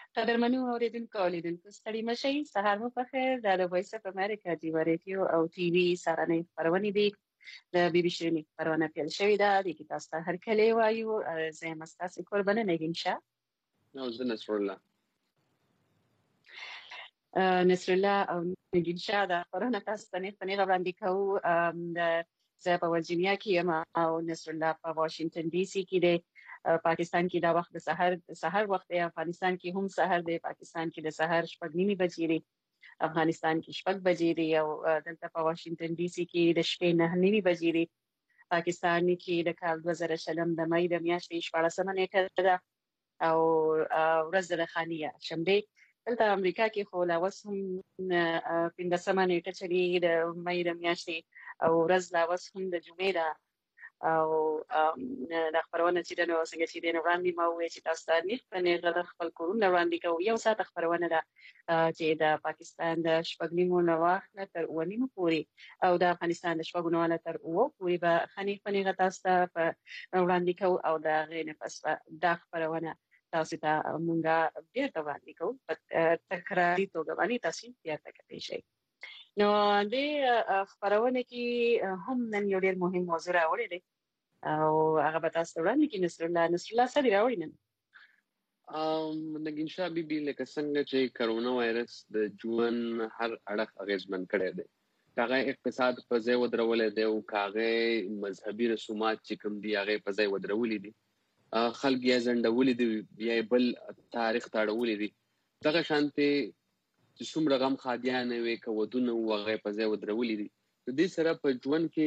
قدرمنو اوریدونکو او لیدونکو ستړي مشئ، سهار مو په خیر. دا د وایس اف امریکا ډیوه ریډیو او ټي وي سهارنۍ خپرونې دي. د بي بي شيرینی خپرونه پیل شوې ده. د کې تاسو ته هرکلی وایو. زه یم ستاسو قربانه نگین شاه. زه نصر الله او نگین شاه د خپرونه تاسو ته نه وړاندې کوو. زه په ورجینیا کې یم او نصر الله په واشنگټن ډي سي کې دی. پاکستان کې دا وخت د سحر وخت دی. افغانستان کې هم سحر دی. پاکستان کې د سحر 6:30 بجې دی. افغانستان کې 6 بجې دی او دلته په واشنگټن ډي سي کې د شپې 9:30 بجې دی. پاکستان کې د کال 2020 د مې د میاشتې 14مه نیټه ده او ورځ د خانیه شنبه. دلته امریکا کې خو لا اوس هم 15مه نیټه چلیږي د مې د میاشتې او ورځ لا اوس هم د جمعې ده. او د خبرونه چې د نو څنګه چې د وړاندې ما وې چې تاسو ته نه د خپل کورونه وړاندې کوو. یو ساعت خبرونه ده چې د پاکستان د شپږنیمو نه واخله تر 9:30 پورې او د افغانستان د شپږو نه تر 9 پورې به خني تاسو ته وړاندې کوو او د غینه پس د خبرونه تاسو ته مونږه ډیر وړاندې کوو په تکراري توګه باندې تاسو بیا تکرار شئ. نو د خبرونه کې هم نن یو ډیر مهم موضوع راوړی دی او هغه به تاسو وړاندې کې نصر الله سره راوړی نن. نگین شاه بي بي لکه څنګه چې کرونا وایرس د ژوند هر اړخ اغیزمن کړی دی. هغه اقتصاد په ځای ودرولې دی او هغه مذهبي رسومات چې کوم دی هغه په ځای ودرولې دي. خلک یې ځنډولې دي بیا بل تاریخ تاړولې دي. دغه شانتي چې څومره غم خادیانه وي کودونه وغه په ځای ودرولې دي. د دې سره په ژوند کې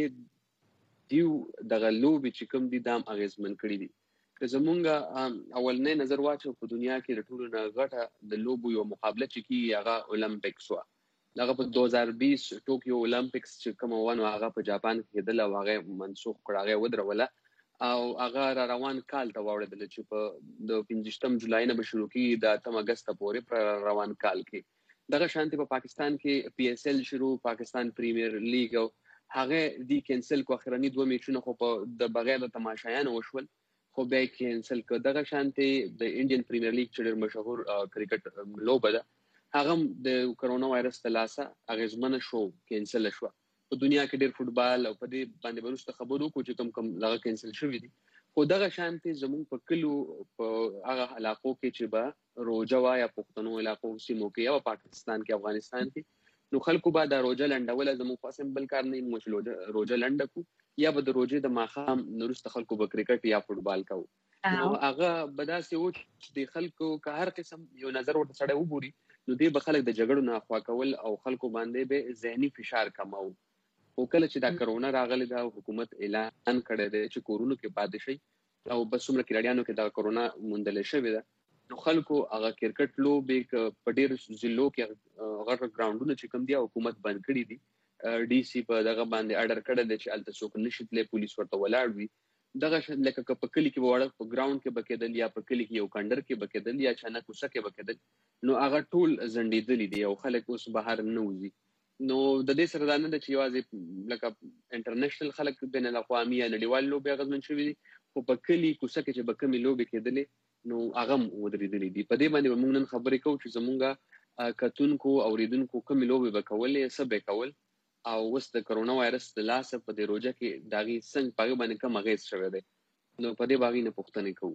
دیو دغه لوبي چې کوم دي دام اغیزمن کړی دي. که زمونږه اولنې نظر واچو په دنیا کې د ټولو نه غټه د لوبو یو مقابله چې کی هغه اولمپیکس و. هغه په 2020 ټوکیو اولمپیکس چې کوم ونه هغه په جاپان کې کېدل او هغه منسوخ کړه هغه ودروله او هغه روان کال ته وړاندل چې په د 15 جولای نه به شروع کیږي د 8 اگست پورې پر روان کال کې. دغه شانتي په پاکستان کې پی ایس ایل شروع پاکستان پریمیر لیګ او هغه دی کینسل کو اخرنی 2 میچونه خو په د بغیر د تماشایانو وشول خو به کینسل کو. دغه شانتي د انډین پریمیر لیګ چې ډېر مشهور کرکټ لوبه ده هغه د کرونا وایرس تلاسه اغیزمن شو کینسل شو. په دنیا کې ډېر فوتبال او په دې باندې ورسته خبرو کو چې کم لغه کینسل شوی دي. خو دغه شانتي زموږ په کلو په هغه علاقو کې چې به روجا یا پښتنو علاقو سیمو کې او پاکستان کې افغانستان کې نو خلکو به د روجا لنډول زموږ قسم بل کار نه مو روجا لنډکو یا به د روجې د ماخام نورست خلکو به کرکټ یا فوتبال کوو. نو هغه بداسه و چې د خلکو که هر قسم یو نظر ورته سره وګوري نو دې به خلک د جګړو نه اخوا کول او خلکو باندې به ذهني فشار کماو. او کله چې دا کرونا راغلی دا حکومت اعلان کړی دی چې کورونو کې پاتې شي او بس څومره کډیانو کې دا کرونا موندل شوی ده نو خلکو هغه کرکټ لوبې په ډېر ضلعو کې غټ ګراوندونه چې کوم دی حکومت بند کړی دي. ډي سي په دغه باندې اډر کړی دی چې الته څوک نشي تللی پولیس ورته ولاړ وي. دغه لکه په کلی کې وړه په ګراوند کې بکیدل یا په کلی کې یو کندر کې بکیدل یا چانه کوڅه کې بکیدل نو هغه ټول زنډېدل دي او خلک اوس بهر نه وځي. نو د دې سره دا نه د چې یوازې لکه انټرنیشنل خلک بین الاقوامي یا نړیوال لوبې اغیزمن شوي دي خو په کلی کوڅه کې چې به کمې لوبې کېدلې نو هغه ودرېدلې دي. په دې باندې موږ نن خبرې کوو چې زمونږه کتونکو اوریدونکو کمې لوبې به کولې څه به کول او اوس د کرونا وایرس د لاسه په دې روجه کې داغي څنګه پاګ باندې کوم اغیز شوی دی نو په دې باندې نه پوښتنه کوو.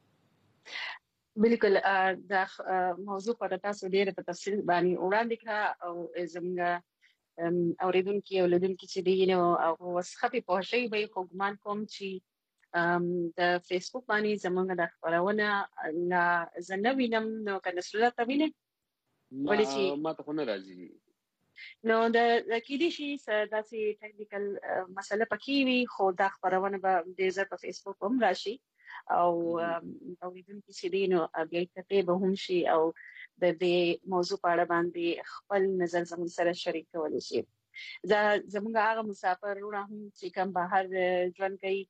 بالکل دا موضوع په تاسو ډېر په تفصیل باندې وړاندې کړه او زموږ اوریدونکو او لیدونکو چې دی نو او وسخه په شی به حکومت کوم چې د فیسبوک باندې زموږ د خبرونه لا زنوینم نو کنه سره تبینه ولې چې ما ته نه راځي نو د کې دي شي داسې ټیکنیکل مسله پکې وي خو دا خبرونه به د زړه په فیسبوک هم راشي او اوریدونکو چې دی نو بیا ته به هم شي او د دې موضوع په اړه باندې خپل نظر زموږ سره شریک کولی شي. زموږ هغه مسافر ورونه هم چې کوم بهر ژوند کوي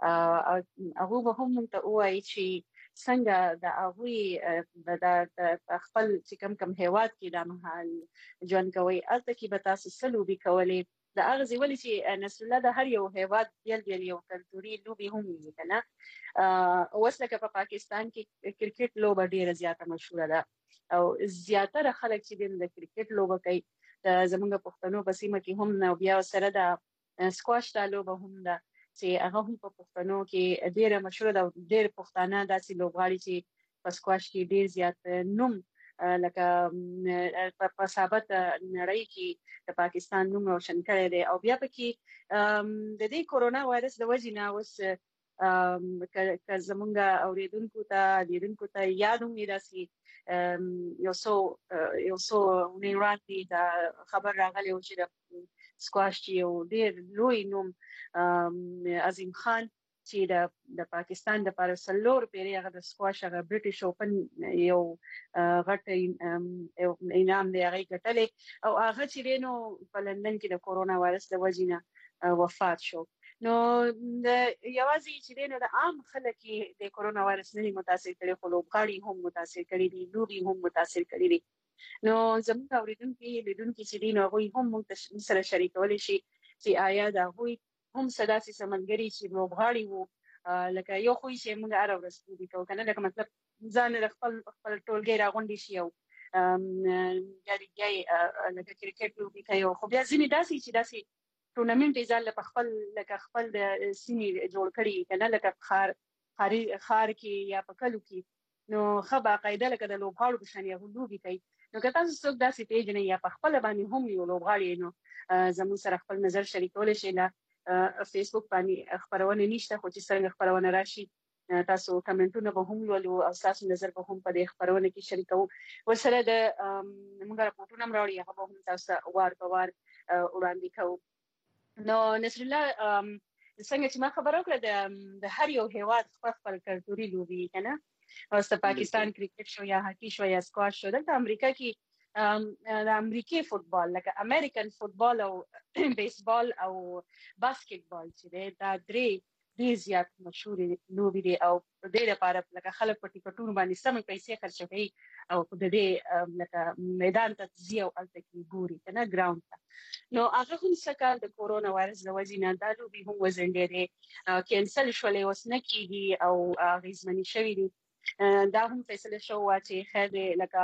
هغه به هم ته وایي چې څنګه د هغوی د خپل چې کوم هیواد کې د محل ژوند کوي الته کې به تاسو سلوبي کولې د هغه ځولې چې نصر الله د هر یو هیواد بیل یو کلتوري لوبي هم وي کنه. اوس لکه په پاکستان کې کرکټ لوبه ډیره زیاته مشهوره ده او زیاتره خلک چې د کرکټ لوبه کوي زمونږ پښتنو په سیمه کې هم نه بیا سره د سکواش د لوبه هم ده چې هغه هم په پښتنو کې ډیره مشهور ده. ډیر پښتانه داسې لوبغاړي چې په سکواش کې ډیر زیات نوم لکه په ثابت نړۍ کې د پاکستان نوم روشن کړی دی. او بیا پکې د دې کورونا وایرس د وجې نه اوس که زمونږ اوریدونکو ته لیدونکو ته یاد هم وي داسې یو څو اونۍ وړاندې دا خبر راغلی و چې د سکواش چې یو ډېر لوی نوم عظیم خان چې د پاکستان د لپاره 4 پیری هغه د سکواش هغه برټش اوپن یو غټ انعام دی هغه ګټلې او هغه چې نو په لندن کې د کورونا وایرس د وجې نه وفات شو. نو یوازې چې نو د عام خلک د کورونا وایرس نه متاثر کړي خو لوبغاړي هم متاثر کړي دي لوبي هم متاثر کړي دي. نو زموږ اوریدونکو لیدونکو چې دي نو هغوی هم موږ سره شریکولی شي چې آیا د هغوی هم صداسي سمندري چې لوبغاړي وو لکه یو خو چې موږ هره ورځ لوبي کوو کنه لکه مطلب ځان د خپل ټولګي راغونډي شي او لکه کرکټ لوبي کوي خو بیا ځینې داسې چې داسې ټورنمنت یې ځان له خپل د سیمې جوړ کړي کنه لکه خار کې یا په کلو کې نو ښه باقاعده لکه د لوبغاړو په شان یې لوبي کوي. نو که تاسو څوک داسې پیژنئ یا په خپله باندې هم یو لوبغاړی نو زموږ سره خپل نظر شریکولی شئ. له فیسبوک باندې خپرونه نشته خو چې څرنګه خپرونه راشي تاسو کمنټونه به هم لولو او تاسو نظر به هم په دې خپرونه کې شریکوو. ورسره د موږ راپورټونه هم راوړي هغه به هم تاسو ته وار په وار وړاندې کوو. نو نصر الله څنګه چې ما خبره وکړه د هر یو هیواد خپل کلتوري لوبي کنه اوس د پاکستان کرکټ شو یا هاکی شو یا سکواش شو دلته امریکا کې د امریکای فوتبال لکه امریکن فوتبال او بیسبال او باسکټبال چې دا درې ډېر زیات مشهور لوبي دي او د دې لپاره لکه خلک په ټیکټونو باندې سمې پیسې خرڅوي او د دې لکه میدان ته ځي او هلته کې ګوري کنه ګراوند ته. نو هغه هم څه کال د کورونا وایرس د وجې نه دا لوبي هم وځنډېدې کینسل شولې اوس نه کېږي او اغېزمنې شوي دي. دا هم فیصله شو چې خیر لکه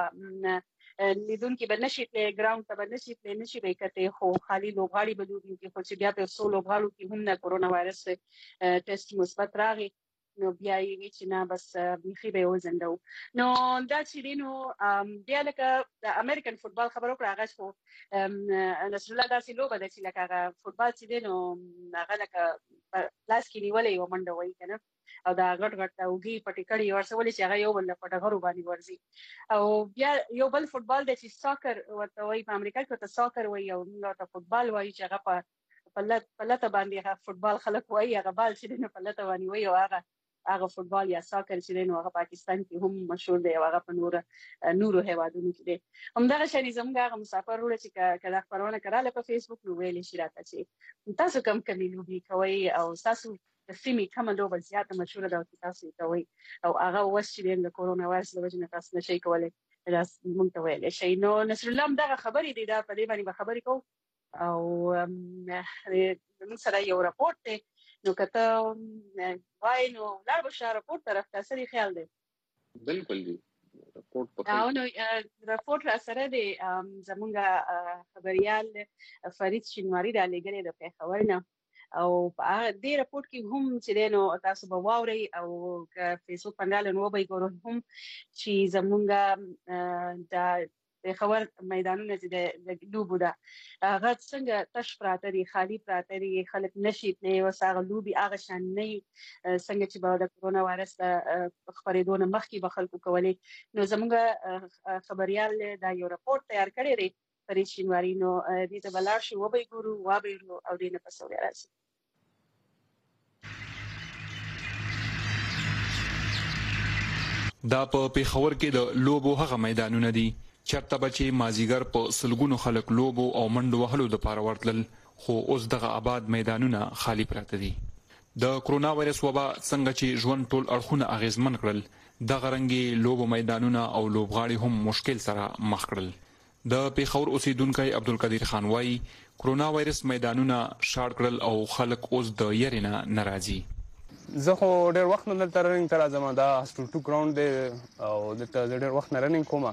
لیدونکي به نشي تللی ګراوند ته به نشي تللی نشي به یې کتلی خو خالي لوبغاړي به لوبي وکړي خو چې بیا په 100 لوبغاړو کې هم د کورونا وایرس ټیسټ مثبت راغی نو بیا یې وی چې نه بس بیخي به یې وځنډو. نو دا چې دی نو بیا لکه د امریکن فوتبال خبره وکړه هغه خو نصر الله داسې لوبه ده چې لکه هغه فوتبال چې دی نو هغه لکه لاس کې نیولې یوه منډه وایي که نه او دا غټ اوږې پټې کړي ورسولې چې هغه یو بل په ډغرو باندې ورځي. او بیا یو بل فوتبال دی چې ساکر ورته وایي په امریکا کې ورته ساکر وایي او موږ ورته فوتبال وایي چې هغه په لته باندې هغه فوتبال خلک وایي هغه بال چې دی نو په لته باندې وایي او هغه فوتبال یا ساکر چې دی نو هغه پاکستان کې هم مشهور دی او هغه په نورو هیوادونو کې دی. همدغه شانې زموږ هغه مسافر وروڼه چې که دا خپرونه کراله په فیسبوک نو ویلی شي راته چې تاسو کومې لوبې کوئ او تاسو د سیمې کومه لوبه زیاته مشهوره ده چې تاسو یې کوئ او هغه اوس چې دی د کورونا وایرس له وجې نه تاسو نشئ کولی موږ ته ویلی شئ. نو نصر الله همدغه خبرې دی دا په دې باندې به خبرې کوو او زموږ سره یو راپورټ دی نو که ته وایې نو ولاړ به شه راپورټ طرف ته څه دې خیال دی؟ بالکل دی نو راپورټ را سره دی زموږ خبریال فرید شینواري رالیږلی د پېښور نه او په دې راپورټ کې هم چې دی نو تاسو به واورئ او که فیسبوک باندې راله نو وبه یې ګورو هم چې زموږ د پېښور میدانونه چې د لوبو ده هغه څنګه تش پراته دي خالي پراته دي خلک نشي تللی اوس هغه لوبې هغه شان نه وي څنګه چې به د کورونا وایرس د خپرېدو نه مخکې به خلکو کولې. نو زموږ خبریال دا یو راپورټ تیار کړی دی فرید شینواري نو دې ته به لاړ شو وبه یې ګورو وابېرو او دې نه پس بیا راځي. دا په پېښور کې د لوبو هغه میدانونه دي چېرته به چې مازدیګر په سلګونو خلک لوبو او منډو وهلو دپاره ورتلل خو اوس دغه آباد میدانونه خالي پراته دي. د کرونا وایرس وبا څنګه چې ژوند ټول اړخونه اغېزمن کړل دغه رنګې لوبو میدانونه او لوبغاړي هم مشکل سره مخ کړل. د پېښور اوسیدونکی عبدالقدیر خان وایي کرونا وایرس میدانونه شاړ کړل او خلک اوس د یرې نه راځي. زه خو ډېر وخت نه دلته رننګ ته راځم دا هاسټل 2 ګراوند دی او دلته زه ډېر وخت نه رننګ کوم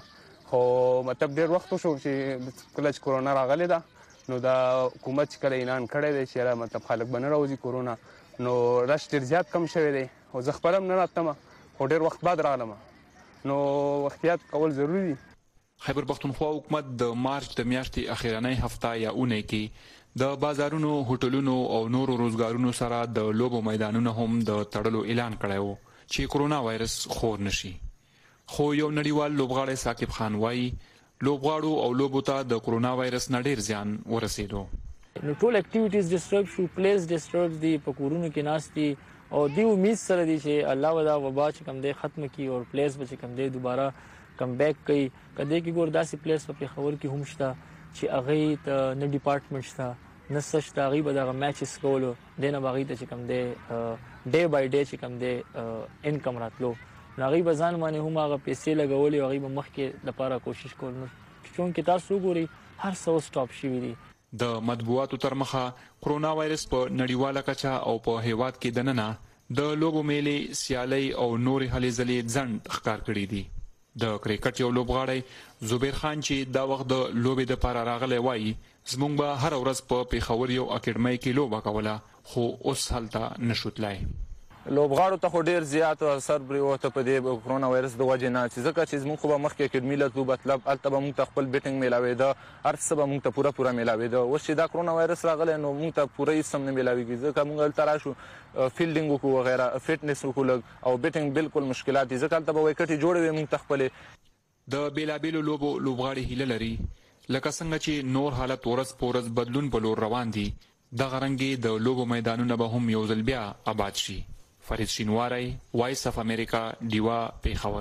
خو مطلب ډېر وخت شو چې کله چې کورونا راغلې ده نو دا حکومت چې کله اعلان کړی دی چې مطلب خلک به نه راوځي کورونا نو رش ډېر زیات کم شوی دی او زه خپله هم نه راتلم خو ډېر وخت بعد راغلم نو احتیاط کول ضروري دي. خیبر پښتونخوا حکومت د مارچ د میاشتې اخیرنۍ هفته یا اونۍ کې د بازارونو، هوټلونو او نورو روزګارونو سره د لوبو میدانونو هم د تړلو اعلان کړی و چې کورونا وایرس خور نشي. خو یو نړیوال لوبغاړی ثاقب خان وایي لوبغاړو او لوبو ته د کورونا وایرس نه ډېر زیان ورسېدو. نو ټول اکټیویټیز ډسټرب شو، پلیس ډسټرب دي، په کورونو کې ناست دي او دی امید سره دي چې الله ودا وبا چې کم دی ختم کی او پلیس به چې کم دی دوباره کم بیک کوي. کله کې ګور داسې پلیس په خبر کې هم شته چې هغه ته نه ډپارټمنټ شته نه سشته، هغه به دغه میچز کولو دنه باغی ته چې کم دی ډے بای ډے چې کم دی انکم راتلو هغه به ځان باندې هم هغه پیسې لګولې هغه به مخکې لپاره کوشش کول نو چونکې تاسو ګوري هر څه سټاپ شوی دی. د مطبوعاتو تر مخه کورونا وایرس په نړیواله کچه او په هیواد کې دننه د لوبو میلې، سیالۍ او نورې هلې ځلې ځنډ ښکار کړي دي. د کرکټ یو لوبغاړی زبیر خان چې دا وخت د لوبې دپاره راغلی وایي زموږ به هره ورځ په پېښور یو اکیډمۍ کې لوبه کوله خو اوس هلته نشو تلای. لوبغاړو ته خو ډېر زیات اثر پرېوته په دې کرونا وایرس د وجې نه چې ځکه چې زموږ خو به مخکې اکیډمي له تلو مطلب هلته به موږ ته خپل بیټنګ میلاوېده، هر څه به موږ ته پوره میلاوېده. اوس چې دا کرونا وایرس راغلی نو موږ ته پوره هېڅ هم نه میلاوېږي ځکه موږ هلته راشو فیلډینګ وکړو وغیره فټنس وکړو لږ او بیټنګ بالکل مشکلات دي ځکه هلته به وایکټې جوړې وې موږ ته خپلې. د بېلابېلو لوبو لوبغاړي هیله لري لکه څنګه چې نور حالت ورځ په ورځ بدلون په لور روان دي دغه رنګې د لوبو میدانونه به هم یو ځل بیا آباد شي. فرید شینواری، وایس اف امریکا، ډیوا، پېښور.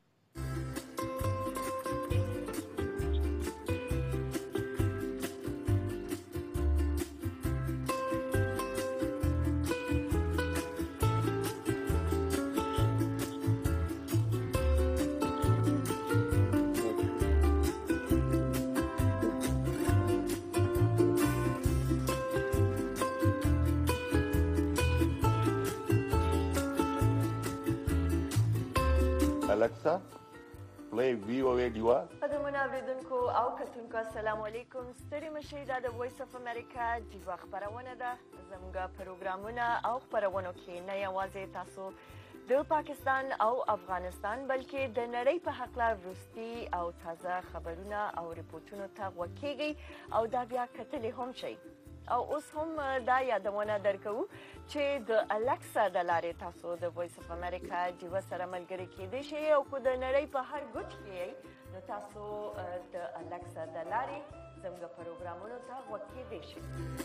Alexa, play VOA Diva. قدرمن اوریدونکو او کتونکو السلام علیکم. ستړي مشئ دا د وایس اف امریکا ډیوا خبرونه ده. زموږ پروګرامونه او خبرونه کې نه یوازې تاسو د پاکستان او افغانستان بلکې د نړۍ په حقله وروستي او تازه خبرونه او ریپورتونه ته وکیږي او دا بیا کتلې هم شي. او اوس هم دا یادونه درکو چې د الکسا د لارې تاسو د وایس اف امریکا ډیوا سره ملګري کېدئ شئ او که د نړۍ په هر ګوټ کې یئ نو تاسو د الکسا د لارې زموږ پروګرامونو ته غوږ کېدئ شئ.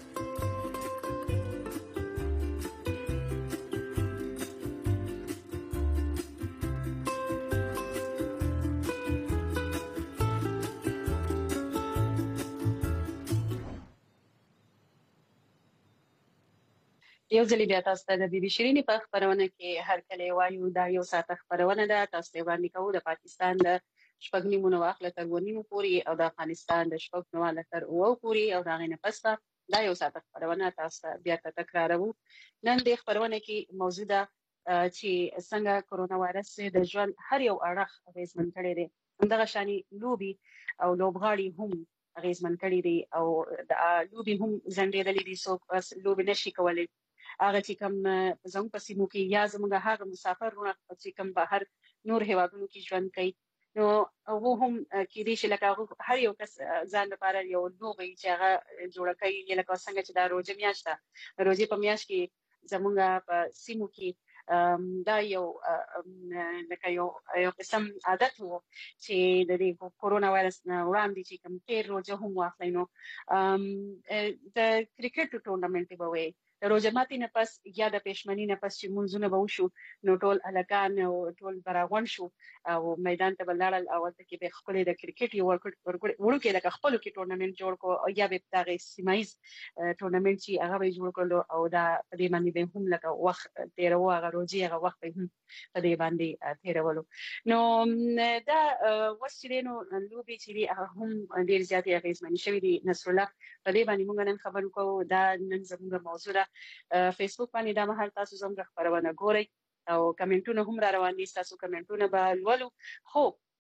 یو ځل بیا تاسو ته د بي بي شیرینې په خبرونه کې هر کله وایو دا یو ساعت خبرونه ده تاسو ته وړاندې کوو د پاکستان د شپږ نیمو نه واخله تر 2 نیمو پورې او د افغانستان د شپږ نه واخله تر 9 پورې او دا غینه پسته دا یو ساعت خبرونه تاسو ته بیا تکرارو. نن د خبرونه کې موضوع ده چې څنګه کورونا وایرس د ژوند هر یو اړخ اغیزمن کړی دی. همدغه شانې لوبي او لوبغاړي هم اغیزمن کړی دی او د لوبي هم ځنډېدلې دي څوک لوبي نشي کولی. هغه چې کوم زموږ په سیمو کې یا زموږ هغه مسافرونه چې کوم بهر نور هیوادونو کې ژوند کوي نو هغه هم کېدای شي لکه هر یو کس ځان لپاره یو لوبه چې هغه جوړه کوي لکه څنګه چې دا روزه میاشت ده. روزه په میاشت کې زموږ په سیمو کې دا یو لکه یو قسم عادت وو چې د دې کورونا وایرس نه وړاندې چې کوم تیر روزه هم واخلي نو د کرکټ ټورنمنت به وي د روزه ماتي نه پس یا د پېشمنۍ نه پس چې منځونه به وشو نو ټول الکان او ټول براغون شو او میدان ته بلل او ته کې به خپل د کرکټ یو ورکه لکه خپل کې ټورنمنت جوړ کو او یا به دغه سیمایز ټورنمنت چې هغه به جوړ کړو او دا په دې باندې به هم لکه وخت تیرو هغه روزي هغه وخت به هم په دې باندې تیرولو نو دا وسیلینو لوبي چې هم ډیر زیاتې اغیزمن شوې دي. نصر الله په دې باندې موږ نن خبرو کوو. دا نن زموږ موضوع ده. فیسبوک باندې دا مهال تاسو زموږ خبرونه ګورئ او کمنټونه هم را روان دي. تاسو کمنټونه به لولو خو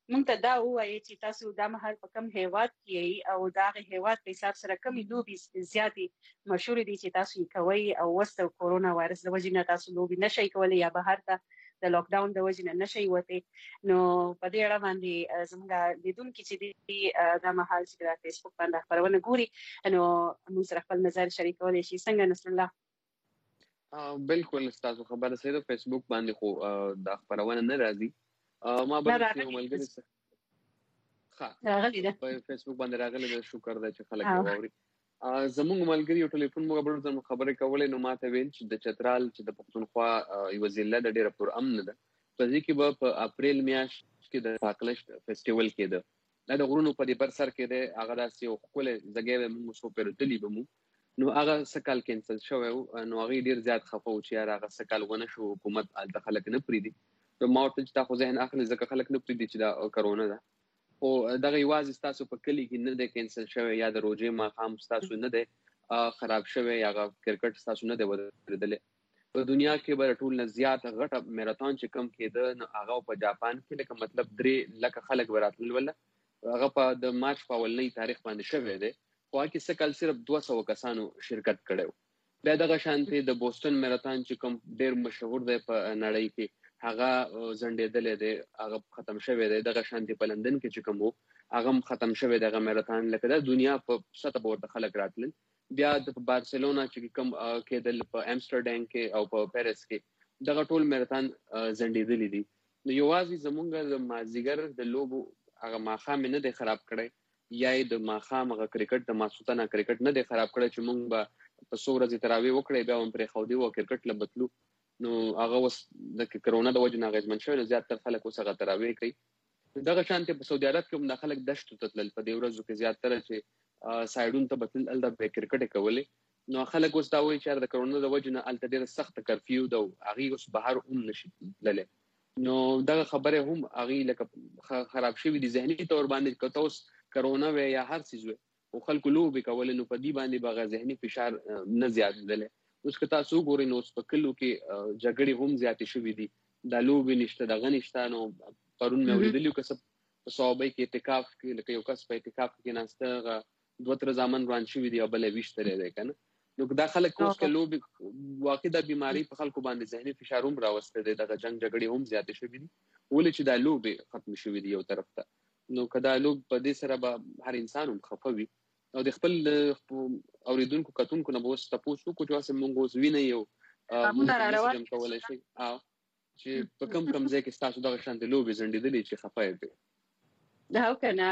مونږ ته دا وایي چې تاسو دا مهال په کوم هیواد کې او دا هیواد په حساب سره کومې لوبي زیاتې مشهور دي چې تاسو یې کوي او وسته کورونا وایرس د وجې نه تاسو لوبي نشئ کولی یا بهر ته د لاک ډاون د وجې نه نشئ وته. نو په دې اړه باندې زموږ لیدونکو چې دي دا مهال چې د فیسبوک باندې خبرونه ګوري نو موږ سره خپل نظر شریکولی شي. څنګه نصر الله؟ بالکل تاسو خبره سره فیسبوک باندې خو د خبرونه نه راځي. ما به یو ملګری ښه راغلی ده په فیسبوک باندې راغلی ده. شکر ده چې خلک یې واوري. زموږ ملګری یو ټلیفون موږ بل ځل خبرې کولې نو ماته ویل چې د چترال چې د پښتونخوا یو ضلع د ډیره پر امن ده په دې کې به په اپریل میاشت کې د پاکلش فیسټیوال کېده. دا د غرونو په دې بر سر کې ده. هغه داسې یو ښکلی ځای به موږ سو پیرتلی به مو نو هغه سکال کینسل شوی نو هغه ډیر زیات خفه و چې هغه سکال ونه شو. حکومت الته خلک نه پریدي نو ما ورته چې تاسو ذهن اخلي ځکه خلک نه پریدي چې دا کرونا ده او دغه یوازې تاسو په کلی کې نه ده کینسل شوی یا د روزې ماقام تاسو نه ده خراب شوی یا کرکټ تاسو نه ده ودرېدل. په دنیا کې به ټول نه زیات غټه میراتون چې کم کېده نو هغه په جاپان کې لکه مطلب 3 لک خلک وراتل ول هغه په د مارچ په اولنۍ تاریخ باندې شوی دی خو کې سکل صرف 200 کسانو شرکت کړو. بیا دغه شانتي د بوسټن میراتون چې کوم ډیر مشهور دی په نړۍ کې هغه زنډېدل دی هغه ختم شوی دی. دغه شانتي په لندن کې چې کوم هغه ختم شوی دی. هغه میراتون لکه د دنیا په سطح باندې خلک راتل. بیا د بارسلونا چې کوم کېدل په امستردام کې او په پیرس کې دغه ټول میراتون زنډېدل دي. نو یوازې زمونږ د مازیګر د لوبو هغه ماخام نه دی خراب کړی یا د ماخام هغه کرکټ د ماسوتانه کرکټ نه دی خراب کړی چې مونږ به په سورځ تراوی وکړي بیا هم پرې خو دی و کرکټ لبتلو نو هغه وس د کرونا د وجه نه غږمن شوی زیات تر خلک وسغه تراوی کوي. دغه شانتي په سعودي عرب کې هم د خلک دشت تتل په دې ورځو کې زیات تر چې سایډون ته بتل ال د کرکټ کولې نو خلک اوس دا وایي چې د کرونا د وجه نه الته ډېر سخت کرفیو دا هغه اوس بهر هم نشي تللی. نو دغه خبره هم هغه لکه خراب شوی دي ذهني تور باندې کته اوس کرونا وی یا هر څه وي او خلکو لوبي کول نو په دې باندې بغا ذهني فشار نه زیات دي. اوس که تاسو ګورئ نو په کلو کې جګړې هم زیات شوې دي. د لوبي نشته د غنښت نو پرون مې اوریدلو کسب په صوبې کې اعتکاف کې لکه یو کس په اعتکاف کې ناسته 2-3 ځامن روان شوې دي او بل ویشتره ده کنه نو دا خلک اوس کې لوبي واقع د بیماری په خلکو باندې ذهني فشار هم راوسته دي. د جنگ جګړې هم زیات شوې دي ولې چې دا لوبي ختم شوې دي یو طرف ته نو کدا لوب په دې سره به هر انسان هم خفوي او د خپل اوریدونکو کتونکو نه بوس تاسو کو چې واسه مونږ اوس ویني یو مونږ کولای شي چې په کم ځای کې تاسو دغه شان د لوبي زنډېدلې چې خفای دي دا کنه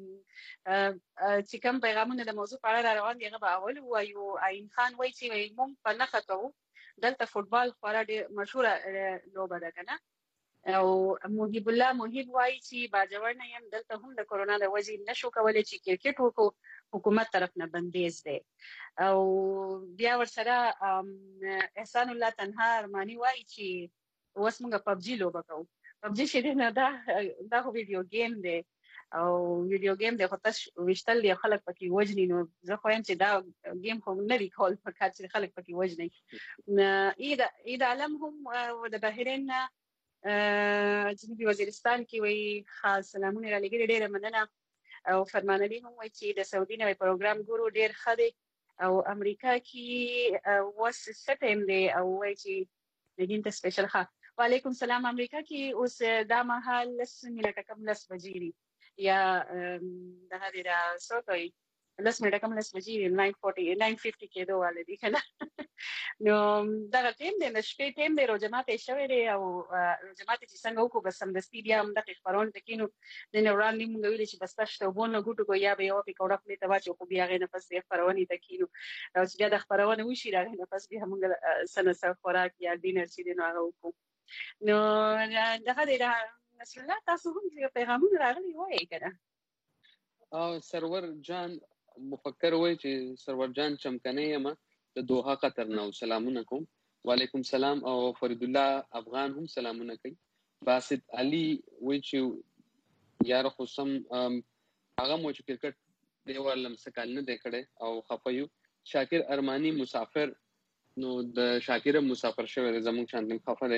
چې کوم پیغامونه د موضوع په اړه روان دي هغه به اول وایو. عین خان وایي چې مونږ په نه خطو دلته فوتبال خورا ډېر مشهور لوبه ده کنه او محب الله محب وایي چې باجوړ نه يم دلته هم د کورونا د وجې نشو کولای چې کرکټ وکړو حکومت طرف نه بندیز دی. او بیا ورسره احسان الله تنها ارمانی وایي چې اوس موږ پبجي لوبه کوو. پبجي چې نه دا خو ویډیو گیم دی او ویډیو گیم د خطر وشتل دی خلک پکې وجني نو زه خو هم چې دا گیم خو نه لري کول فقط چې خلک پکې وجني. اید عالم هم د بحرین جنوبي وزیرستان کې وی خاص سلامونه را لګي ډېر مننه او فرمانلي هم وی چې د سعودي نوې پروګرام ګورو ډېر خدي او امریکا کې وس سټیم دی او وی چې لګین ته سپیشل ښه. وعلیکم السلام. امریکا کې اوس دا مهال 10 منټه کم 10 بجې دي یا د هغې را سوتوي 10 منټه کم 10 بجې 9:50 کېدو والے دي کنه نو دا ټیم دی د شپې ټیم دی روزمات یې شوی دی او روزمات چې څنګه وکړو بس سمدستي بیا هم دقیق خبرونه تکینو د نه وړاندې موږ ویل چې بس تاسو ته وونه ګوټو کو یا به یو پکوړه خپل ته واچو خو بیا غي نه پس یې خبرونه تکینو او چې بیا د خبرونه وشي راغی نه پس بیا موږ سنسه خوراک یا ډینر چې دی نو هغه وکړو. نو دغه دی نصر الله تاسو هم پیغامونه راغلي وایي کنه سرور جان مفکر وای چې سرور جان چمکنه یم د دوحه قطر نو سلامونه کوم. وعلیکم السلام او فرید الله افغان هم سلامونه کوي. باسط علي وای چې یار خصم هغه مو چې کرکټ دی ولم سکال نه دکړي او خفیو. شاکر ارمانی مسافر نو د شاکر مسافر شوی زمون شاندم خفه ده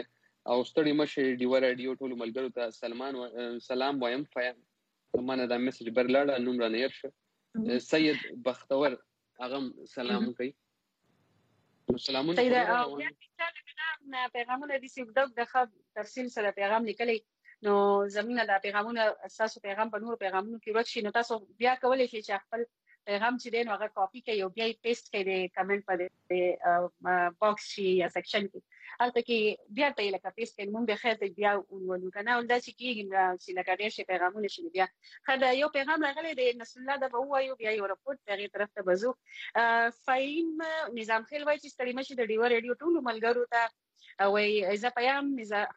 او ستړي مشه ډیو رادیو ټول ملګرو ته سلام وایم. مانه دا میسج برلاړه نوم را نیر شه سید بختور هغه سلام کوي. سلامونه سید او بیا چې پیغامونه دي چې د خب تفصیل سره پیغام لیکلی نو زمينه دا پیغامونه اساسو پیغام په نور پیغامونو کې ورشي نو تاسو بیا کولای شئ چې خپل پیغام چې دین هغه کاپی کوي او بیا یې پیسټ کړئ د کمنټ په باکس شي یا سیکشن کې هلته کې بیا ته لکه پیسټ کړئ مونږ به خیر ته بیا ولو کنه ولدا چې کېږي چې لکه ډېر شي پیغامونه شي بیا خدای یو پیغام راغلی د نصر الله د بوایو بیا یو رپورټ دغه طرف ته بزو فاین نظام خیل وای چې ستړي مشه د ډیو رادیو ټول ملګرو ته او اذا پیام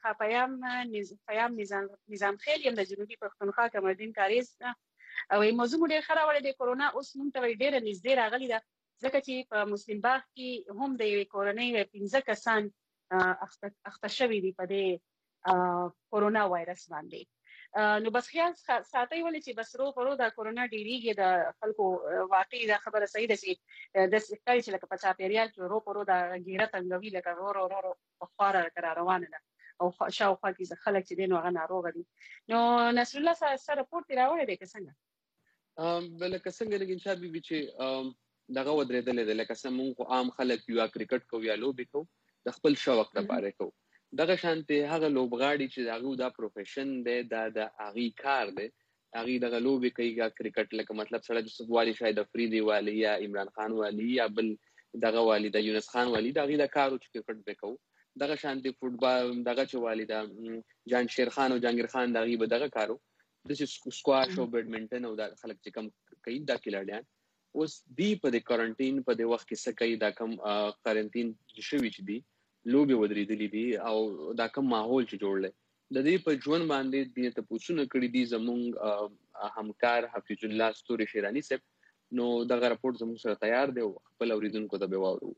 نظام خیل یم د جنوبي پښتونخوا کمردین کاریز او موضوع ډېر خرابه ده. کورونا اوس مونږ ته ډېر نږدې راغلی ده ځکه چې په مسلم باغ کې هم د کورونای 15 کسان اخته شوي دي په دې کورونا وایرس باندې. نو بس خیال ساتي ولې چې بس ورو دا کورونا ډیریږي د خلکو واقعي دا خبره صحیح ده چې د سکای چې لکه په چاپیریال کې ورو دا ګیره تنګوي لکه ورو په خاره روانه ده او شاوخوا کې خلک چې دین هغه ناروغ دي. نو نصر الله سره رپورټ راوړی دی که څنګه؟ لکه څنګه لګ ان شاء الله بي چې دغه ودرېدل دي لکه سمون خو عام خلک یو کرکټ کوي یا لوبي کوي د خپل شوق لپاره کوي دغه شانته هغه لوبغاړي چې هغه دا پروفیشن دی دا د هغه کار دی هغه دغه لوبي کوي یا کرکټ لکه مطلب سره د سوالي شاید افریدي والی یا عمران خان والی یا بل دغه والی د یونس خان والی دغه د کارو چې کرکټ وکاو دغه شانته فوتبال دغه چې والی دا جان شیر خان او جهانگیر خان دغه به دغه کارو د سکواش او بیډمنټن او د خلک چې کم کوي دا کلاډیان اوس دی په د کوارنټین په د وخت کې سکه دا کم کوارنټین شوی چې دی لوبي ودرېدلې دي او دا کم ماحول چې جوړل د دې په ژوند باندې د ته پوښتنه کړې دي زموږ همکار حفیظ الله ستوري شیرانی صاحب نو دا رپورټ زموږ سره تیار دی او خپل اوریدونکو ته به واورو.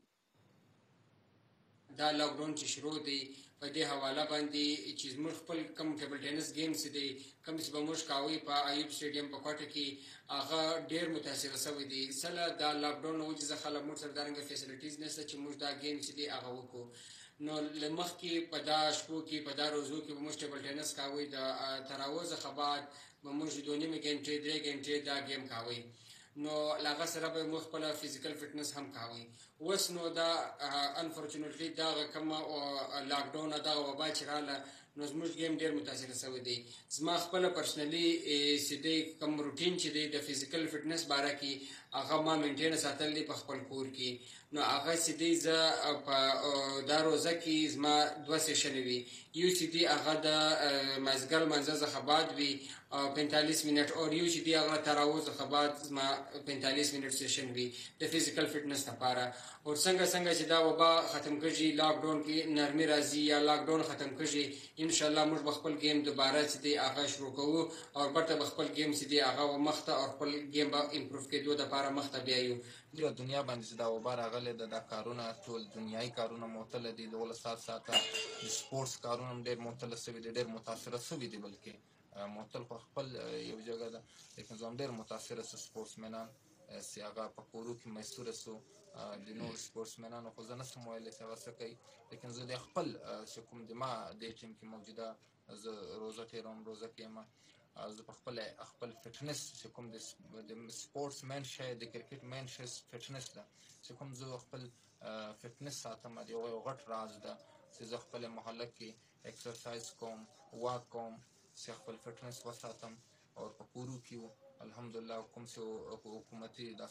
دا لاک ډاون چې شروع دی په دې حواله باندې چې موږ خپل کم ټیبل ټینس گیمز دي کم چې به موږ کاوي په ایوب سټیډیم په کوټه کې هغه ډېر متاثر شوی دي سره دا لاک ډاون او چې خلک موږ سره دارنګ فیسیلیټیز نشته چې موږ دا گیمز دي هغه وکړو نو لمخ کې په دا شپو کې په دا روزو کې به موږ ټیبل ټینس کاوي د تراوز خبات به موږ 2.5 غنټې 3 غنټې دا گیم کاوي نو لاغه سره به مخ په فزیکل فټنس هم کاوي وس نو دا انفورچونټلی دا کوم لاک ډاون دا وبا چې رااله نو زموږ گیم ډیر متاثر شوی دی زما خپل پرسنلی سیدی کوم روټین چې دی د فزیکل فټنس باره کې هغه ما مینټین ساتل دی په خپل کور کې نو هغه سیدی ز په دا روزه کې زما 2 سیشن وی یو سیدی هغه د مازګر منځه خبات وی 45 منټ او یو سیدی هغه تراوز خبات زما 45 منټ سیشن وی د فزیکل فټنس لپاره او څنګه چې دا وبا ختم کړي لاک ډاون کې نرمي راځي یا لاک ډاون ختم کړي ان شاء الله موږ خپل گیم دوباره چې دی هغه شروع کوو او برته خپل گیم چې دی هغه مخته او خپل گیم به امپروف کېدو د لپاره مخته بیایو د دنیا باندې دا وبار غلې د کارونه ټول دنیاي کارونه معطل دي د ول ساته سپورتس کارونه ډېر معطل شوی دي ډېر متاثر شوی دي بلکې معطل خپل یو ځای ده لیکن زم ډېر متاثر سپورتس منان سیاغه په کورو کې مېسور سو د نور سپورتس منانو خو ځنه سمویل څه وسه کوي لیکن زه د خپل کوم د ما د ټیم کې موجوده از روزه تیروم روزه کې ما از په خپل فټنس چې کوم د سپورتس مین شه د کرکټ مین شه فټنس ده چې کوم زه خپل فټنس ساتم دی او غټ راز ده چې زه خپل محله کې ایکسرسایز کوم واک کوم چې خپل فټنس وساتم او په کورو کې الحمدلله کوم څه حکومتي د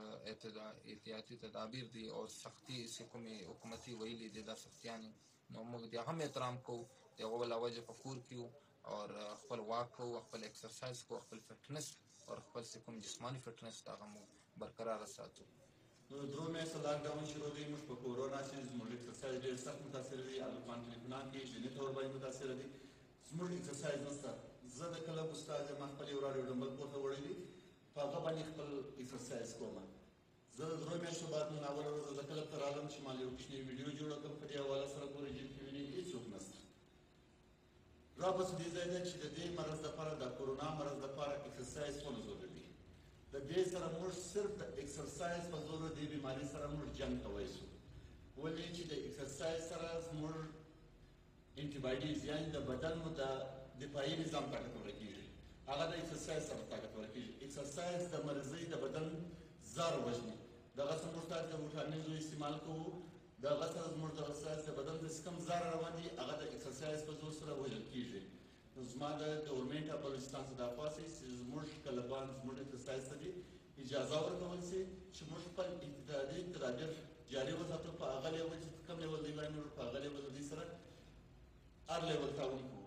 احتیاطي تدابیر دي او سختي چې کومي حکومتي ویلي دي د سختيانه نو موږ د هم احترام کوو دغه ول وجه په کور کې او خپل واک او خپل ایکسرسایز کو خپل فټنس او خپل کوم جسمانی فټنس دا هم برقرار ساتو. درو مې لاک ډاون شروع دی موږ په کورونا چې موږ ایکسرسایز ډېر سخت متاثر دي الکان ټریټمنټ کې جنې تور باندې متاثر دي موږ ایکسرسایز نشته زه د کلب استاد ما خپل وراره ډمبل پورته وړی دي په هغه باندې خپل ایکسرسایز کوم زه درو مې شو بعد نو اول ورځ د کلب تر عالم شمال یو کښنی ویډیو جوړ کړم په دې حواله سره ګورې چې ویني هیڅ څوک نشته را پس دې ځای ته چې د دې مرض لپاره د کورونا مرض لپاره ایکسرسایز خو ضروري دی د دې سره موږ صرف د ایکسرسایز په زور د بیماری سره موږ جنگ کوي ولې چې د ایکسرسایز سره موږ انټي باډیز یعنې د بدن مو د دفاعي نظام طاقتور کېږي. هغه د اکسرسایز سره طاقتور کېږي. اکسرسایز د مرضۍ د بدن زار وژني. دغه څه موږ تاسو د وټامینزو استعمال کوو، دغه څه زموږ د اکسرسایز د بدن د کوم زار روان دي هغه د اکسرسایز په زور سره وژل کېږي. نو زما د ګورنمنټ اف بلوچستان څخه دا خواست دی چې زموږ طالبان زموږ اکسرسایز ته دې اجازه ورکول شي چې موږ خپل ابتدایي تدابیر جاري وساتو. په هغه لیول چې کوم لیول دی وایي په هغه لیول دوی سره هر لیول تعاون کوو.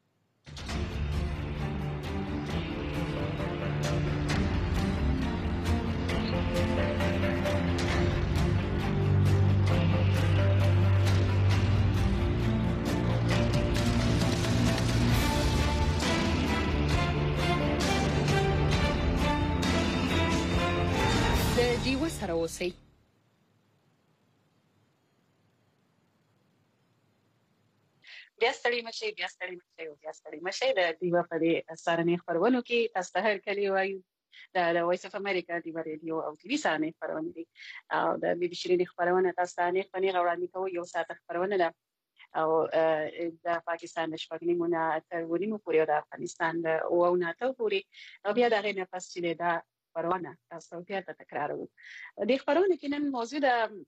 ډیوه سره اوسئ. بیا ستړي مشي د ډیوه په دې سارنې خبرونو کې تاسو ته هر کلی وایو د وایس اف امریکا ډیوه ریډیو او ټي وي سارنې خبرونه دي او د بي بي سي خبرونه تاسو ته نه وړاندې کوو. یو ساعت خبرونه ده او د پاکستان د شپږ نیمونه تر ونیمو پورې او د افغانستان د اوونه ته پورې او بیا دغه نه پس چې دا خبرونه تاسو بیا تکرارو. د خبرونه کې نن موضوع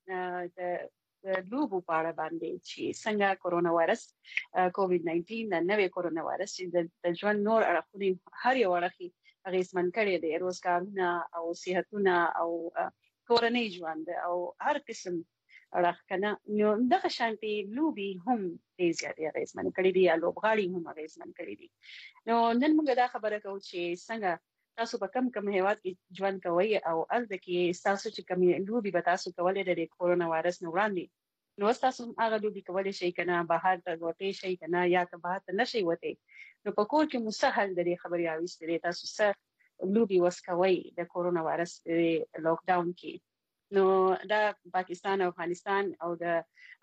د لوبو په اړه باندې چې څنګه کورونا وایرس کووډ 19 د نوې کورونا وایرس چې د ژوند نور اړخونه هر یو اړخي اغیزمن کړي دي، روزګارونه او صحتونه او کورنۍ ژوند او هر قسم اړخ کنه. نو دغه شانتي لوبي هم ډېر زیات اغیزمن کړي دي، لوبغاړي هم اغیزمن کړي دي. نو نن موږ دا خبره کوو چې څنګه تاسو په کم هیواد کې ژوند کوئ او الته کې تاسو چې کوم لوبي به تاسو کولای د کورونا وایرس نه وړاندې نو تاسو هغه لوبي کولای شئ کنه بهر ته وته شئ کنه یا که بهر ته نشئ وته. نو په کور کې مسهل د خبري اويستري تاسو سره لوبي وسکوي د کورونا وایرس لوک ډاون کې. نو دا پاکستان او افغانستان او د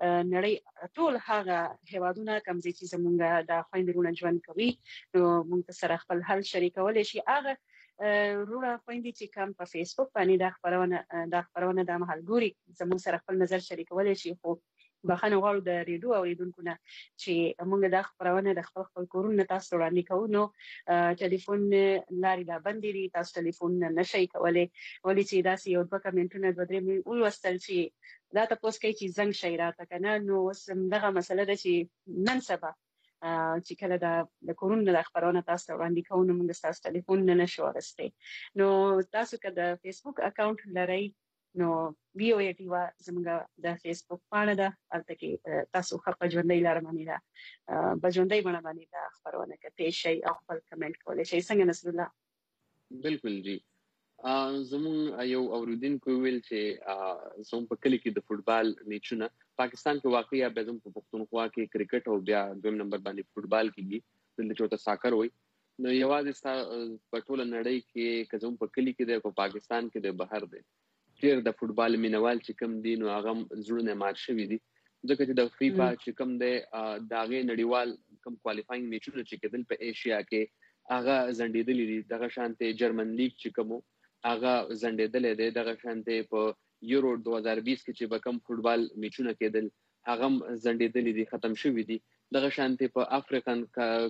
نړۍ ټول هغه هیوادونه کوم چې زمونږ د خويندرونه ژوند کوي نو موږ سره خپل حل شریکول شي. هغه روړه خويندې چې کوم په فیسبوک باندې دا خبرونه د مهالګوري زموږ سره خپل نظر شریکول شي. خو بخنه غواړو د ریډیو اوریدونکو نه چې موږ دا خبرونه د خپل کورونه تاسو وړاندې کوو. نو ټلیفون لاري دا بندې دي، تاسو ټلیفون نشئ کولای ولې چې دا یو دوه کمنټونه دوه درې ولوستل چې دا تاسو کوي چې زنګ شي راته کنه. نو دغه مسله ده چې نن سبا چې کله د کورونا د خبرونه تاسو وړاندې کوو نو موږ تاسو ټلیفون نه نشو اخیستی. نو تاسو که د فیسبوک اکاونټ لرئ نو بي او ټي وا زموږ د فیسبوک پاڼه ده، هلته کې تاسو خپل ژوندۍ لار باندې ده بژوندۍ باندې دا خبرونه کوي شي او خپل کمنټ کولای شي. څنګه نصر الله؟ بالکل جی. زمون یو اوریدونکو ویل چې زمون په کلی کې د فوتبال میچونه پاکستان کې واقعیا به زمون په پښتونخوا کې کرکټ او بیا دویم نمبر باندې فوتبال کېږي دلته چوته ساکر وای. نو یوازې په ټوله نړۍ کې که زمون په کلی کې د پاکستان کې د بهر دی ډېر د فوتبال مینوال چې کم دي نو هغه زړونه مات شوي دي ځکه چې د فیفا چې کم دی داغه نړیوال کم کوالیفاینګ میچونه چې کېدل په ایشیا کې هغه زندیدلې دي. دغه شانته جرمن لیگ چې کوم هغه زندیدلې دي. دغه شانته په یورو 2020 کې چې بکم فوتبال میچونه کېدل هغه زندیدلې دي، ختم شوي دي. دغه شانته په افریقن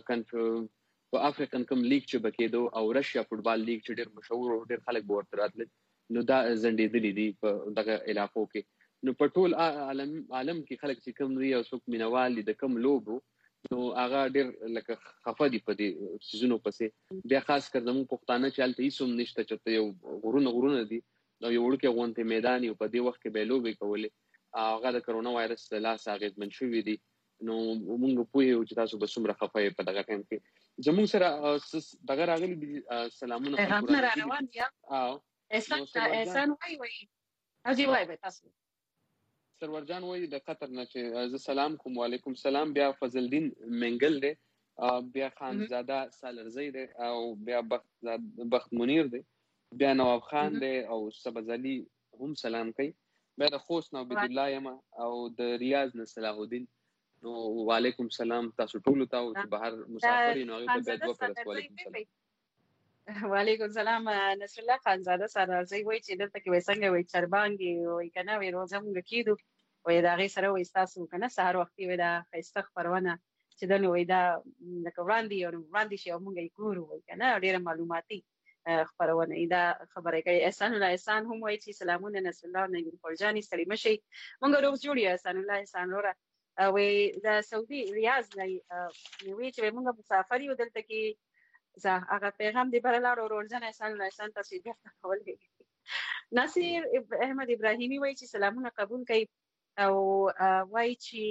کم لیگ چې بکېدو او رشیا فوتبال لیگ چې ډېر مشهور او ډېر خلک ورته راتل نو دا زندیدلې دي په دغه علاقو کې. نو په ټول عالم کې خلک چې کوم لري او څوک مینوال دي د کوم لوبو نو هغه ډېر لکه خفه دي په دې سيزونو پسې. بیا خاص کر زموږ پښتانه چې الته هیڅ هم نشته چې یو غرونه دي نو یو وړوکی غونډه میدان یو په دې وخت کې به لوبې کولې هغه د کرونا وایرس له لاسه اغېزمن شوي دي. نو موږ پوهیږو چې تاسو به څومره خفه یې په دغه ټایم کې. زموږ سره دغه راغلي دي سلامونه پیغامونه را روان دي. احسان وای اجي وای به تاسو سرور جان وای د قطر نه چې ز سلام کوم وعلیکم سلام. بیا فضل الدین منګل دی، بیا خانزاده سالرزی دی او بیا بخت منیر دی، بیا نواب خان دی او سبز علي هم سلام کوي. بیا د خوست نو عبد الله یم او د ریاض نه صلاح الدین. نو وعلیکم سلام تاسو ټول ته او چې بهر مسافر نو هغه ته دوه پر وعلیکم سلام. وعلیکم سلام. نصر الله خانزاده سالرزی وای چې دلته کې وسنګ وای چربانګي وای کنه وای روزه موږ کېدو وای دا غي سره وای تاسو کنه سهار وختي وای دا خسته خبرونه چې دا نو دا لکه وړاندې شي او موږ یې ګورو کنه ډېر معلوماتي خبرونه دا خبره کوي. احسان الله احسان هم وایي چې سلامونه نصر الله نګین فرجاني ستړي مشي موږ روغ جوړ یو. احسان الله احسان لوره وې د سعودي ریاض نه وی چې موږ مسافر یو دلته کې زه هغه پیغام دی برلار او ورځنه احسان الله احسان تاسو دې کولې. ناصر احمد ابراهیمي وایي چې سلامونه قبول کوي او وایي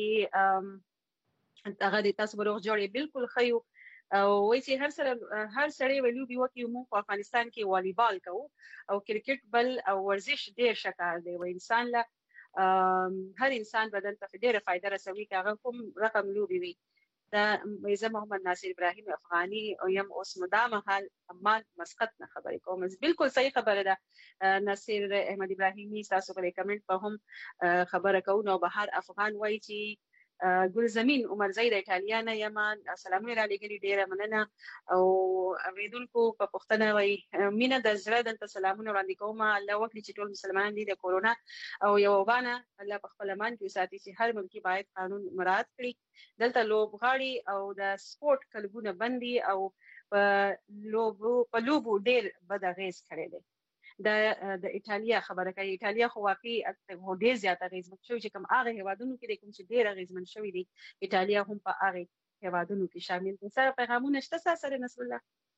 چې هغه د تاسو روغ جوړ بالکل خيو او وایي چې هر سړی ولوبي وکي مو په افغانستان کې والیبال کوو او کرکټ بل او ورزش ډیر شکار دی و انسان له هر انسان بدن ته ډیره فائدہ رسوي کاغه کوم رقم لوبي وي. دا میزه محمد ناصر ابراهیم افغانی او یم اوس مدام حال امان مسقط نه خبرې کوم. بالکل صحیح خبره ده ناصر احمد ابراهیمی تاسو په کمنټ په هم خبره کوو نو بهر افغان وایي چې ګل زمين عمر زید ایټالیا نه یمن سلامونه را لګري ډیره مننه او اوریدونکو په پښتنه وای مینه د زړه د سلامونه وړاندې کوم. الله وکړي چې ټول مسلمانان دي د کورونا او یو وبانه الله په خپل امان کې ساتي چې هر ملکی باید قانون مراعات کړي. دلته لوبغاړي او د سپورت کلبونه بندي او په لوبو ډیر بد اغیز کړی دی. د ایټالیا خبره کوي. ایټالیا خو واقعي ډیر زیات اغیزمن شوی چې کوم هغه هیوادونو کې کوم چې ډیر اغیزمن شوی دي ایټالیا هم په هغه هیوادونو کې شامل دي. سره پیغامونه شته سره نصر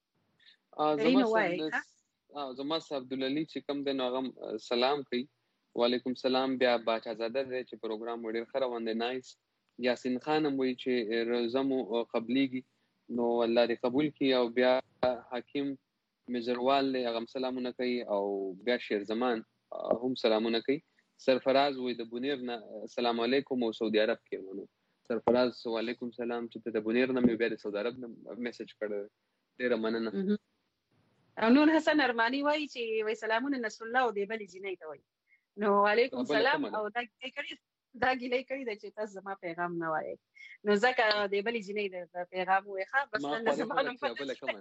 الله زما صاحب عبدالعلی چې کوم د نغم سلام کوي. وعلیکم سلام. بیا باچا زاده چې پروګرام ډیر خره وندې نایس. یاسین خان هم وایي چې روزمو قبليږي نو الله دې قبول کړي. او بیا حکیم مجروال له هغه سلامونه کوي او بیا شیر زمان هم سلامونه کوي. سرفراز وې د بونیر نه السلام علیکم او سعودي عرب کې ونه سرفراز وعلیکم سلام چې د بونیر نه مې بیا د سعودي عرب نه میسج کړ ډیر مننه. او نور حسن ارمانی وایي چې وې سلامونه نصر الله او دی بلی جنې ته وایي نو وعلیکم سلام او دا ګیلې کړی د چې تاسو ما پیغام نه وایي نو ځکه دی بلی جنې د پیغام وې ښه بس نه زمانه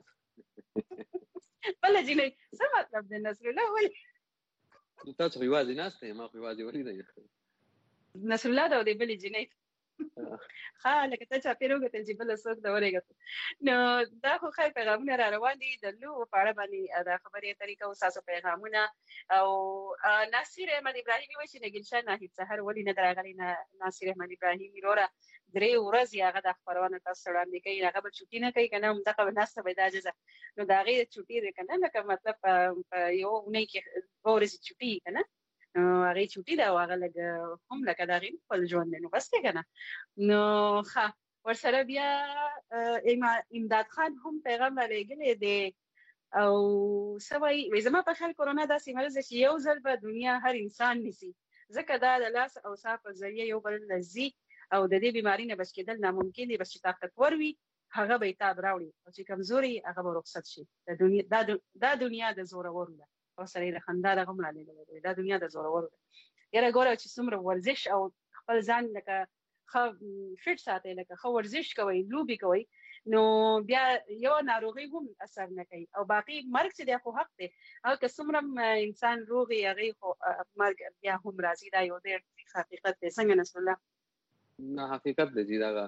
بل جنې څه مطلب د نصر الله ولې تاسو یوازې ناشته ما خو یوازې ولې دی نصر الله دا د بل جنې لکه ته چې پیروګه ته چې بل څوک دا ورېګه نو دا خو خیر پیغامونه را روان دي د لو په اړه باندې دا خبرې طریقه او تاسو پیغامونه او ناصر احمد ابراهیمي وایي چې نګلشاه ناهید سحر ولې نه دراغلی ناصر احمد ابراهیمي وروره 3 ورځې هغه د خبرونه تاسو وړاندې کوي هغه به چوټي نه کوي کنه همدغه ناسته به دا اجازه نو دا غي چوټي ده کنه لکه مطلب یو نه کې ورځې چوټي کنه هغه چوټي دا هغه لګ هم لکه دا غي په ژوند نو بس کنه نو ښه ورسره بیا امداد خان هم پیغام لګلې دی او سوي زما په خیال کورونا دا سیمه چې یو ځل په دنیا هر انسان نسی ځکه دا د لاس او صاف ذریعہ یو بل لذي او د دې بیماری نه بچ کېدل ناممکن دي بس چې طاقتور وي هغه به تاب راوړي او چې کمزوري هغه به رخصت شي. د دنیا د زورور ده او سره د خندا د غم لاله دا دنیا د زورور ده. یاره ګوره چې څومره ورزش او خپل ځان لکه فټ ساتي لکه خو ورزش کوي لوبي کوي نو بیا یو ناروغي هم اثر نه کوي او باقي مرګ چې د خو حق دی او که څومره انسان روغي هغه خو مرګ بیا هم راځي دا یو ډېر حقیقت دی. څنګه نصر الله نه حقیقت دی دا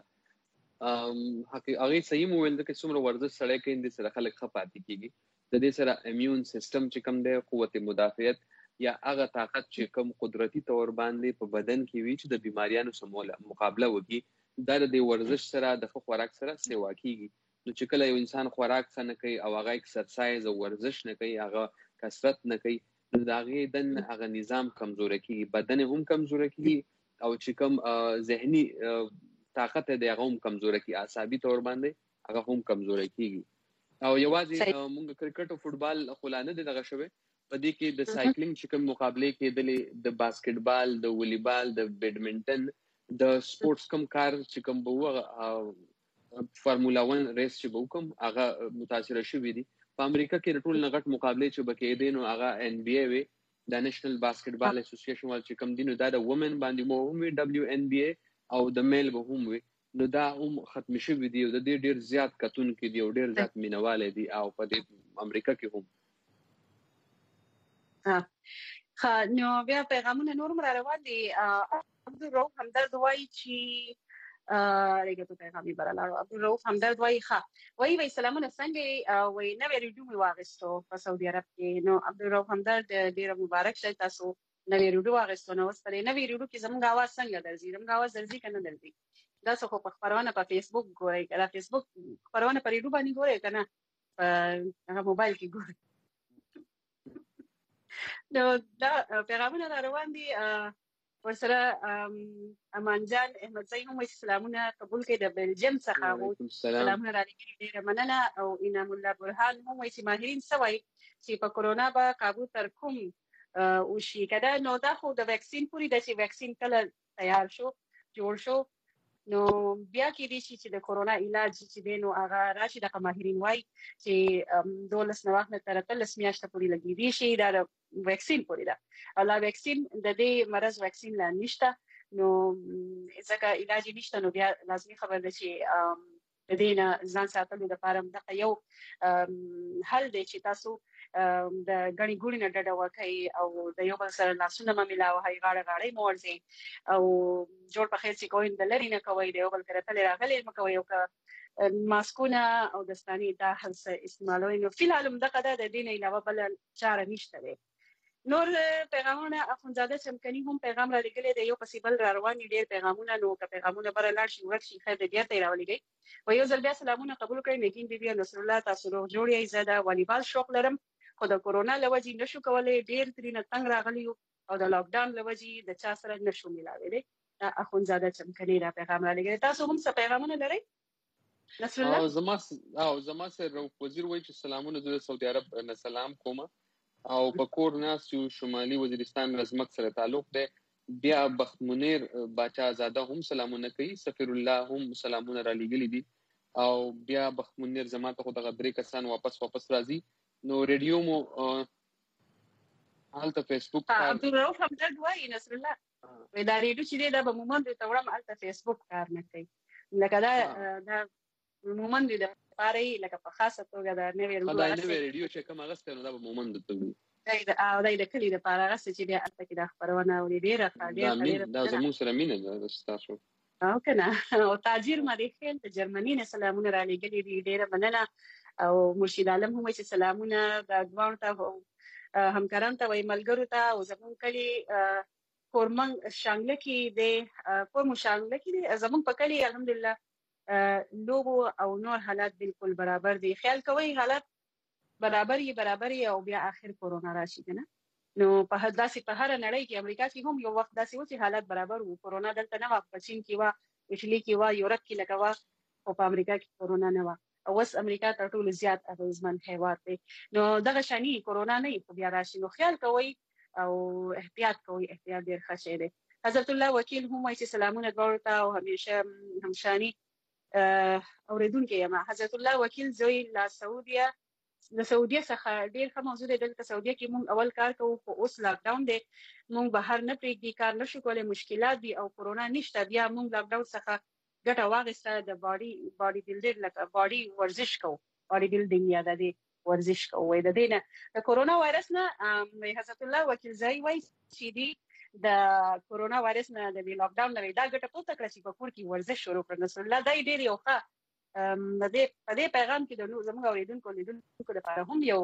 هغه صحیح مو ویل چې څومره ورزش سره کې د سره خلک خپاتې کیږي د دې سره امیون سیستم چې کوم دی قوت مدافعت یا هغه طاقت چې کوم قدرتي تور باندې په بدن کې وي چې د بیماریانو سره مقابله وکړي دا د ورزش سره د خوراک سره سیوا کیږي. نو چې کله یو انسان خوراک څنګه کوي او هغه ایکسرسایز او ورزش نه کوي هغه کثرت نه کوي نو دا غي دن هغه نظام کمزوري کیږي بدن هم کمزوري کیږي او چې کوم ذهني طاقت دی هغه هم کمزوري کیږي اعصابي تور باندې هغه هم کمزوري کیږي. او یوازې موږ کرکټ او فوتبال خلانه دغه شوه په دې کې د سایکلینګ چې کوم مقابله کې د باسکټبال د والیبال د بیډمنټن د سپورتس کوم کار چې کوم بو فارمولا 1 ریس چې بو کوم هغه متاثر شوی دي په امریکا کې ټول نغټ مقابله چې بکې دي نو هغه ان بي اي وي د نېشنل باسکټبال اسوسییشن ول چې کوم دي نو دا د وومن باندې مو هم دبليو ان بي اي او د میل به هم وي نو دا هم ختم شوی دی او د دې ډیر زیات کتون کې دی او ډیر زیات مینواله دي او په دې امریکا کې هم نو بیا پیغامونه نور مر روان دي. عبدالرؤف همدرد وایي چې رګه ته پیغامي براله عبدالرؤف همدرد وای وای سلامونه څنګه وای نوې ریډیو می واغستو په سعودي عرب کې نو عبدالرؤف همدرد ډیر مبارک شه تاسو نوې ریډیو واغستو نو اوس په نوې ریډیو کې زموږ आवाज څنګه درځي زموږ आवाज درځي کنه درځي دا څه خو په خبرونه په فیسبوک ګورئ کله فیسبوک خبرونه په ریډیو باندې ګورئ کنه په موبایل کې ګورئ نو دا پیغامونه روان دي ورسره امان جان احمد زین هم سلامونه قبول کړي د بلجیم څخه سلامونه را لګري ډیره مننه او انعام الله برهان هم وایي چې ماهرین سوي چې په کورونا به قابو تر کوم او شي کده نو دا خو د ویکسین پوری د چې ویکسین کله تیار شو جوړ شو نو بیا کې دي چې د کورونا علاج چې دی نو هغه راشي د ماهرین وایي چې 12 نواخ نه تر 13 میاشتې پورې لګي دي شي دا ویکسین پوری دا او لا ویکسین د دې مرز ویکسین لا نشته نو ځکه علاج نشته نو بیا لازمي خبر ده چې د دې نه ځان ساتلو لپاره د یو حل دی چې تاسو د غني ګوري نه ډډه وکړئ او د یو بل سره لاسونه ملاوه هي غاړه مورځي او جوړ په خیر چې کوین د لری نه کوي د یو بل سره تل راغلي مکوي او ماسکونه او دستانی دا هڅه استعمالوي نو فلحال دغه د دې نه علاوه بل چاره نشته دی نور پیغامونه اخونزاده چمکني هم پیغام را لګلې د یو پسیبل را روان ډیر پیغامونه نو که پیغامونه بر لاړ شي ورشي خیر د بیا ته راولېږي و یو ځل بیا سلامونه قبول کړئ نگین بیبي نصر الله تاسو روغ جوړی زده والیبال شوق لرم خو د کورونا لوجي نشو کولای ډیر ترینه تنگ راغلی او د لاک ډاون لوجي د چا سره نشو ملاوي اخونزاده چمکني را پیغام را لګلې تاسو هم څه پیغامونه لرئ نصر الله زما سره وزیر وایي چې سلامونه د سعودي عرب نه سلام کوم او په کور ناس یو شمالي وزیرستان رزمک سره تعلق دی بیا بخت منیر باچا زاده هم سلامونه کوي سفیر الله هم سلامونه را لګلې دي او بیا بخت منیر زما ته خو دغه درې کسان واپس راځي نو ریډیو مو حالت فیسبوک عبدالرؤف همدرد وایي نصر الله دا ریډیو چې دی دا به مومند ته وړم حالت فیسبوک کار نه کوي لکه دا مومند د پاره لکه په خاصه توګه د نوې ریډیو چې کوم غسته نو دا به مومند ته وي دا د کلی د پاره غسته چې بیا البته د خبرونه او ډیره دا زموږ سره مینه ده تاسو او کنه او تاجر مری خیل ته جرمني نه سلامونه را لګلې دي ډیره مننه او مرشد عالم هم چې سلامونه د دوان ته همکاران ته وای ملګرو ته او زمون کلی کورمنګ شانګل کې د کوم شانګل کې زمون په کلی الحمدلله لوګو او نور حالات بالکل برابر دي خیال کوي حالات برابر او بیا اخر کورونا راشي کنه نو په داسې په هر نړۍ کې امریکا کې هم یو وخت داسې و چې حالات برابر وو کورونا دلته نه و په چین کې و ایټالي کې و یورپ کې لګا و او په امریکا کې کورونا نه و او اوس امریکا تر ټولو زیات اغیزمن هیواد دی نو دغه شانی کورونا نه په بیا راشي نو خیال کوي او احتیاط کوي احتیاط ډیر ښه شی دی حضرت الله وکیل هم وایي چې سلامونه ورته او همیشه همشانی اوریدونکو یم حضرت الله وکیل زوی لا سعودیا د سعودي څخه ډیر ښه موضوع دی دلته سعودي کې مونږ اول کار کوو خو اوس لاک ډاون دی مونږ بهر نه پریږدي کار نشو کولای مشکلات دي او کورونا نشته بیا مونږ لاک ډاون څخه ګټه واغسته د باډي بلډر لکه باډي ورزش کوو باډي بلډینګ یا د ورزش کوو د دې نه د کورونا وایرس نه حضرت الله وکیل زوی وایي چې دی د کورونا وایرس نه د لاک ډاون نه دا ګټه پورته کړه چې په کور کې ورزش شروع کړ نصر الله دا ډیر یو ښه د دې پیغام کې د نو زموږ اوریدونکو لپاره هم یو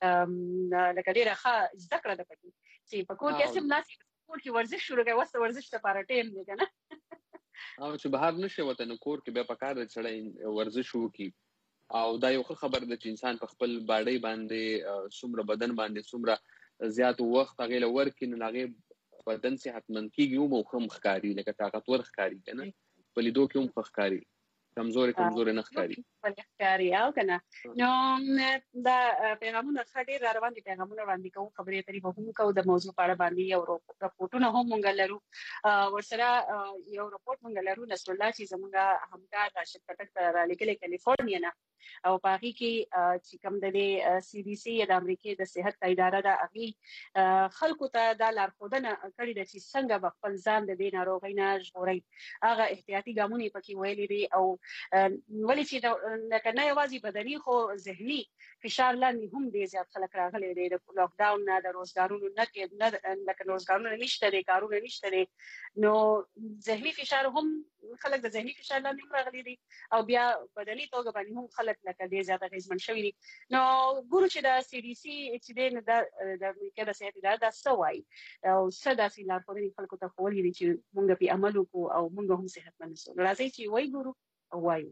لکه ډیره ښه زده کړه ده پکې چې په کور کې اسیم ناس په کور کې ورزش شروع کوي وسته ورزش لپاره ټیم دی کنه او چې بهر نشي وته نو کور کې بیا پکار د چړې ورزش وکي او دا یو خبر ده چې انسان په خپل باډي باندې څومره بدن باندې څومره زیات وخت غیله ورکې نه هغه بدن صحتمند کیږي او مخم ښکاری لکه طاقتور ښکاری کنه په لیدو کې هم ښکاری کمزوري نه ښکاری او کنه نو دا پیغامونه ډېر روان دي پیغامونه وړاندې کوم خبرې اترې به هم کوو د موضوع په اړه باندې یو راپورټونه هم مونږ لرو ورسره یو راپورټ مونږ لرو نصر الله چې زموږ همکار راشد پټک را لګلې کالیفورنیا نه او پاغي کې چې کوم د سی ډي سي د امریکای د صحت اداره د اغي خلکو ته د لارښودنه کړې ده چې څنګه خپل ځان د دې ناروغۍ نه ژغوري هغه احتیاطي ګامونه پکې ویلي دي او ولې چې نه یوازې بدني خو ذهني فشار لاندې هم ډېر زیات خلک راغلي دي د لاک ډاون نه د روزګارونو نه لکه روزګارونه نشته دي کارونه نشته دي نو ذهني فشار هم خلک د ذهني فشار لاندې راغلي دي او بیا په دلی توګه باندې هم خلک لکه ډیر زیات اغیزمن شوي دي. نو ګورو چې د CDC چې د امریکا د صحت اداره دا څه وایي او څه داسې لارښوونې خلکو ته ښوولې دي چې موږ په عمل وکړو او موږ هم صحتمند شو. راځي چې وایي ګورو او وایو.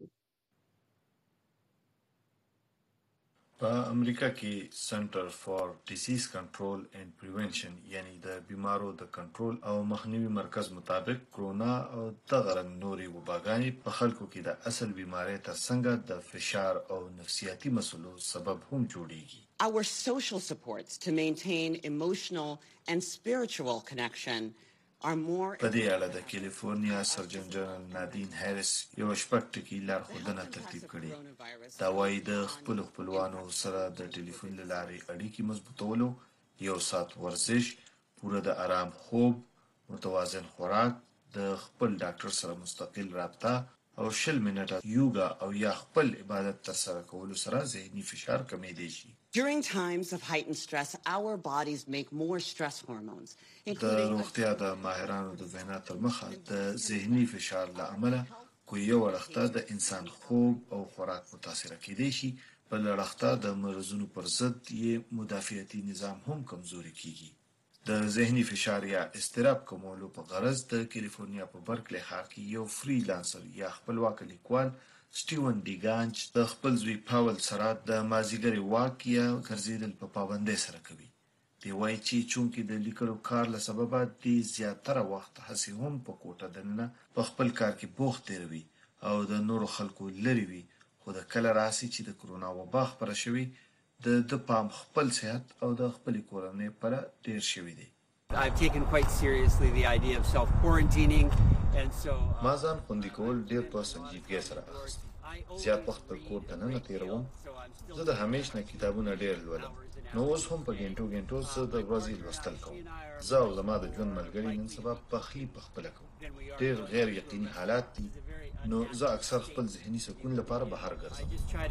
په امریکا کې سنټر فار ډیزیز کنټرول اینڈ پریونشن یعنی د بیمارو د کنټرول او مخنیوي مرکز مطابق کرونا او دغه رنګ نورې وباګانې په خلکو کې د اصل بیماری ترڅنګ د فشار او نفسیاتي مسلو سبب هم جوړیږي. Our social supports to maintain emotional and spiritual connection are more. په دې اړه د کیلیفورنیا سرجن جنرال نادین هریس یو شپږ ټکي لارښوونه ترتیب کړې. دا وايي د خپلوانو سره د ټلیفون له لارې اړیکې مضبوطولو، یو ساعت ورزش، پوره د آرام خوب، متوازن خوراک، د خپل ډاکټر سره مستقل رابطه او 20 منټه یوګا او یا خپل عبادت ترسره کولو سره ذهني فشار کمېدای شي. During times of heightened stress, our bodies make more stress hormones. د روغتیا د ماهرانو د وینا تر مخه د ذهني فشار له امله کوم یو وخت د انسان خوب او خوراک متاثر کېدای شي، بل وخت د مرزونو پر ضد یې مدافعتي نظام هم کمزوري کیږي. د ذهني فشار یا اضطراب کمولو په غرض د کیلیفورنیا په برکلی ښار کې یو فریلانسر یا خپلواک لیکوال سټیون ډیګانچ د خپل زوی پاول سره د مازیګر واک یا ګرځیدل په پابندۍ سره کوي. دی وایي چې چونکې د لیکلو کار له سببه د زیاتره وخت هڅې هم په کوټه دننه په خپل کار کې بوخت تیروي او د نورو خلکو لري وي، خو د کله راسي چې د کرونا وبا خپره شوي د پام خپل صحت او د خپل کورنۍ پر ډیر شوی دی. I've taken quite seriously the idea of self-quarantining and so ما ځان خوندي کول ډیر په سنجیدګۍ سره اخیستی. زیات وخت په کور دننه تیروم. زه د همیش نه کتابونه ډیر لولم. نو اوس هم په ګنټو زه د ورځې لوستل کوم. زه او زما د ژوند ملګري نن سبا پخلی پخپله کوم. ډیر غیر یقیني حالات دي، نو زه اکثر خپل ذهني سکون لپاره بهر ګرځم.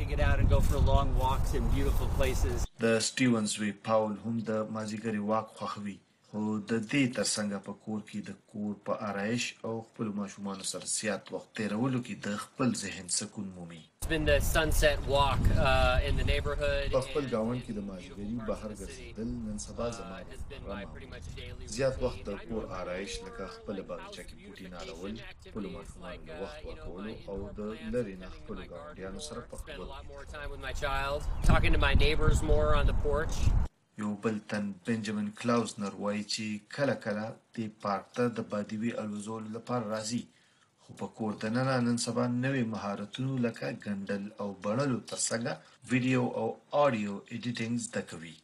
د سټیونز وی پاول هم د مازیګر واک خوښوي، خو د دې ترڅنګ په کور کې د کور په آرایش او خپل ماشومان سره زیات وخت تیرولو کې د خپل ذهن سکون مومي. Been the sunset walk in the neighborhood. په خپل گاون کې د مازیګری بهر ګرځېدل نن سبا زموږ زیات وخت د کور آرایش لکه خپل باغچه کې بوټي نالول، خپل ماشومان له وخت ورکول او د لرې نه خپل ګاونډیانو سره په خبرو talking to my neighbors more on the porch. یو بل تن بنجامین کلاوزنر وایي چې کله کله د پارک ته د بادیوي الوزولو لپاره راځي، خو په کور دننه نن سبا نوې مهارتونو لکه ګنډل او بڼلو ترڅنګ ویډیو او آډیو ایډیټینګ زده کوي.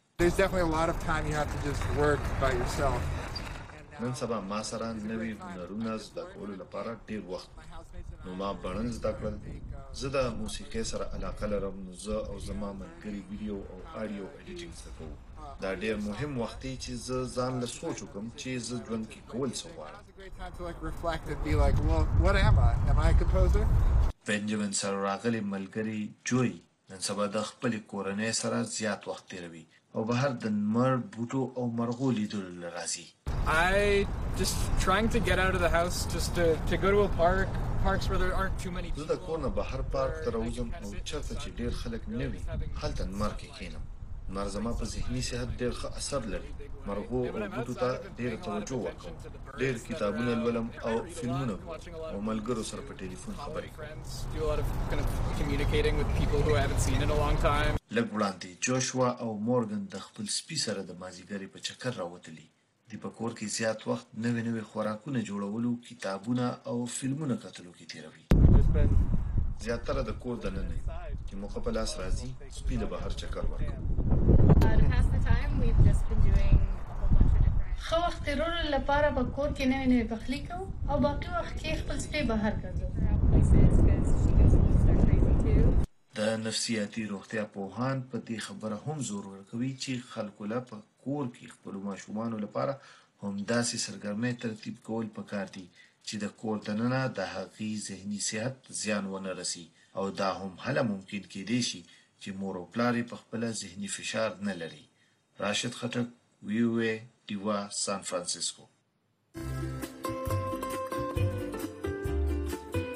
نن سبا ما سره نوې هنرونه زده کولو لپاره ډیر وخت، نو ما بڼل زده کړل. زه د موسیقۍ سره علاقه لرم، نو زه او زما ملګري ویډیو او آډیو ایډیټینګ زده کوو. دا ډیر مهم وخت دی چې زه ځان له سوچ وکړم چې زه ژوند کې کول څه غواړم. بنجامین سره راغلی ملګری جوی نن سبا د خپل کورنۍ سره زیات وخت تیروي او بهر د نمر بوټو او مرغو لیدلو راځي. I just trying to get out of the house just to go to a parks where there aren't too many people. زه د کور نه بهر پارک ته راوځم او چېرته چې ډیر خلک نه وي هلته نمر کې کښېنم. نمر زما په ذهني صحت ډیر ښه اثر لري. مرغو او بوټو ته ډیر توجه وکړم. ډیر کتابونه لولم او فلمونه او ملګرو سره په ټلیفون خبرې کوم. لږ وړاندې جوشوا او مورګن د خپل سپي سره د مازیګري په چکر راوتلي. دی په کور کې زیات وخت نوې خوراکونه جوړولو، کتابونه او فلمونه کتلو کې تیروي. زیاتره د کور دننه چې موقع په لاس راځي سپي له بهر چکر ورکوي. خو وخت تیرولو لپاره په کور کې نوې پخلی کوو او باقي وخت کې خپل سپي بهر ګرځو. د نفسیاتي روغتیا پوهان په دې خبره هم زور ورکوي چې خلکو له په کور کې خپل ماشومان لپاره هم داسې سرګرمۍ ترتیب کول پکار دي چې د کور دننه د هغې ذهني صحت زیان ونه رسي، او دا هم هله ممکن کېدای شي چې مور او پلار په خپل ذهني فشار نه لري. راشد خټک، ویوې ډیوا، سان فرانسیسکو.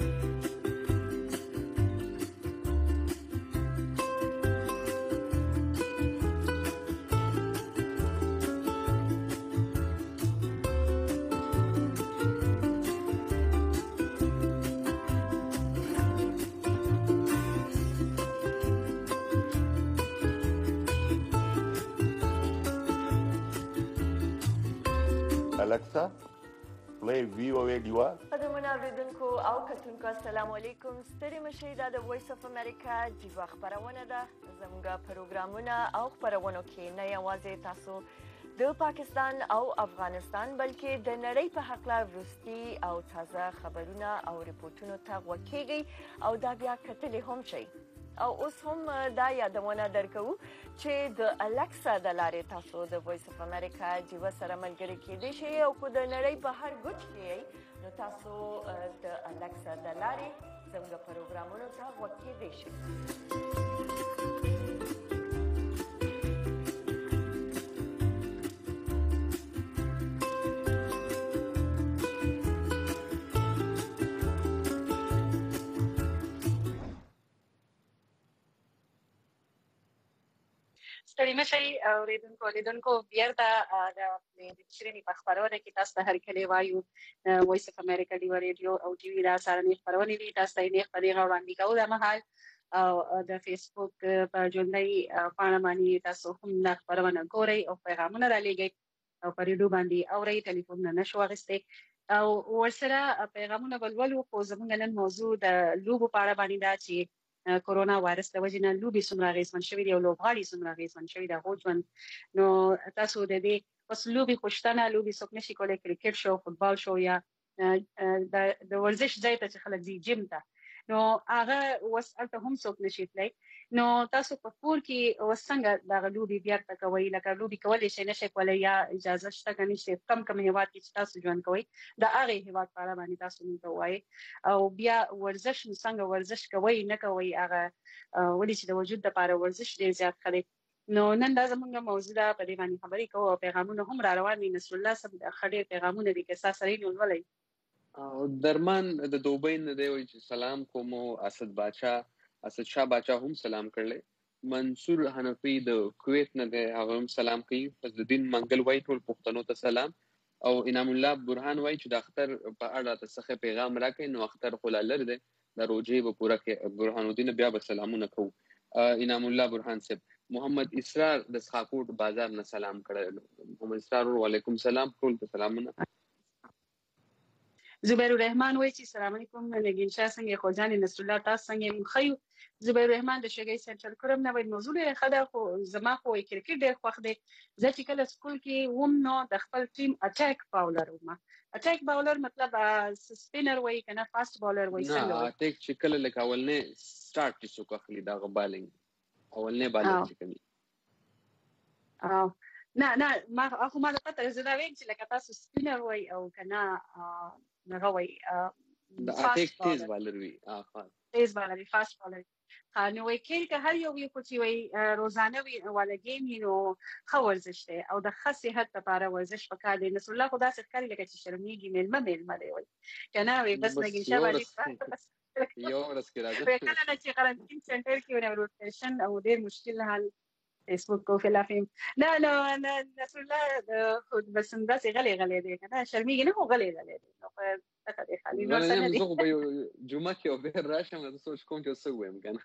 Alexa, play VOA Diva. قدرمن اوریدونکو او کتونکو السلام علیکم ستړي مشئ دا د وایس اف امریکا جیوا خبرونه ده زموږ پروګرامونه او خبرونه کې نه یوازې تاسو د پاکستان او افغانستان بلکې د نړۍ په حق وروستي او تازه خبرونه او ریپورتونو ته غوږ او دا بیا کتلې هم شي او اوس هم دا یادونه درکو چې د الکسا د لارې تاسو د وایس اف امریکا جیوا سره ملګری کېدئ شئ او کو د نړۍ په هر ګوټ کې نو تاسو د الکسا د لارې زموږ پروګرامونو ته غوږ کېدئ شئ. ستړي مشئ اوریدونکو بیرته د شیرینې په خبرونه کې تاسو ته هرکلی وایو وایس اف امریکا ډیوا ریډیو او ټي وي دا سارنې خبرونه دي تاسو ته یې خبرې وړاندې کوو د مهال او د فیسبوک په ژوندۍ پاڼه باندې تاسو هم دا خبرونه ګورئ او پیغامونه رالېږئ او په ریډیو باندې اورئ ټلیفونونه نشو اخیستی او ورسره پیغامونه ولولو خو زموږ نن موضوع د لوبو په اړه باندې دا چې کورونا وایرس د وجې نه لوبې څومره اغېزمن شوي دي او لوبغاړي څومره اغېزمن شوي دي هغو ژوند نو تاسو د دې اوس لوبې خو شته نه لوبې څوک نشي کولی کرکټ شو فوټبال شو یا د ورزش ځای ته چې خلک ځي جیم ته نو هغه اوس هلته هم څوک نشي تللی نو تاسو په کور کې اوس څنګه دغه لوبې بیرته کوئ لکه لوبې کولی شئ نشئ کولی یا اجازه شته که نشته کم هېواد کې چې تاسو ژوند کوئ د هغې هېواد په اړه باندې تاسو موږ ته ووایئ او بیا ورزش نو څنګه ورزش کوئ نه کوئ هغه ولې چې د وجود دپاره ورزش ډېر زیات ښه دی نو نن دا زموږ موضوع ده په دې باندې خبرې کوو او پیغامونه هم را روان دي نصرالله صاحب ښه ډېر پیغامونه دي که ستا سره یې نو لولئ درمان د دوبۍ نه دی وایي چې سلام کوم اسد شاه باچا هم سلام کړلی منصور حنفي د کویت نه دی هغه هم سلام کوي فضل الدین منګل وایي ټول پښتنو ته سلام او انعام الله برهان وایي چې د اختر په اړه څه پیغام راکړي نو اختر خو لا لرې دی د روژې به پوره کړي برهان الدین بیا به سلامونه کوو انعام الله برهان صاحب محمد اسرار د سخاکوټ بازار نه سلام کړی محمد اسرار وعلیکم سلام ټول ته سلامونه زبیر الرحمن وایي چې سلام علیکم نگین شاه څنګه خوجان نصرالله تاسو څنګه خیو زبیر الرحمن د شګۍ سنټر کوم نه وایي موضوع ډېره ښه ده خو زما خو کرکټ ډېر خوښ دی زه چې کله سکول کې وم نو د خپل ټیم اټیک باولر وم اټیک باولر مطلب سپینر وایي که نه فاست باولر وایي نه اټیک چې کله لکه اولنې سټارټ چې څوک اخلي دغه بالینګ اولنې بالینګ چې کوي نه ما د پته زه دا وایم چې لکه تاسو سپینر وایي او که نه هغه وایي د اټیک تیز بالر وي تیز بالر وي فاست بالر نو وایي که هر یو وي خو چې وایي روزانه وي والا ګیم وي نو ښه ورزش دی او د ښه صحت لپاره ورزش پکار دی نصرالله خو داسې ښکاري لکه چې شرمېږي میلمه دی وایي که نه وایي بس نګین شاه باندې یو ورځ کې راځي کله نه چې قرنطین سنټر کې ونه روټیشن او ډېر مشکل حال فیسبوک کو فلافیم نه نصرالله خود بس انداسې غلی دی که نه شرمېږي نه خو غلی دی نو په تکه دی خالي نور څه نه دي زه خو به یو جمعه کې او بیر راشم نو سوچ کوم چې څه ووایم که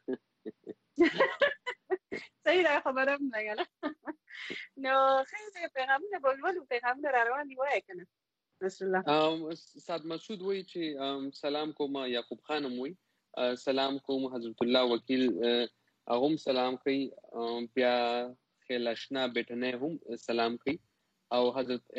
نه صحیح ده خبره هم نه که نه نو ښه پیغامونه به ولولو پیغامونه را روان دي وایه که نه نصرالله سعد مسعود وایي چې سلام کوم یعقوب خان هم وایي سلام کوم حضرت الله وکیل هغه هم سلام کوي بیا خیل اشنا بیٹنه هم سلام کوي او حضرت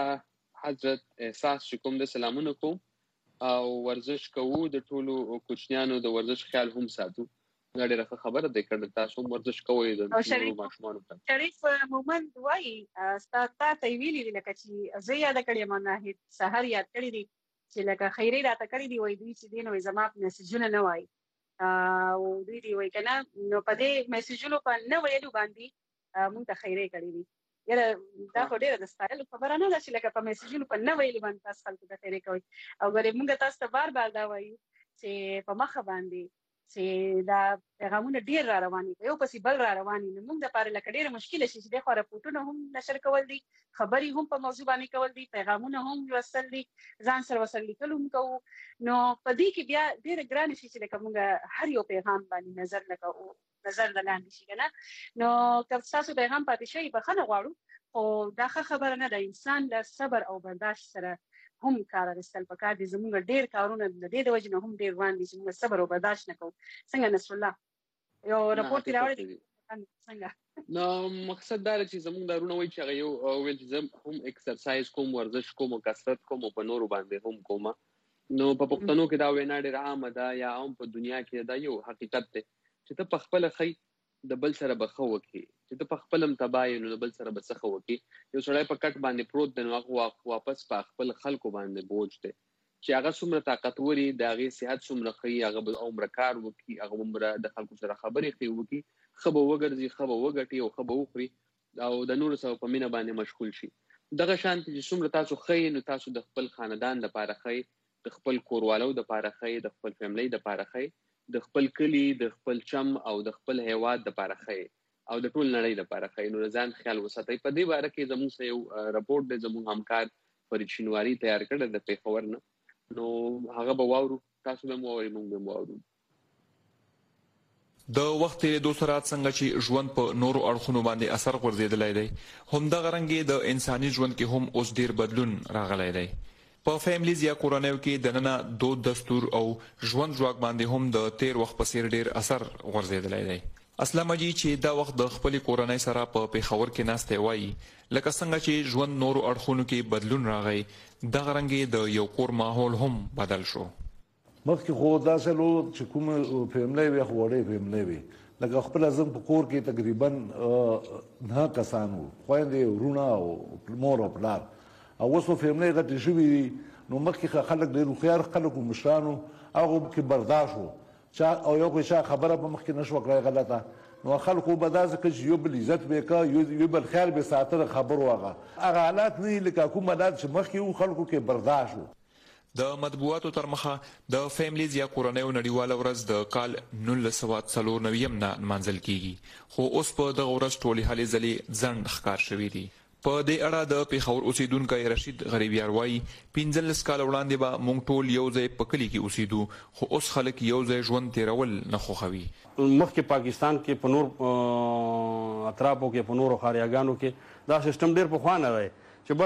احساس چې کوم د سلامونه کوم او ورزش کوو د ټولو کوچنیانو د ورزش خیال هم ساتو دا ډېره ښه خبره دی که تاسو هم ورزش کوئ د نورو ماشومانو ته شریف مومند وایي تا ته یې ویلي دي لکه چې زه یاده کړې یم ناهید سهار یاد کړي دي چې لکه خیرې راته کړي دي وایي دوی چې دی نو زما میسجونه نه وایي او دوی دی وایي که نه نو په دې میسجونو په نه ویلو باندې مونږ ته خیرې کړي دي یاره دا خو ډېره د ستایلو خبره نه ده چې لکه په میسجونو په نه ویلو باندې تاسو خلکو ته خیرې کوئ او ګورې مونږ تاسو ته بار دا وایو چې په مخه باندې چې دا پیغامونه ډېر را روان دي یو پسې بل را روان دي نو موږ دپاره لکه ډېره مشکله شي چې دخوا راپورټونه هم نشر کول دي خبرې هم په موضوع باندې کول دي پیغامونه هم لوستل دي ځان سره ورسره لیکل هم کوو نو په دې کې بیا ډېره ګرانه شي چې لکه موږ هر یو پیغام باندې نظر نه لاندې شي که نه نو که ستاسو پیغام پاتې شوي بښنه غواړو خو دا خبره نه ده. انسان له صبر او برداشت سره هم کار اخیستل پکار دي. زموږ ډېر کارونه د دې د وجې نه هم ډېر روان دي چې موږ صبر او برداشت نه کوو. څنګه نصر الله یو راپورټ راوړی څنګه؟ نو مقصد دا چې زموږ دارونه وایي چې هغه یو ویل چې زه هم ایکسرسایز کوم، ورزش کوم او کثرت کوم او په نورو باندې هم کوم. نو په پښتنو کې دا وینا ډېره عامه ده یا هم په دنیا کې دا یو حقیقت دی چې ته په خپله خی د بل سره به ښه وکړي، چې ته په خپل هم تباه نو د بل سره به څه ښه وکړي. یو سړی په کټ باندې پروت دی نو هغه واپس په خپل خلکو باندې بوج دی چې هغه څومره طاقتور وي، د هغې صحت څومره ښه هغه به عمره کار وکړي، هغه عمره د خلکو سره خبرې ښې وکړي، ښه به وګرځي، ښه به وګټي او ښه به وخوري او د نورو سره په مینه باندې مشغول شي. دغه شان چې څومره تاسو ښه نو تاسو د خپل خاندان لپاره ښه، د خپل کوروالو لپاره ښه، د خپل فیملی لپاره ښه، د خپل کلی، د خپل چم او د خپل هیواد لپاره ښه او د ټول نړۍ لپاره ښه. نو ځان خیال وساتئ. په دې باره کې زموږ سره یو راپورټ دی زموږ همکار فرید شینواري تیار کړی د پېښور نه، نو هغه به واورو، تاسو به هم واورئ، موږ به هم واورو. د وخت تېرېدو سره څنګه چې ژوند په نورو اړخونو باندې اثر غورځېدلی دی، همدغه رنګې د انساني ژوند کې هم اوس ډېر بدلون راغلی دی. په فیملیز یا کورنیو کې دننه دود، دستور او ژوند ځواک باندې هم د تیر وخت په څېر ډېر اثر غورځېدلی دی. اسلام جی چې دا وخت د خپلې کورنۍ سره په پېښور کې ناستی وایي لکه څنګه چې ژوند نورو اړخونو کې بدلون راغی، دغه رنګې د یو کور ماحول هم بدل شو. مخکې خو داسې لو چې کومه فیملی وي خو وړې فیملی وي، لکه خپله زه په کور کې تقریبا 9 کسان وو، خویندې، وروڼه او مور او پلار. او اوس په فیملی غټې شوي دي، نو مخکې خلک ډېر هوښیار خلک وو، مشرانو هغو کې برداشت وو او یو کوئی چا خبره په مخکې نه شوه کړی غلطه، نو خلکو به داسې کړه چې یو بل عزت به یې که، یو بل خیال به یې ساته د خبرو. هغه حالات نه دي لکه کوم حالات چې مخکې وو، خلکو کې برداشت وو. د مطبوعاتو تر مخه د فیملیز یا کورنیو نړیواله ورځ د کال 1994 نه نمانځل کیږي، خو اوس په دغه ورځ ټولې هلې ځلې ځنډ ښکار شوي دي. په دې اړه د پېښور اوسیدونکی رشید غریبیار وایي 15 کاله وړاندې به موږ ټول یو ځای په کلي کې اوسېدو، خو اوس خلک یو ځای ژوند تېرول نه خوښوي. مخکې پاکستان کې په نور اطرافو کې، په نورو ښاریاګانو کې دا سیستم ډېر پخوا نه دی چې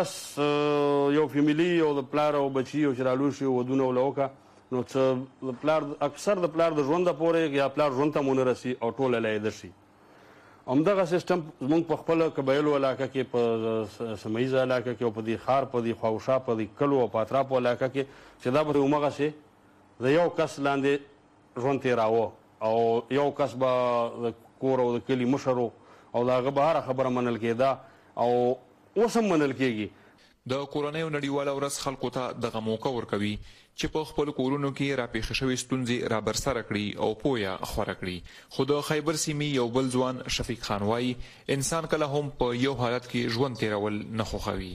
بس یو فیملي او د پلار او بچي او چې رالوی شي ودونه ولوکه، نو څه د پلار اکثر د پلار د ژونده پورې یا پلار ژوند ته مو نه رسي او ټوله لیده شي. همدغه سیستم زموږ په خپله قبایلو علاقه کې، په سیمه علاقه کې او په دې ښار، په دې خواوشا، په دې کلو او په اطرافو علاقه کې چې دا به همغسې د یو کس لاندې ژوند تېراوه او یو کس به د کور او د کلي مشر و او د هغه به هره خبره منل کېده او اوس هم منل کېږي. د کورنیو نړیواله ورځ خلکو ته دغه موقع ورکوي چې په خپل کورونو کې راپېښې شوې ستونزې رابرسره کړي او پویه خوره کړي. خو د خیبر سیمې یو بل ځوان شفیق خان وایي انسان کله هم په یو حالت کې ژوند تېرول نه خوښوي.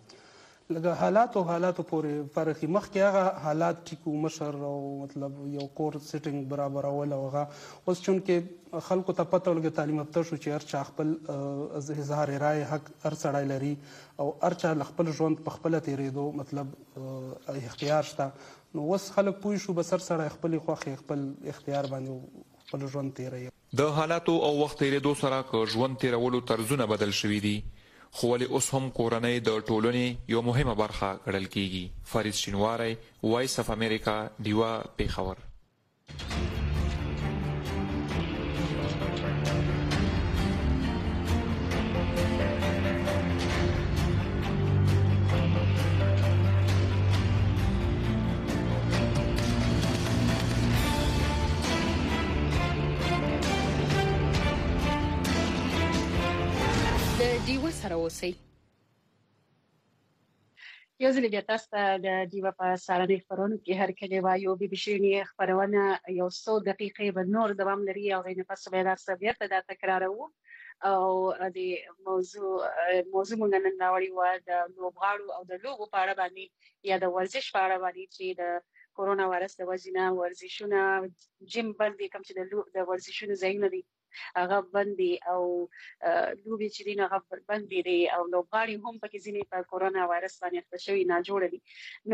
لکه حالاتو پورې فرق وي. مخکې هغه حالات ټیک و، مشر او مطلب یو کور سیټینګ برابرول او هغه. اوس چونکې خلکو ته پته ولګي، تعلیم یافته شو چې هر چا خپل اظهار رایې حق هر سړی لري او هر چا له خپل ژوند په خپله تېرېدو مطلب اختیار شته. نو اوس خلک پوه شو بس هر سړی خپلې خوښې خپل اختیار باندې خپل ژوند تېروي. د حالاتو او وخت تېرېدو سره که ژوند تېرولو طرزونه بدل شوي دي، خو ولې اوس هم کورنۍ د ټولنې یو مهمه برخه ګڼل کیږي. فرید شینواری، وایس اف امریکا، ډیوا، پېښور. یو ځل بیا تاسو ته د ډیوا په سهارنۍ خپرونو کې هر کله وایو بي بي سي خپرونه یو څو دقیقې به نور دوام لري او غوښنه پس به تاسو بیا ته تکرارو او د موضوع مونږ نن راوړی و د لوبغاړو او د لوبو په اړه باندې یا د ورزش په اړه باندې چې د کورونا وایرس د وجې نه ورزشونه جیم باندې کوم چې د ورزشونو ځایونه دي هغه باندې او لوبي چې دین هغه باندې دي او لوبغاړي هم پکې ځینې په کورونا وایرس باندې اخته شوي نه جوړ دي.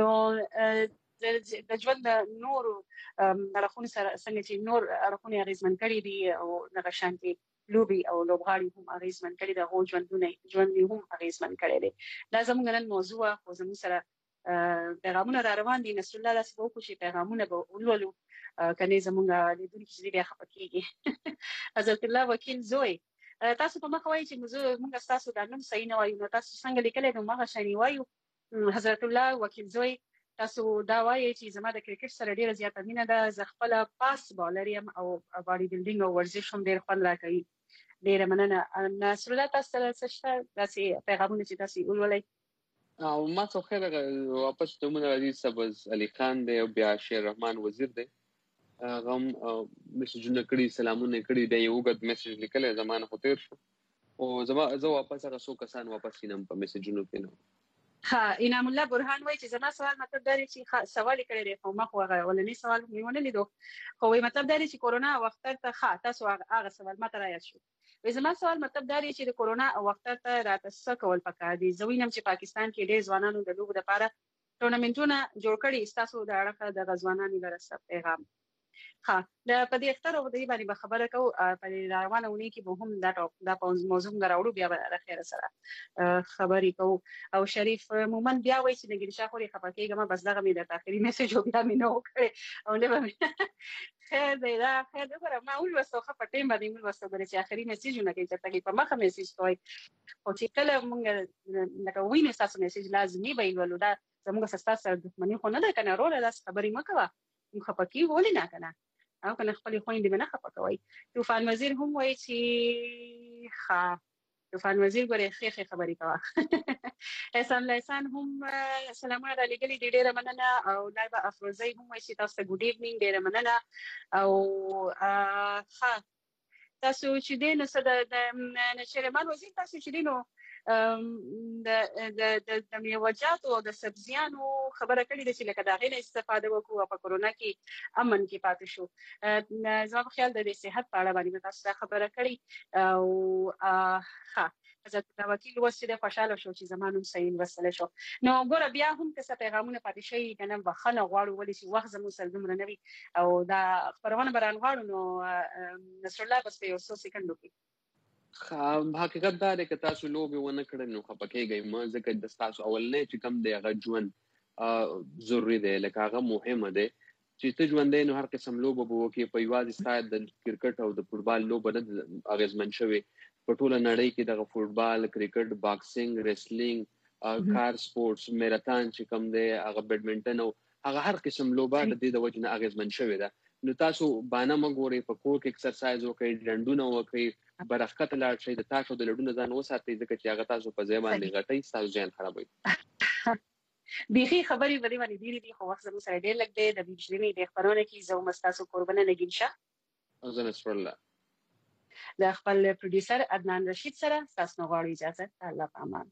نو د ژوند د نور اړخونو سره څنګه چې نور اړخونه اغیزمن کړي دي او دغه شانتي لوبي او لوبغاړي هم اغیزمن کړي د هو ژوند هم اغیزمن کړي دي دا زموږ نن موضوع خو زموږ سره پیغامونه را روان دي نصر الله داسې وکړو چې پیغامونه به ولولو کني زموږ لیدونکو چې بیا خپه کیږي حضرت الله وکیل زوی تاسو په مخ وایي چې موږ تاسو د نوم صحیح نه وایو نو تاسو څنګه لیکلې نو مغه شنی وایو حضرت الله وکیل زوی تاسو دا وایي چې زما د کرکټ سره ډیره زیاته مینه ده زه خپل پاس بالر یم او باډي بلډینګ او ورزش هم ډیر خوند راکوي ډیره مننه نصر الله تاسو سره څه شته داسې پیغامونه چې تاسو ولولئ او ما څو خیر واپس دومره راځي سبز علي خان دی او بیا شیر رحمان وزیر دی غم میسجونه کړي سلامونه کړي د یو غد میسج لیکل زمانه خو تیر شو او زه واپس هغه څو کسان واپس کینم په میسجونو کې نو ها انعام الله برهان وایي چې زما سوال مطلب دا دی چې سوال کړی دی خو ما خو هغه ولني سوال میونه لیدو خو وایي مطلب دا دی چې کورونا وخت ته تاسو هغه سوال ماته راځي شو وایي زما سوال مطلب دا دی چې د کورونا وخت ته راته کول پکار دي زوینم چې پاکستان کې ډېر ځوانانو د لوبو لپاره ټورنمنټونه جوړ کړي تاسو د اړه د غزوانانو لپاره پیغام ها د پدې اختر او د دې باندې خبره کو په روانه ونی کې به هم دا موضوع غراوړو بیا به خیر سره خبرې کو او شریف مومن بیا وایي چې نګری شاه خوري خپکیږم بس دغه مې د تاخیری میسج او بیا مې نو کړ او نه به خیر دی دا خیر دی ما اول وسو خپټې باندې مول وسو غره چې اخري میسجونه کې چې په مخه میسج کوي او چې کله مونږ لکه وینې تاسو میسج لازمي به ولو دا زموږ سره دښمنی خو نه ده کنه روله داس خبرې مکوه خپکی ولې نه کنه او کنه خپل خويندې نه خپکوي طوفان وزیر هم وایي چې طوفان وزیر ګورې خې خبرې کوه احسان لسان هم سلامونه را لګلې ډېره مننه او لایبه افروزی هم وایي چې تاسو ګډ ایونینګ ډېره مننه او تاسو چې دین سره د نشرمان وزیر تاسو چې دینو د میوجات او د سبزیانو خبره کړې ده چې لکه دا غینه استفاده وکړو په کورونا کې امن کې پاتې شو زما په خیال د صحت په اړه باندې تاسو خبره کړې او حضرت وکیل وسیله خوشاله شو چې زمانوم صحیح وسله شو نو ګوره بیا هم که پیغامونه پاتې شي کنه بخنه غواړو ولې چې وخت زموږ سره دومره نوي او دا خبرونه بران غواړو نو نصر الله بس په یو څو سکندو کې حقیقت دا دی که تاسو لوبې ونه کړئ نو خپکیږئ مه ځکه د تاسو اولنی چې کم دی هغه ژوند ضروري دی لکه هغه مهمه دی چې ته ژوندی نو هر قسم لوبه به وکړې په یوازې ستا د کرکټ او د فوټبال لوبه نه اغېزمن شوې په ټوله نړۍ کې دغه فوټبال کرکټ باکسینګ ریسلینګ کار سپورټس میراتان چې کم دی هغه بیډمنټن او هغه هر قسم لوبه د دې د وجې نه اغېزمن شوې ده نو تاسو باندې مګورئ په کور کې ایکسرسایز وکړئ ډنډونه وکړئ برخت لاړ شئ د تاسو د لډونو ځان وساتئ ځکه چې هغه تاسو په ځای باندې غټئ تاسو ځان خرابوي بيخي خبري بدی باندې ډیری خو وخت زموږ سره ډیر لګ دی د بيجلي د خبرونه کې زو مستاسو قربانه نګین شه اذن نصر الله د خپل پروډوسر عدنان رشید سره تاسو غواړي اجازه الله پامان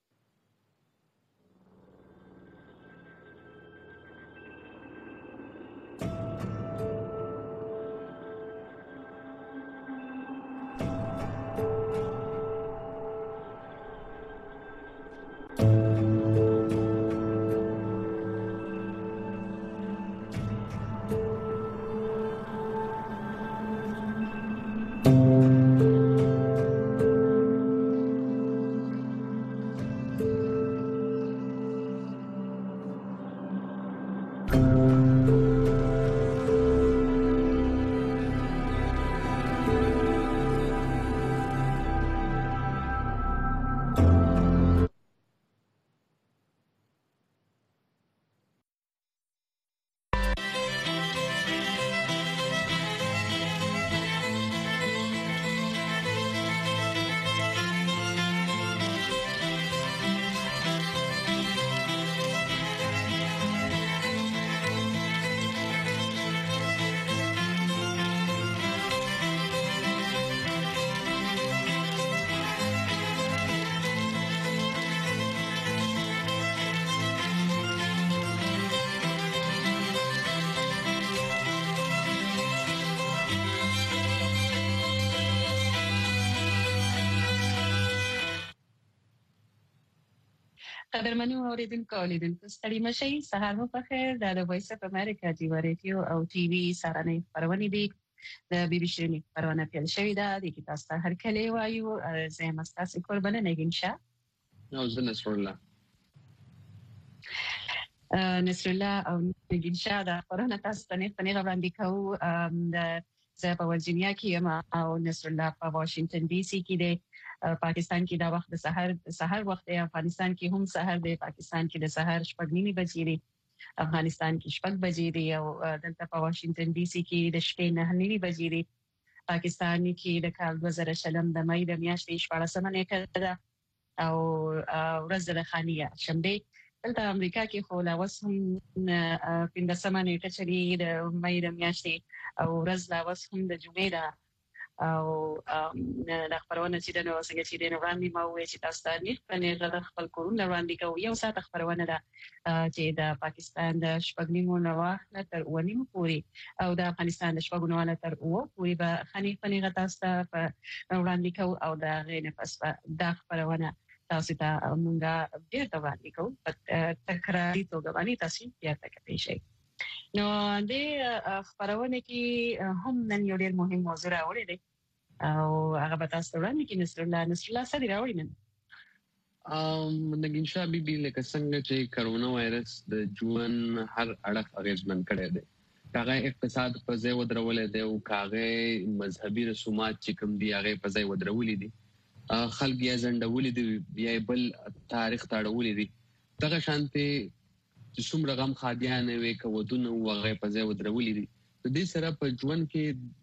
قدرمنو اوریدونکو لیدونکو ستړي مشئ سهار مو په خیر د وایس اف امریکا دی ریډیو او ټي وي سارنې خبرونه دي د بي بي شيرين پرونه پیل شوې ده د کی تاسو ته هر کله وایو زه مستاسې قربانه نگین شاه نو زه نصر الله او نگین شاه د پرونه تاسو ته نه وړاندې کوو زه په ورجینیا کې یم او نصر الله په واشنگټن ډي سي کې دی پاکستان کې دا وخت د سحر وخت دی افغانستان کې هم سحر دی پاکستان کې د سحر 9:30 بجې دی افغانستان کې 6 بجې دی او دلته په واشنگټن ډي سي کې د شپې 9:30 بجې دی پاکستان کې د کال 2020 د مې د میاشتې 14 نیټه ده او ورځ د خانیه شنبه دلته امریکا کې خو لا وسم 15 نیټه چې د مې د میاشتې او ورځ لا وسم د جمعې ده او د خبرونه چې د نو څنګه چې د وړاندې ما وې چې تاسو ته نه پنه د خپل کورونه وړاندې کوو یو ساعت خبرونه ده چې د پاکستان د شپږنیمو نوه تر ونیمو پورې او د افغانستان د شپږنیمو نوه تر اوه پورې به خني پنه تاسو ته وړاندې کوو او د غینه پس د خبرونه تاسو ته مونږه ډیر ته وړاندې کوو په تکراري توګه باندې تاسو بیا تکرار شئ نو د خبرونه کې هم نن یو ډیر مهم موضوع راوړی دی او هغه به تاسو وړاندې کې نصر الله سره راوړی نن نگین شاه بي بي لکه څنګه چې کرونا وایرس د ژوند هر اړخ اغیزمن کړی دی هغه اقتصاد په ځای ودرولې دی او هغه مذهبي رسومات چې کوم دی هغه په ځای ودرولې دي خلک یې ځندولې دي بیا بل تاریخ تاړولې دي دغه شانتي چې څومره غم خادیان وي کودونه وغه په ځای ودرولې دي د دې سره په ژوند کې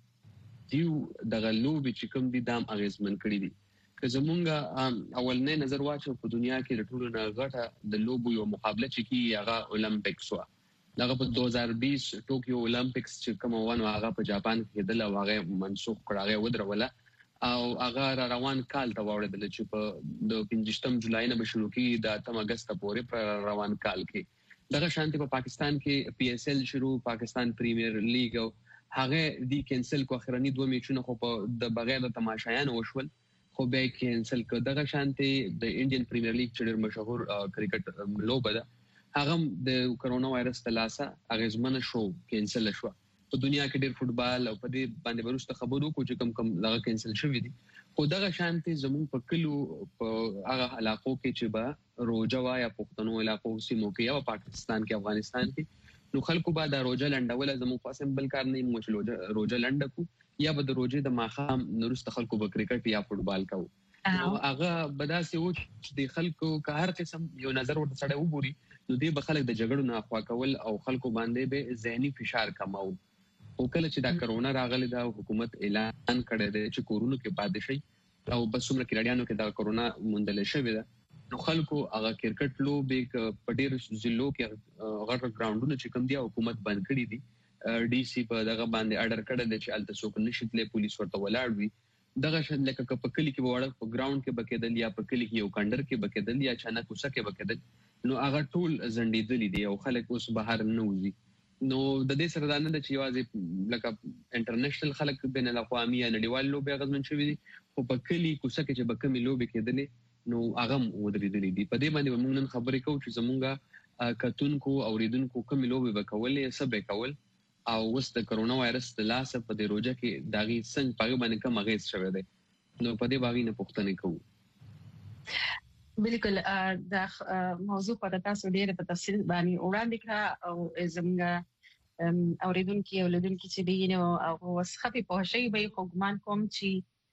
دیو دغه لوبي چې کوم دي دام اغیزمن کړی دي که زمونږه اولنې نظر واچو په دنیا کې د ټولو نه غټه د لوبو یو مقابله چې کی هغه اولمپیکس و دغه په 2020 ټوکیو اولمپیکس چې کوم ونه هغه په جاپان کې د هغه منسوخ کړه ودروله او هغه روان کال ته وړل چې په د 15 جولای نه شروع کی د 8 اگست پورې پر روان کال کې دغه شانتي په پاکستان کې پی ایس ایل شروع پاکستان پریمیر لیګ او هغه دی کینسل کو اخرنی 2 میچونه خو په د بغیر د تماشایانو وشول خو به کینسل کو دغه شانتي د انډین پریمیر لیګ چې ډېر مشهور کرکټ لوبه ده هغه د کرونا وایرس تلاسه اغیزمن شو کینسل شو په دنیا کې ډېر فوتبال او په دې باندې ورسته خبرو کو چې کم دغه کینسل شوی دي خو دغه شانتي زموږ په کلو په هغه علاقو کې چې با روجا یا پښتنو علاقو سیمو کې او پاکستان کې افغانستان کې نو خلکو به د روجا لنډول زموږ پاسم بل کار نه مو چې روجا لنډکو یا به د روجې د ماخام نورست خلکو به کرکټ یا فوتبال کوي نو هغه بداسي و چې د خلکو که هر قسم یو نظر ورته سره وګوري نو دې به خلک د جګړو نه اخوا کول او خلکو باندې به ذهني فشار کماو او کله چې دا کرونا راغلی دا حکومت اعلان کړی دی چې کورونو کې پاتې شي او بس څومره کډیانو کې دا کرونا موندل شوی ده نو خلکو هغه کرکټ لوبې په ډېر ضلعو کې غټ ګراوندونه چې کوم دی حکومت بند کړی دي ډي سي په دغه باندې اډر کړی دی چې الته څوک نشي تللی پولیس ورته ولاړ وي دغه شان لکه په کلی کې وړه په ګراوند کې بکیدل یا په کلی کې یو کندر کې بکیدل یا چانه کوڅه کې بکیدل نو هغه ټول زندیدل دي او خلک اوس بهر نه وځي نو د دې سره دا نه چې یوازې لکه انټرنیشنل خلک بین الاقوامي یا نړیوال لوبې غوښمن شوی دي خو په کلی کوڅه کې چې بکمې لوبې کېدلې نو هغه ودرېدلې دي په دې باندې موږ نن خبرې کوو چې زمونږه کتونکو اوریدونکو کومې لوبې وکولې سبې کول او وس د کرونا وایرس د لاسه په دې روزه کې داغي څنګه په باندې کوم اغیز شوی دی نو په دې باندې نه پوښتنه کوو بالکل دا موضوع په تاسو ډېر په تفصیل باندې وړاندې کړه او زمونږه اوریدونکو او لیدونکو چې دی نو او وسخه په شی به حکومت کوم چې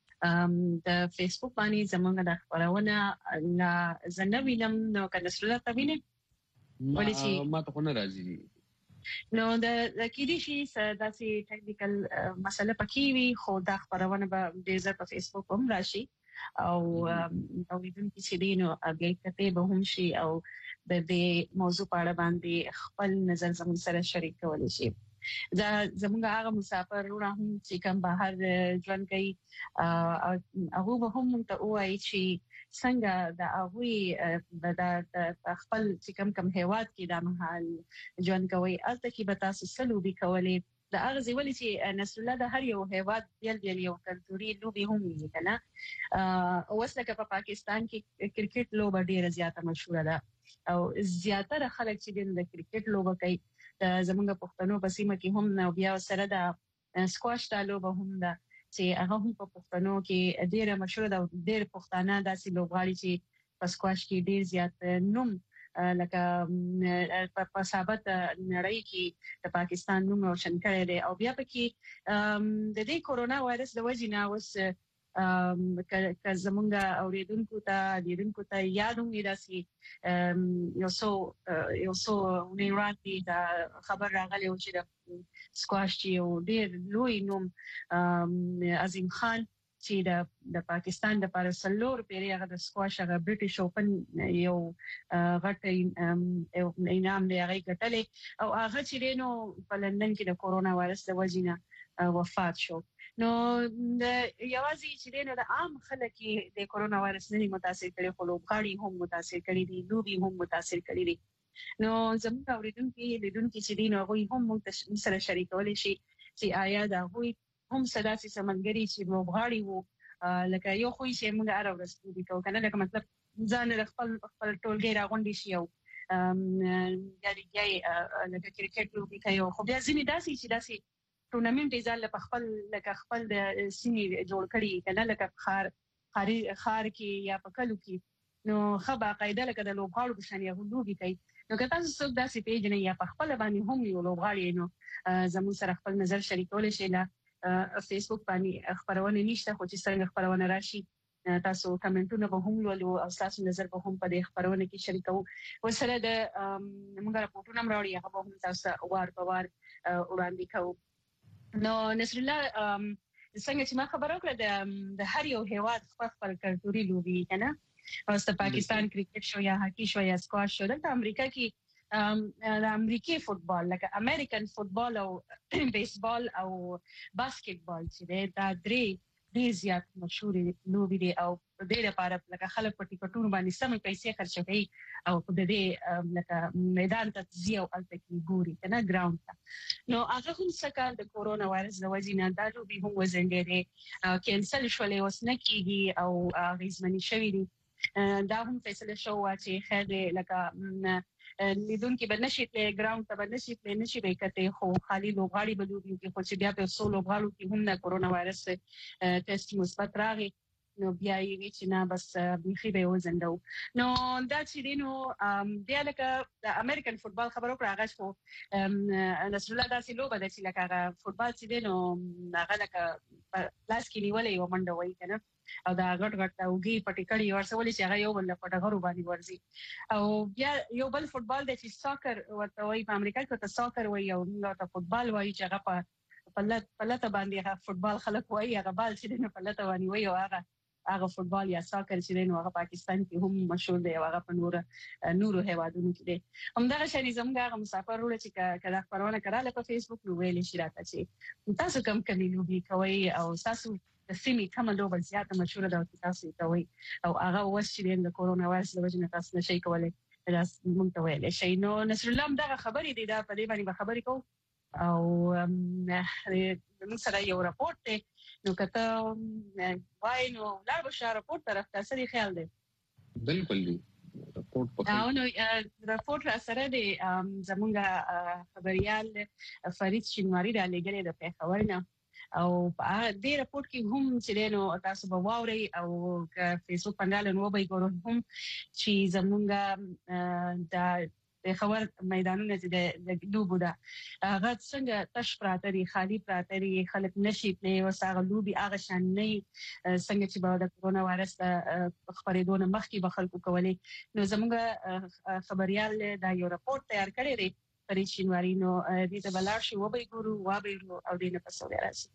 د فیسبوک باندې زمونږه د خبرونه لا زنوینم نو کله سره تابینه ولې چې ما ته نه راځي نو د کېدې شي داسې ټیکنیکل مسله پکې وي خو دا خبرونه به ډېر په فیسبوک هم راشي او اوریدونکو چې دی نو هغه کته به هم شي او د دې موضوع په اړه باندې خپل نظر زموږ سره شریک کولی شي دا زموږ هغه مسافر ورونه هم چې کوم بهر ژوند کوي هغه به هم ته وایي چې څنګه د هغه د خپل چې کوم هیواد کې د محل ژوند کوي البته کې به تاسو سلوبي کولې د هغه ځولې چې نسل الله د هر یو هیواد بیل یو کلتوري لوبي هم وي کنه اوسلکه په پاکستان کې کرکټ لوبه ډیره زیاته مشهوره ده او زیاتره خلک چې د کرکټ لوبه کوي زمونږ پښتنو په سیمه کې هم نو بیا سره د سکواش دا لوبه هم ده چې هغه هم په پښتنو کې ډیره مشهور ده. ډیر پښتانه داسې لوبغاړي چې په سکواش کې ډیر زیات نوم لکه په ثابت نړۍ کې د پاکستان نوم روشن کړی دی. او بیا پکې د دې کورونا وایرس د وجې نه اوس که زمونږ اوریدونکو ته یاد وي داسې یو څو ونې وړاندې دا خبر راغلی و چې د سکواش چې یو ډېر لوی نوم عظیم خان چې د پاکستان د لپاره څلور پیرې هغه د سکواش هغه برټش اوپن یو غټ انعام دی هغه ګټلی او هغه چې نو په لندن کې د کورونا وایرس د وجې نه وفات شو. نو یوازې چې نو د عام خلک د کورونا وایرس نه متاثر کړي خو لوبغاړي هم متاثر کړي دي، لوبي هم متاثر کړي دي. نو زموږ اوریدونکي چې دي نو هغوی هم موږ سره شریکولی شي چې آیا د هغوی هم سداسې سمندري چې لوبغاړي وو لکه یو خو چې موږ هره ورځ لوبي کوو کنه، لکه مطلب ځان د خپل ټولګي راغونډي شي او یا لکه کرکټ لوبي کوي. خو بیا ځینې داسې چې داسې ټورنمنت یې ځل په خپل لکه خپل د سیمې جوړ کړي کنه، لکه خار کې یا په کلو کې نو ښه باقاعده لکه د لوبغاړو په شان یې لوبي کوي. نو که تاسو څوک داسې پیژنئ یا په خپله باندې هم یو لوبغاړی نو زموږ سره خپل نظر شریکولی شئ. له فیسبوک باندې خپرونه نشته خو چې څنګه خپرونه راشي تاسو کمنټونه به هم لولو او تاسو نظر به هم په دې خپرونه کې شریکوو. ورسره د موږ راپورټونه هم راوړي هغه به هم تاسو وار په وار وړاندې کوو. نو نصر الله څنګه چې ما خبر وکړه د هر یو هیواد خپل کلتوري لوبي کنه، اوس د پاکستان کرکټ شو یا هاکی شو یا سکواش شو، دلته امریکا کې د امریکای فوتبال لکه امریکن فوتبال او بیسبال او باسکټبال چې دا درې ډېر زیات مشهور لوبي دي او د دې لپاره لکه خلک په ټیکټونو باندې سمې پیسې خرڅوي او د دې لکه میدان ته ځي او هلته کې ګوري کنه ګراوند ته. نو هغه هم څه د کورونا وایرس د وجې نه دا لوبي هم وځنډېدې کینسل شولې، اوس نه کېږي او اغېزمنې شوي دي. دا هم فیصله شوه چې خیر لکه لیدونکي به نشي تللی ګراوند ته به نشي تللی نشي به یې کتلی خو خالي لوبغاړي به لوبي وکړي. خو چې بیا په څو لوبغاړو کې هم د کورونا وایرس ټیسټ مثبت راغی نو بیا یې وی چې نه بس بیخي به وځنډو. نو دا چې دی نو بیا لکه د امریکن فوتبال خبر وکړه هغه خو نصر الله داسې لوبه ده چې لکه هغه فوتبال چې دی نو هغه لکه لاس کې نیولې یوه منډه وایي که نه او دا غټ اوږې پټې کړي ورسولې چې هغه یو بل له پټغرو باندې ورځي. او بیا یو بل فوتبال دی چې ساکر ورته وایي، په امریکا کې ورته ساکر وایي او موږ ورته فوتبال وایي چې هغه په لته باندې هغه فوتبال خلک وایي، هغه بال چې دی نو په لته باندې وایي او هغه فوتبال یا ساکر چې دی نو هغه پاکستان کې هم مشهور دی او هغه په نورو هیوادونو کې دی. همدغه شان زموږ هغه مسافر وروڼه چې که دا خپرونه کراله په فیسبوک نو ویلی شي راته چې تاسو کومې لوبې کوئ او تاسو د سیمې کومه لوبه زیاته مشهوره ده چې تاسو یې کوئ او هغه اوس چې د کورونا وایرس له وجې نه تاسو نشئ کولی دا موږ ته ویلی شئ. نو نصر الله همدغه خبرې دي، دا په دې باندې به خبرې کوو او موږ سره یو راپورټ دی نو که ته وایې نو ولاړ به شو راپورټ طرف ته. څه دې خیال دی؟ بالکل دی نو راپورټ را سره دی زموږ خبریال فرید شینواري رالیږلی د پېښور نه او په دې راپورټ کې هم چې نو تاسو به واورئ او که فیسبوک باندې نو به یې ګورئ هم چې زموږ د پېښور میدانونه چې د لوبو ده هغه څنګه تش پراته دي، خالي پراته دي، خلک نشي تللی. اوس هغه لوبې هغه شان نه څنګه چې به د کورونا وایرس د خپرېدو نه مخکې به خلکو کولی. نو زموږ خبریال دا یو راپورټ تیار کړی دی فرید شینواري، نو دې ته به لاړ شي وبه یې ګورو وبه یې او دې نه پس بیا راځي.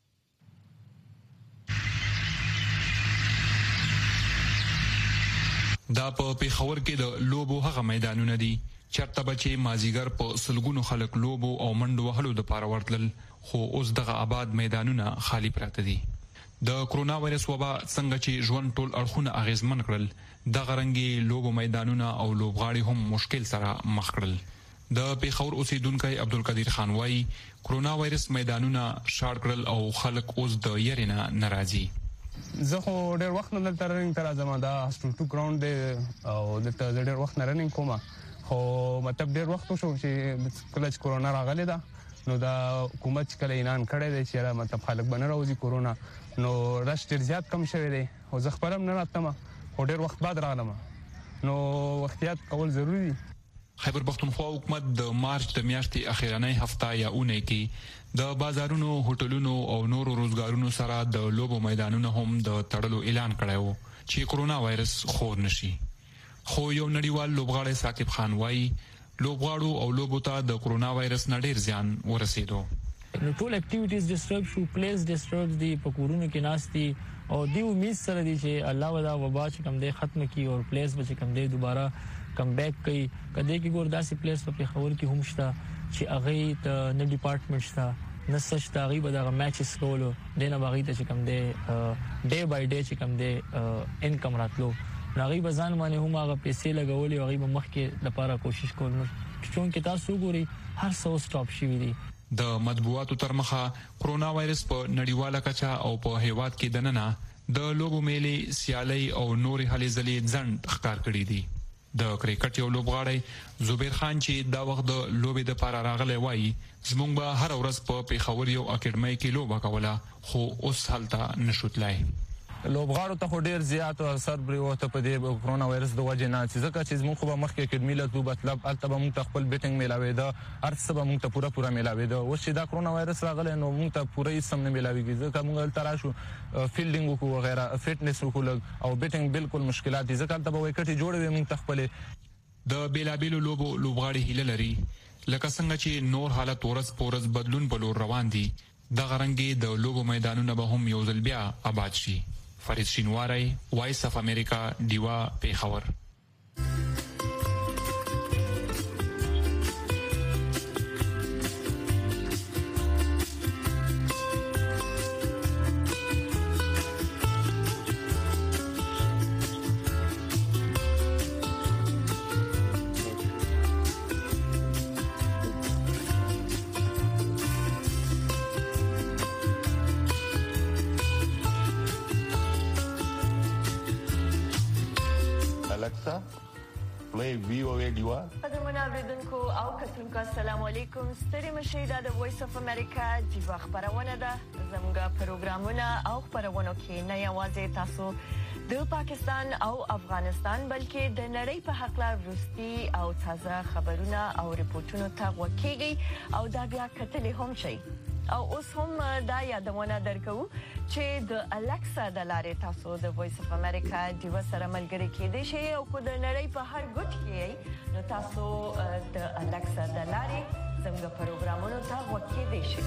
دا په پېښور کې د لوبو هغه میدانونه دي چېرته به چې مازدیګر په سلګونو خلک لوبو او منډو وهلو دپاره ورتلل، خو اوس دغه آباد میدانونه خالي پراته دي. د کرونا وایرس وبا څنګه چې ژوند ټول اړخونه اغېزمن کړل، دغه رنګې لوبو میدانونه او لوبغاړي هم مشکل سره مخ کړل. د پېښور اوسیدونکی عبدالقدیر خان وایي کرونا وایرس میدانونه شاړ کړل او خلک اوس د یرې نه ناراضي. زه خو ډېر وخت نه دلته رننګ ته راځم، دا هاسټل 2 ګراوند دی او دلته زه ډېر وخت نه رننګ کوم، خو مطلب ډېر وخت وشو چې کله چې کورونا راغلی ده نو دا حکومت کله اعلان کړی دی چې مطلب خلک به نه راوځي کورونا نو رش ډېر زیات کم شوی دی او زه خپله هم نه راتلم خو ډېر وخت بعد راغلم نو احتیاط کول ضروري دي. خیبر پښتونخوا حکومت د مارچ د میاشتې اخیرنۍ هفته یا اونۍ کې د بازارونو، هوټلونو او نورو روزګارونو سره د لوبو میدانونو هم د تړلو اعلان کړی و چې کرونا وایرس خور نشي. خو یو نړیوال لوبغاړی ثاقب خان وایي لوبغاړو او لوبو ته د کرونا وایرس نه ډېر زیان ورسېدو. نو ټول اکټیویټیز ډسټرب شو، پلیس ډسټرب دي، په کورونو کې ناست دي او دی امید سره دي چې الله ودا وبا چې کم دی ختم کی او پلیس به چې کم دی دوباره کم بیک کوي. کله کې ګور داسې پلیس په خبر کې هم شته چې هغه ته نه ډپارټمنټ شته نه سشت هغه به دغه میچز کولو دنه باغی ته چې کم دی ډے بای ډے چې کم دی انکم راتلو هغه به ځان باندې هم هغه پیسې لګولې هغه به مخکې لپاره کوشش کول نو چې تاسو ګوري هر څه سټاپ شي وي. د مطبوعاتو تر مخه کرونا وایرس په نړیواله کچه او په هیواد کې دننه د لوبو میلې، سیالۍ او نورې هلې ځلې ځنډ ښکار کړي دي. د کرکټ یو لوبغاړی زبیر خان چې دا وخت د لوبې دپاره راغلی وایي زموږ به هره ورځ په پېښور یو اکیډمۍ کې لوبه کوله خو اوس هلته نشو تلای. لوبغاړو ته خو ډېر زیات اثر پرېوته په دې کرونا وایرس د وجې نه چې ځکه چې زموږ خو به مخکې اکیډمي له تلو مطلب هلته به موږ ته خپل بیټنګ میلاوېده هر څه به موږ ته پوره میلاوېده. اوس چې دا کرونا وایرس راغلی نو موږ ته پوره هېڅ هم نه میلاوېږي ځکه موږ هلته راشو فیلډینګ وکړو وغیره فټنس وکړو لږ او بیټنګ بالکل مشکلات دي ځکه هلته به وایکټې جوړې وې موږ ته خپلې. د بېلابېلو لوبو لوبغاړي هیله لري لکه څنګه چې نور حالت ورځ په ورځ بدلون په لور روان دي دغه رنګې د لوبو میدانونه به هم یو ځل بیا آباد شي. فرید شینواری، وایس اف امریکا، ډیوا، پېښور. السلام علیکم ستړي مشئ دا د وایس اف امریکا ډیوا خبرونه ده زموږ پروګرامونه او خبرونه کې نه یوازې تاسو د پاکستان او افغانستان بلکې د نړۍ په حق لا وروستي او تازه خبرونه او ریپورتونه ته وکیږي او دا بیا کتلې هم شي. او اوس هم دا یادونه درکو چې د الکسا د لارې تاسو د وایس اف امریکا ډیوا سره ملګری کېدئ شئ او کو د نړۍ په هر ګوټ کې نو تاسو د الکسا د لارې زموږ پروګرامونو ته وکیدئ شئ.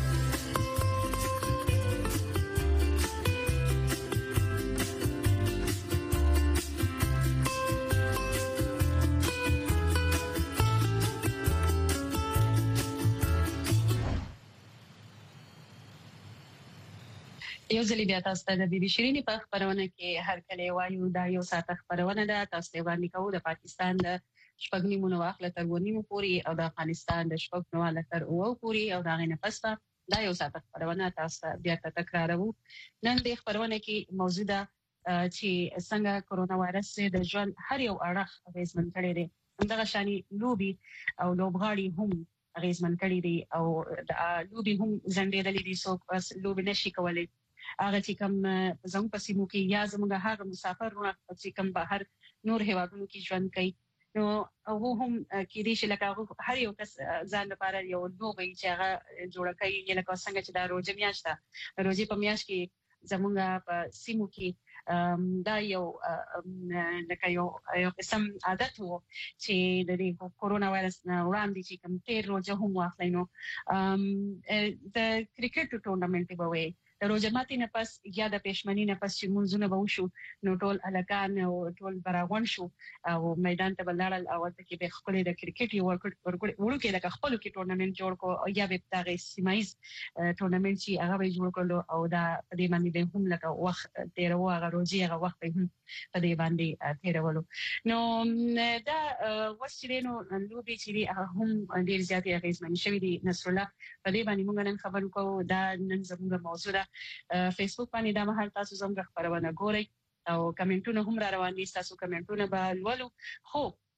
یو ځل بیا تاسو ته د بي بي شيرينې په خبرونه کې هر کله وایو دا یو ساعت خبرونه ده تاسو ته وړاندې کوو د پاکستان د شپږ نیمو نه واخله تر 9 نیمو پورې او د افغانستان د شپږ نه واخله تر 9 پورې او دا غینه پسته دا یو ساعت خبرونه تاسو ته بیا تکرارو. نن د خبرونه کې موضوع ده چې څنګه کرونا وایرس د ژوند هر یو اړخ اغیزمن کړی دی. همدغه شانې لوبي او لوبغاړي هم اغیزمن کړی دي او د لوبي هم ځنډېدلې دي څوک لوبي نشي کولای. هغه چې کوم زموږ په سیمو کې یا زموږ هغه مسافرونه چې کوم بهر نور هیوادونو کې ژوند کوي نو هغه هم کې دي چې لکه هر یو کس ځان لپاره یو لوبي چې هغه جوړ کوي لکه څنګه چې دا روزه میاشت ده روزي په میاشت کې زموږ په سیمو کې دا یو لکه یو قسم عادت وو چې د کرونا وایرس نه وړاندې چې کوم تیر روزه هم واخلای نو د کرکټ ټورنمنت به وي د روزه ماتي نه پس یا د پېشمنی نه پس چې مونږونه به وشو نو ټول الکان او ټول براغون شو او میدان ته بلړل او ته کې به خپل د کرکټ یو ورکړ کې لکه خپل کې ټورنمنت جوړ کو یا به تاغه سیمایز ټورنمنت چې هغه به جوړ کړو او دا په دې باندې به هم لکه وخت تیرو هغه روزي هغه وخت هم په دې باندې تیرولو نو دا وسیلینو لوبي چې هم ډیر زیاتې اغیزمن شوې دي. نصر الله په دې باندې موږ نن خبرو کوو دا نن زموږ موضوع ده. فیسبوک باندې دا مهال تاسو زموږ خبرونه ګورئ او کمنټونه هم را روان دي تاسو کمنټونه به ولولو خو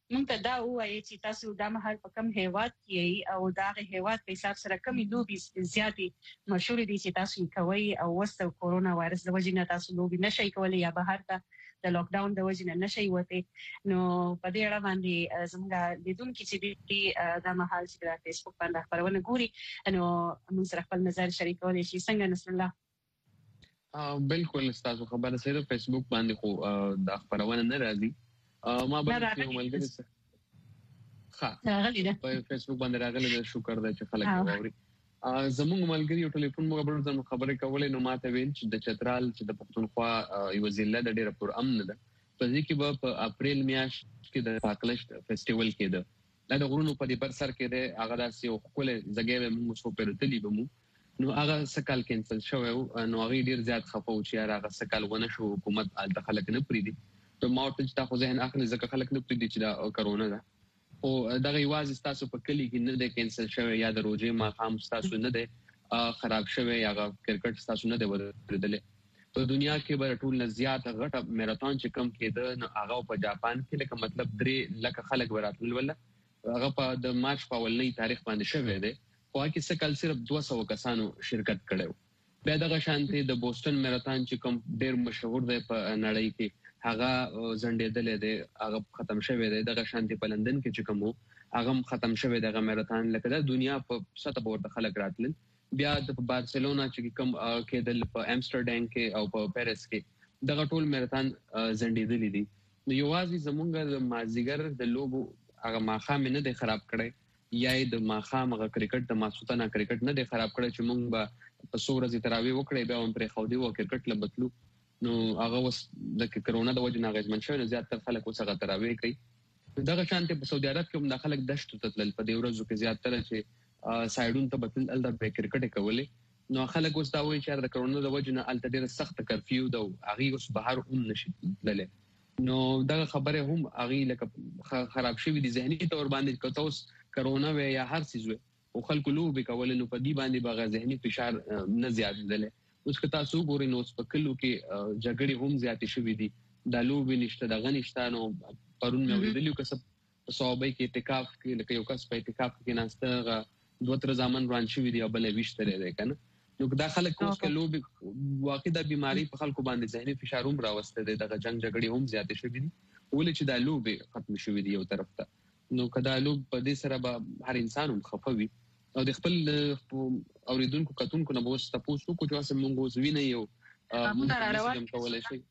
مونږ ته دا وایي چې تاسو د مهال په کم هیواد کې او دا هیواد په حساب سره کمی لوبي زیاتې مشهور دي چې تاسو کوي او وسته کورونا وایرس د وجې نه تاسو لوبي نشئ کولای یا بهر ته د لاک ډاون د وجې نه نشئ وته نو په دې اړه باندې زموږ لیدونکو چې د مهال چې د فیسبوک باندې خبرونه ګوري نو موږ سره خپل نظر شریکولای شي څنګه نصر الله بالکل تاسو خبره سره فیسبوک باندې خو د خبرونه نه راځي ما به یو ملګری ښه راغلی ده په فیسبوک باندې راغلی ده شکر ده چې خلک واوري زموږ ملګری یو ټلیفون موږ به زموږ خبرې کولې نو ماته ویل چې د چترال چې د پښتونخوا یو ضلع د ډیره پر امن ده په دې کې به په اپریل میاشت کې د پاکلشت فیسټیوال کې ده د غرونو په دې پر سر کې ده هغه داسې یو خپل ځګې موږ سو پرتلی به مو نو هغه سکال کینسل شوی نو هغه ډیر زیات خفه و چې هغه سکال ونه شو حکومت الته خلک نه پریدي ته ما ورته چې تاسو ذهن اخلي ځکه خلک نه پریدي چې دا کرونا ده او دا یوازې تاسو په کلی کې نه د کینسل شوی یا د روزي ماقام تاسو نه ده خراب شوی یا کرکټ تاسو نه ده ورېدلې په دنیا کې به ټول نه زیات غټه میراتون چې کم کېده نو هغه په جاپان کې لکه مطلب 3 لک خلک وراتل ول هغه په د مارچ په ولنې تاریخ باندې شوی دی خو کې سکل صرف 200 کسانو شرکت کړو بیا دغه شانتي د بوسټن میراتون چې کوم ډیر مشهور دی په نړۍ کې هغه زنډېدل دی هغه ختم شوی دی دغه شانتي په لندن کې چې کوم هغه ختم شوی دی هغه میراتون لکه د دنیا په سطح باندې خلک راتل بیا د بارسلونا چې کوم کېدل په امستردام کې او په پیرس کې دغه ټول میراتون زنډېدل دي نو یوازې زمونږ د مازیګر د لوبو هغه ماخام نه دی خراب کړی یا د ماخام هغه کرکټ د ماسوتانه کرکټ نه دی خراب کړی چې مونږ به په سورز تراوی وکړي بیا هم پر خودي و کرکټ لبتلو نو هغه وس د کرونا د وجه نه غږمن شوی زیات تر خلک وسغه تراوی کوي دغه شانته په سعودي عرب کې هم د خلک دشت ته تل په دې ورځو کې زیات تر چې سایډون ته بتل ال د کرکټ کولې نو خلک اوس دا وایي چې د کرونا د وجه نه الته ډیره سخت کرفیو ده هغه اوس بهر هم نشي تللی نو دا خبره هم هغه لکه خراب شوی دي ذهني تور باندې کته اوس کرونا و یا هر څه او خلکو لوبي کول نو په دې باندې بغا ذهني فشار نه زیات دي اوس که تاسو ګورئ نو په کلو کې جګړې هم زیاتې شوې دي د لوبي نشته د غنښت نو پرون مې ویډیو کسب صحابه کې اعتکاف کې لکه یو کس په اعتکاف کې ناشته دوه تر زمان روان شوې دي او بلې وشتره ده کنه نو دا خلک اوس کې لوبي واقع د بیماری په خلکو باندې ذهني فشار هم راوسته دي د جنگ جګړې هم زیاتې شوې دي ولې چې د لوبي ختم شوې دي یو طرف ته نو کدا لوب په دې سره به هر انسان هم خفوي او د خپل اوریدونکو کتونکو نه بوس تاسو کو چې موږ زوینه یو موږ کولای شي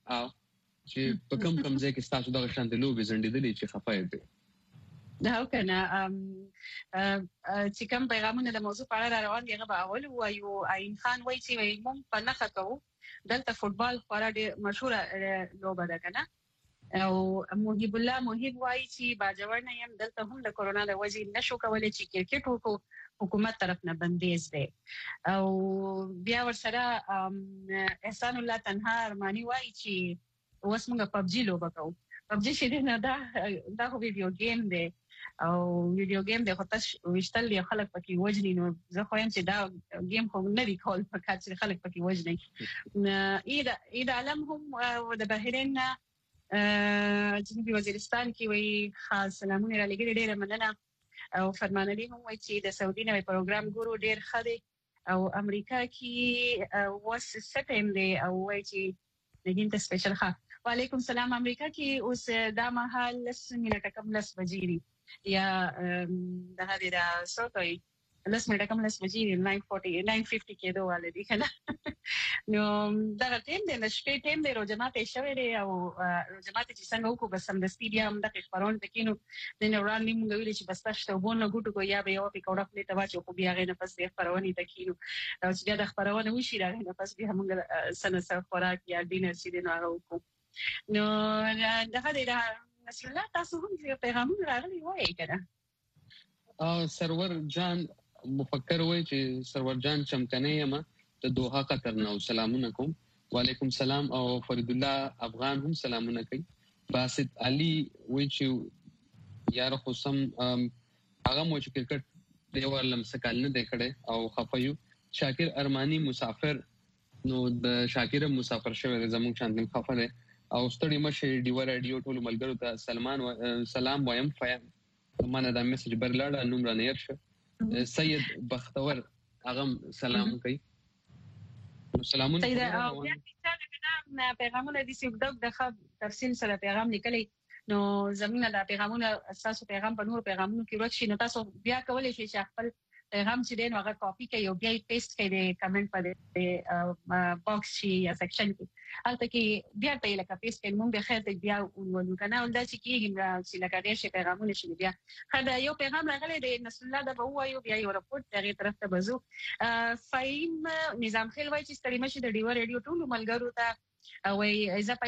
چې په کوم ځای کې تاسو دغه شان د لوبي زنډېدلې چې خفای دي دا کنه چې کوم پیغامونه د موضوع په اړه روان دي هغه به اول وایو عین خان وایي چې موږ په نخښه کوو دلته فوتبال خورا ډېر مشهور لوبه ده کنه او محب الله محب وایي چې باجوړ نه يم دلته هم د کورونا د وجې نشو کولای چې کرکټ وکړو حکومت طرف نه بندیز دی او بیا ورسره احسان الله تنها ارمانی وایي چې اوس موږ پبجي لوبه کوو پبجي چې نه دا خو ویډیو گیم دی او ویډیو گیم د خاطر وشتل دی خلک پکې وجني نو زه خو هم چې دا گیم خو نه دی کول فقط چې خلک پکې وجني اې د عالم هم د بحرین جنوبي وزیرستان کې وی خاص سلامونه را لګي ډېر مننه او فرمانلي هم وایي چې د سعودي نوې پروګرام ګورو ډېر ښه دی او امریکا کې وس سټیم دی او وایي چې دین ته سپیشل ښه وعلیکم السلام امریکا کې اوس دا مهال 10 منټه کم 10 بجې دي یا د هغې دا سوتوي 10 منټه کم 10 بجې 9:50 کېدو والے دي کنه نو دا ټیم دی د شپې ټیم دی روزمات شوی دی او روزمات چې څنګه وکړو بس هم د سټډیم هم د خبرونه تکینو د نوران نیمه ویل چې بس تاسو ته وونه ګټو کو یا به یو پکوړه پلیټه واچو خو بیا غي نه پس د خبرونه تکینو او چې د خبرونه وشي راغی نه پس بیا موږ سنه سره خوراک یا ډینر چې نه راوکو نو دا هدا نصر الله تاسو هم پیغامونه راغلي وایي کنه سرور جان مفکر وای چې سرور جان چمکنه یم د دوحه قطر نو سلامونه کوم وعلیکم سلام او فرید الله افغان هم سلامونه کوي باسط علي وای چې یار خصم هغه مو چې کرکټ دی ورلم سکال نه دکړي او خفیو شاکر ارمانی مسافر نو د شاکر مسافر شوی زموږ چاندل خفره او ستړي مشه ډیو رادیو ټول ملګرو ته سلام وایم فایم مانه دا میسج برلاړه نوم را نیر شه سید بختور هغه سلام کوي سلامونه سید او بیا چې پیغامونه دي چې د خب تفصیل سره پیغام لیکلی نو زمينه د پیغامونه اساسو پیغام په نور پیغامونو کې ورشي نو تاسو بیا کولای شئ چې خپل پیغام چې دین هغه کاپی کوي او بیا یې پیسټ کوي د کمنټ په باکس شي یا سیکشن کې البته کې بیا ته لکه پیسټ کوي مونږ به خیر ته بیا ونولو کنه ولدا چې کېږي چې لکه ډېر شي پیغامونه شي بیا خدای یو پیغام راغلی د نصر الله د بوایو بیا یو راپورټ دغه طرف ته بزو فایم نظام خیل وای چې ستړي مشه د ډیو رادیو ټول ملګرو ته او اذا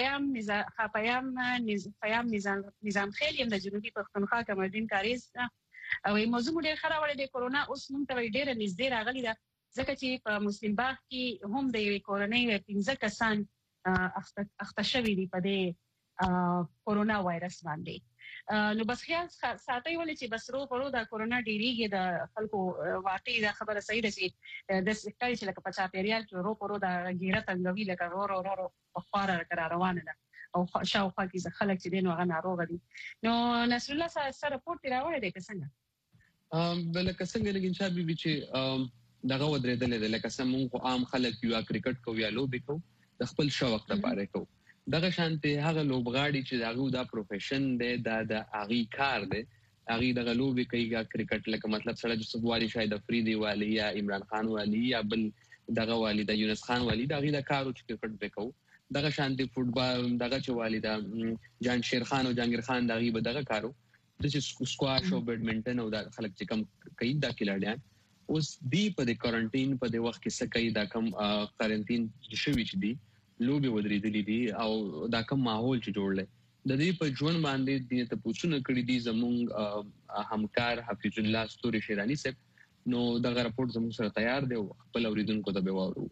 پیام نظام خیل یم د جنوبي پښتونخوا کمردین کاریز او موضوع ډېر خراب دی کورونا اوس موږ ته ډېر نږدې راغلی دا ځکه چې په مسلم باغ کې هم د کورونای 15 کسان اخته شوي دي په دې کورونا وایرس باندې نو بس خیال ساتي ولې چې بس ورو دا کورونا ډیریږي د خلکو واقعي دا خبره صحیح ده چې د سکای چې لکه 50 پیریال کې ورو دا غیرت انګوي لکه ورو په خاره روانه ده او شاوخوا کې خلک چې دین هغه ناروغ دي نو نصر الله سره رپورټ راوړی دی څنګه بلکه څنګه لګین چې بي چې دغه ودرېدل دي لکه څنګه عام خلک یو کرکټ کوي یا لوبي کوي د خپل شوق لپاره کوي دغه شانته هغه لوبغاړي چې دغه دا پروفیشن دی د اغي کار دی اغي دغه لوبي کوي یا کرکټ لکه مطلب سره چې سبوالي شاید افریدي والی یا عمران خان والی یا بل دغه والی د یونس خان والی دغه د کارو چې کرکټ وکاو دغه شانتي فوتبال دغه چوالي دا جان شیر خان او جانگیر خان دغه به دغه کارو د سکواش او بیډمنټن او د خلک چې کم کوي دا کلاډیان اوس دی په کوارنټین په د وخت کې څه کوي دا کم کوارنټین شوی چې دی لوبي ودرېدلې دي او دا کم ماحول چې جوړل د دې په ژوند باندې د ته پوښتنه کړې دي زموږ همکار حفیظ الله ستوري شیرانی صاحب نو دا رپورټ زموږ سره تیار دی او خپل اوریدونکو ته به وورو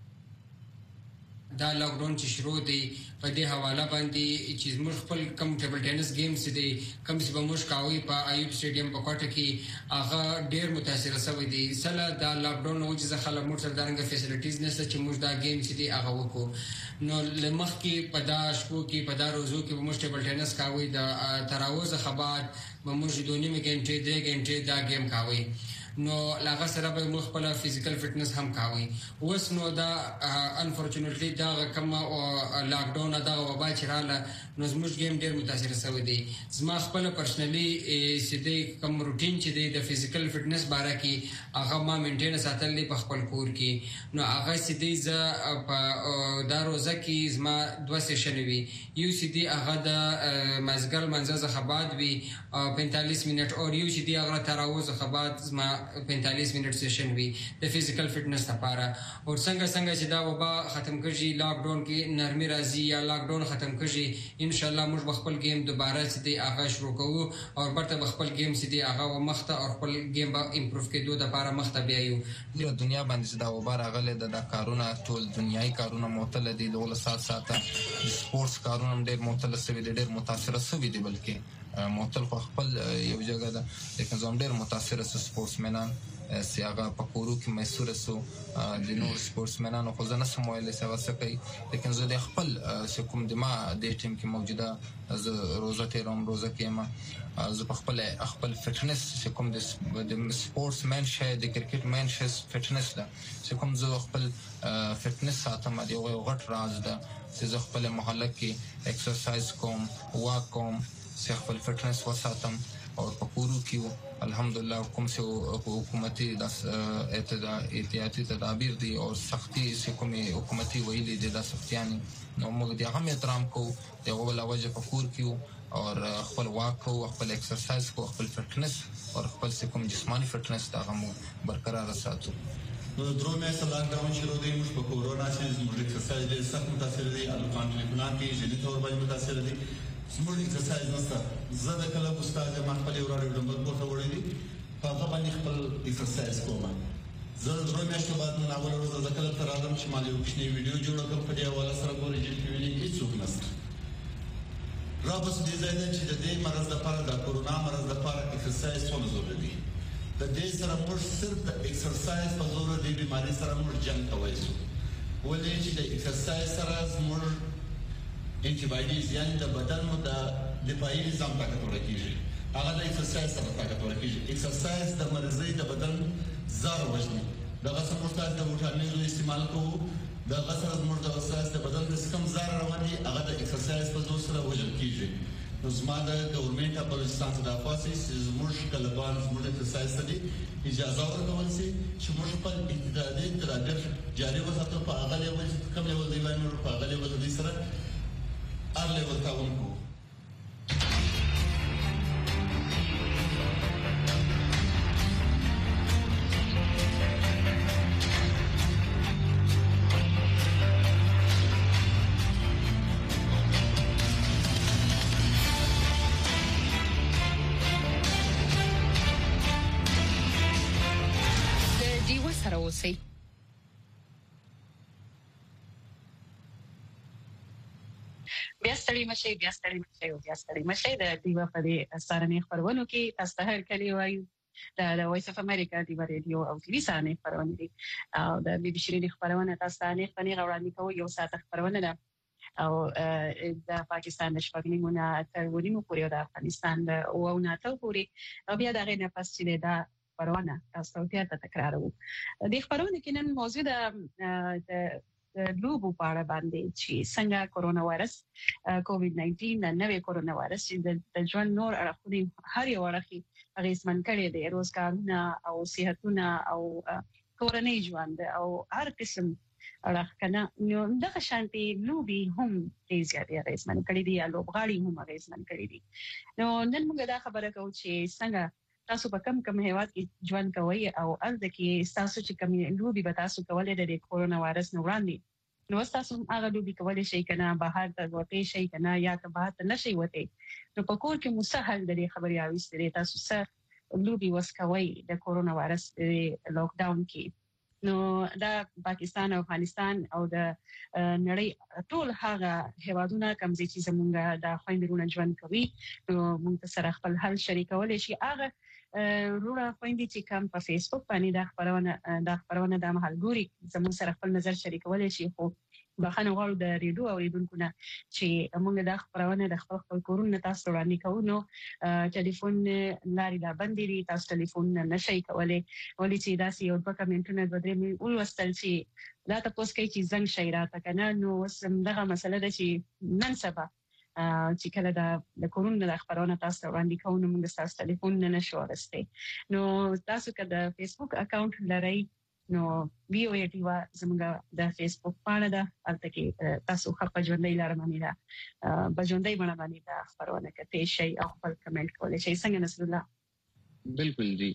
دا لاک ډاون چې شروع دی په دې حواله باندې چې موږ خپل کم ټیبل ټینس گیمز دي کم چې به موږ کاوي په ایوب سټیډیم په کوټه کې هغه ډېر متاثر شوی دی سره دا لاک ډاون او چې خلک موږ سره دغه فیسیلیټیز نشته چې موږ دا گیم چې دی هغه وکړو نو لمخ کې په دا شپو کې په دا روزو کې موږ ټیبل ټینس کاوي د تراوز خبات به موږ 2 غنټې 3 غنټې دا گیم کاوي نو لاغه سره به مخ په فزیکل فټنس هم کاوي اوس نو دا انفورچونټلی دا کوم لاک ډاون دا وبا چې رااله نو زموږ گیم ډیر متاثر شوی دی زما خپل پرسنلی سیده کوم روټین چې دی د فزیکل فټنس باره کې هغه ما مینټین ساتل په خپل کور کې نو هغه سیده ز په دا روزه کې زما 2 سیشن وی یو سیده هغه د مازګر منځه خبات وی 45 منټ او یو سیده هغه تراوز خبات زما 45 منټ سیشن وی د فزیکل فټنس لپاره او څنګه چې دا وبا ختم کړي لاک ډاون کې نرمي راځي یا لاک ډاون ختم کړي ان شاء الله موږ خپل گیم دوباره سدي هغه شروع کوو او برته خپل گیم سدي هغه مخته او خپل گیم به امپروف کېدو د لپاره مخته بیایو د دنیا باندې دا وبا راغله د کارونه ټول دنیاي کارونه معطل دي د ول سات سپورتس کارونه ډېر معطل شوي دي ډېر متاثر شوي دي بلکې معطل خپل یو جگہ ده لیکن زم ډېر متاثر سپورتسمنان سیاغه پکورو کې میسور سو د نور سپورتسمنانو خو ځنه سمویل سیاغه سکی لیکن زه د خپل کوم د ما د ټیم کې موجوده از روزه تیرم روزه کې ما زه په خپل فټنس کوم د سپورتسمن شه د کرکټ مین شه فټنس ده کوم زه خپل فټنس ساتم دی یو غټ راز ده چې زه خپل محله کې ایکسرسایز کوم واک کوم خپل فټنس وساتم او په کورو کې الحمدلله کوم څه حکومتي د احتیاطي تدابیر دي او سختي چې کومي حکومتي ویلي دي د سختياني نو موږ د هغه احترام کوو دغه ولا وجه په کور کې او خپل واک او خپل ایکسرسایز کو خپل فټنس او خپل کوم جسمانی فټنس دا هم برقرار ساتو نو درو مې سلام ډاون شروع دی موږ په کورونا چې موږ ایکسرسایز ډېر سخت متاثر دي الکان ټلیفونان کې ځینې تور باندې متاثر دي زموږ ایکسرسایز نشته زه د کلب استاد ما خپل وراره ډمبل پورته وړی دي په هغه باندې خپل ایکسرسایز کوم زه درو میاشتو بعد نن اول ورځ د کلب ته راځم چې ما یو کوچنی ویډیو جوړ کړم په دې حواله سره ګورې چې ویني کې څوک نشته را بس دې ځای چې د دې مرض لپاره د کورونا مرض لپاره ایکسرسایز څونه ضروري دي د دې سره موږ صرف د ایکسرسایز په زور د بیماری سره موږ جنگ کوي ولې چې د ایکسرسایز سره موږ انټي یعنی د بدن مو د دفاعي نظام طاقتور کیږي. هغه د ایکسرسایز سره طاقتور کیږي. ایکسرسایز د مرزي د بدن زار وژني. دغه سپورت د وټامینونو استعمال کوو. دغه سره زموږ د ایکسرسایز د بدن د کم زار روان دي هغه د ایکسرسایز په زور سره وژل کیږي. نو زما د ګورنمنت په بلوچستان ته د افاسي زموږ طالبان زموږ ایکسرسایز ته اجازه ورکول شي چې موږ خپل ابتدائي تدابیر جاري وساتو. په هغه لیول کوم لیول دی باندې په هغه لیول دی سره ار لیول تعاون کوو. اوسئ. بیا ستړي مشئ د دیوا په دې سارنې خبرونو کې تاسو ته هر کلی وایو د وایس اف امریکا دیوا رادیو او ټي وي سارنې خبرونه دي او د بي بي شيرين خبرونه تاسو ته نه خبرونه وړاندې کوي. یو ساعت خبرونه ده او د پاکستان د شپږنیمونه تر ونیمو پورې د افغانستان د اوونه ته پورې او بیا دغه نه پس چې د خبرونه تاسو ته تکرارو. د خبرونه کې نن موضوع د لوبو په اړه باندې چې څنګه کورونا وایرس کووډ 19 د نوې کورونا وایرس چې د ژوند نور اړخونه هر یو اړخ اغیزمن کړي دي، روزګارونه او صحتونه او کورنۍ ژوند او هر قسم اړخ کنه. نو دغه شانتي لوبي هم ډېر زیاتې اغیزمن کړي دي، لوبغاړي هم اغیزمن کړي دي. نو نن موږ دا خبره کوو چې څنګه تاسو په کم هیواد کې ژوند کوئ او الته کې تاسو چې کوم لوبي به تاسو کولای د کورونا وایرس نه وړاندې نو تاسو هغه لوبي کولای شئ کنه بهر ته وته شئ کنه یا ته بهر ته نشئ وته. نو په کور کې مسهل د خبري اوستري تاسو سره لوبي وسکوي د کورونا وایرس لاک ډاون کې. نو دا پاکستان او افغانستان او د نړۍ ټول هغه هیوادونه کوم چې زمونږ د خويندرونو ژوند کوي نو موږ سره خپل حل شریکول شي. هغه روړه خويندې چې کوم په فیسبوک باندې د خبرونه د مهالګوري زموږ سره خپل نظر شریکول شي. خو بخنه غواړو د ریډیو اوریدونکو نه چې موږ د خبرونه د خپل کورونه تاسو وړاندې کوو. نو ټلیفون لاري دا بندې دي، تاسو ټلیفون نشئ کولای ولې چې داسې یو دوه کمنټونه د درې مې ولوستل چې دا تاسو کوي چې زنګ شي راته کنه. نو سم دغه مسله ده چې نن سبا چې کله د کورونا د خبرونه تاسو وړاندې کوو نو موږ تاسو ټلیفون نه نشو ورسته. نو تاسو که د فیسبوک اکاونټ لرئ نو ویو ایټیوا زموږ د فیسبوک پاڼه ده، البته کې تاسو خپل ژوندۍ لار باندې دا بجوندۍ باندې دا خبرونه کوي شي او خپل کمنټ کولای شي. څنګه نصر الله؟ بالکل جی.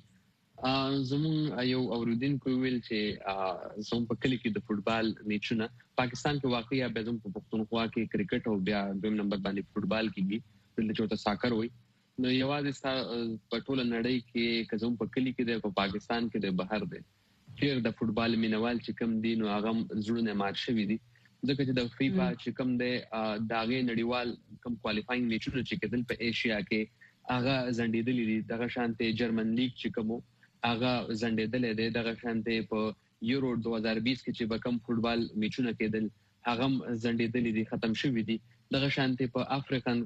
زمون یو اوریدونکو ویل چې زمون په کلی کې د فوتبال میچونه پاکستان کې واقعیا به زمون په پښتونخوا کې کرکټ او بیا دویم نمبر باندې فوتبال کېږي بل چوته ساکر وي. نو یوازې په ټوله نړۍ کې کزم په کلی کې د پاکستان کې د بهر دی ډیر د فوتبال مینوال چې کم دي نو هغه زړونه مات شوی دي ځکه چې د فیفا چې کم دی داغه نړیوال کم کوالیفاینګ میچونه چې کېدل په ایشیا کې هغه زندیدلې دي. دغه شانته جرمن لیگ چې کوم هغه زندیدلې دي. دغه شانته په یورو 2020 کې چې بکم فوتبال میچونه کېدل هغه زندیدلې دي، ختم شوی دي. دغه شانته په افریقن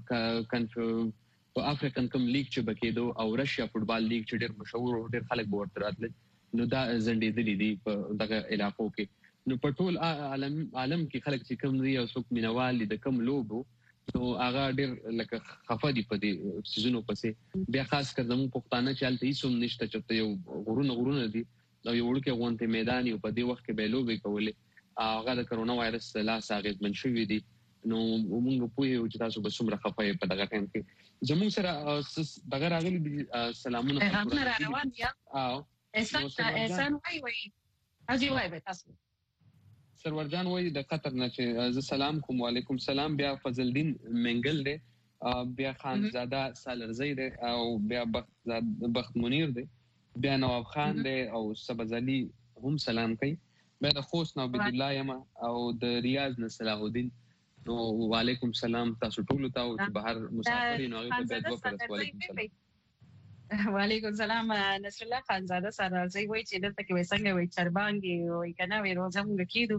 کم لیگ چې بکېدو او رشیا فوتبال لیگ چې ډېر مشهور او ډېر خلک ورته راتل نو دا زندیدلې دي په دغه علاقو کې. نو په ټول عالم کې خلک چې کوم دي او څوک مینوال دي د کم لوبو نو هغه ډېر لکه خفه دي په دې سيزونو پسې. بیا خاص کر زموږ پښتانه چې الته هیڅ نشته چې یو غرونه دي او یو ورکه غونته میدان یو په دې وخت کې به لوبي کولې هغه د کرونا وایرس لاس اغیزمن شوی دي. نو موږ په یو چې تاسو به څومره خفه په دغه ټیم کې زموږ سره دغه راغلي سلامونه روان دي. احسان وای اجي وای به تاسو سرورجان وای د قطر نه چې ز سلام کوم وعلیکم سلام. بیا فضل الدین منګل دی، بیا خانزاده سالرزی دی او بیا بخت منیر دی، بیا نواب خان دی او سبز علي هم سلام کوي. بیا د خوست نو عبد الله یم او د ریاض نه صلاح الدین. نو وعلیکم سلام تاسو ټول ته او بهر مسافرین او په دې وخت وعلیکم سلام. وعلیکم سلام. نصر الله خانزاده سره زوی وای چې دلته کې وسنګ وای چربانګي وای کنه وای روزه موږ کېدو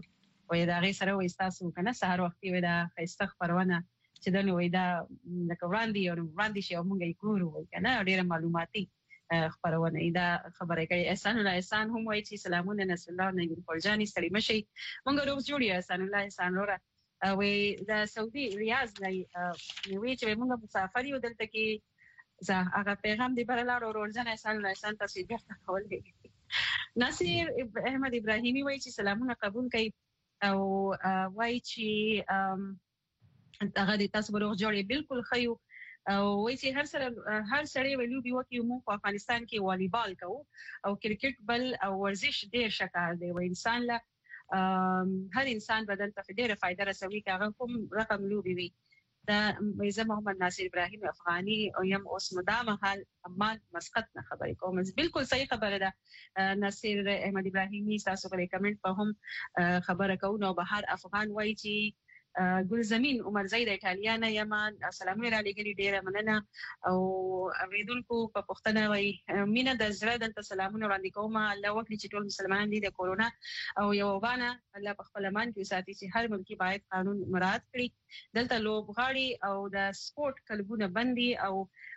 وای دا غي سره وای تاسو کنه سهار وخت وای دا خسته خبرونه چې دا نو وای دا لکه وړاندې شي او مونږ یې ګورو وای کنه ډېر معلوماتي خبرونه دا خبره کوي. احسان الله احسان هم وای چې سلامونه نصر الله نګین فرجاني ستړي مشي مونږ روز جوړی احسان الله احسان لورا وای دا سعودي ریاض نه وی چې مونږ مسافر یو دلته کې زه هغه پیغام دی برلار او ورځنه احسان الله احسان تاسو ډیر کولې. ناصر احمد ابراهیمي وای چې سلامونه قبول کړي او وای چې هغه د تاسو بروغ جوړي بالکل خيو او وای چې هر سړی ویلو به وکي مو په افغانستان کې والیبال کوو او کرکټ بل او ورزش ډیر شکار دی و انسان له هر انسان بدن ته ډیره فائدہ رسوي کاغه کوم رقم لوبي وي دا میزه محمد ناصر ابراهیم افغاني او یم اوس مدام حال امان مسقط نه خبرې کوم بالکل صحیح خبره ده. ناصر احمد ابراهیمي تاسو په کمنټ په هم خبره کوو نو بهر افغان وای چې ګل زمين عمر زید ایټالیا نه یمن سلامونه را لګري ډیره مننه او اوریدونکو په پښتنه وای مینه د زړه د سلامونه وړاندې کوم الله وکړي چې ټول مسلمانان دي د کورونا او یو باندې الله په خپل امان کې ساتي چې هر ملک باید قانون مراعات کړي. دلته لوبغاړي او د سپورت کلبونه بندي او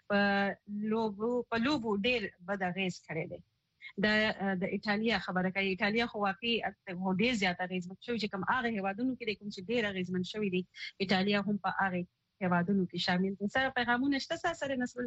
په لوبو ډیر بد اغیز کړی دی. د ایټالیا خبره کوي ایټالیا خو واقعي ډیر زیات اغیزمن شوی چې کوم هغه هیوادونو کې کوم چې ډیر اغیزمن شوی دي ایټالیا هم په هغه هیوادونو کې شامل دي. سره پیغامونه شته سره نصر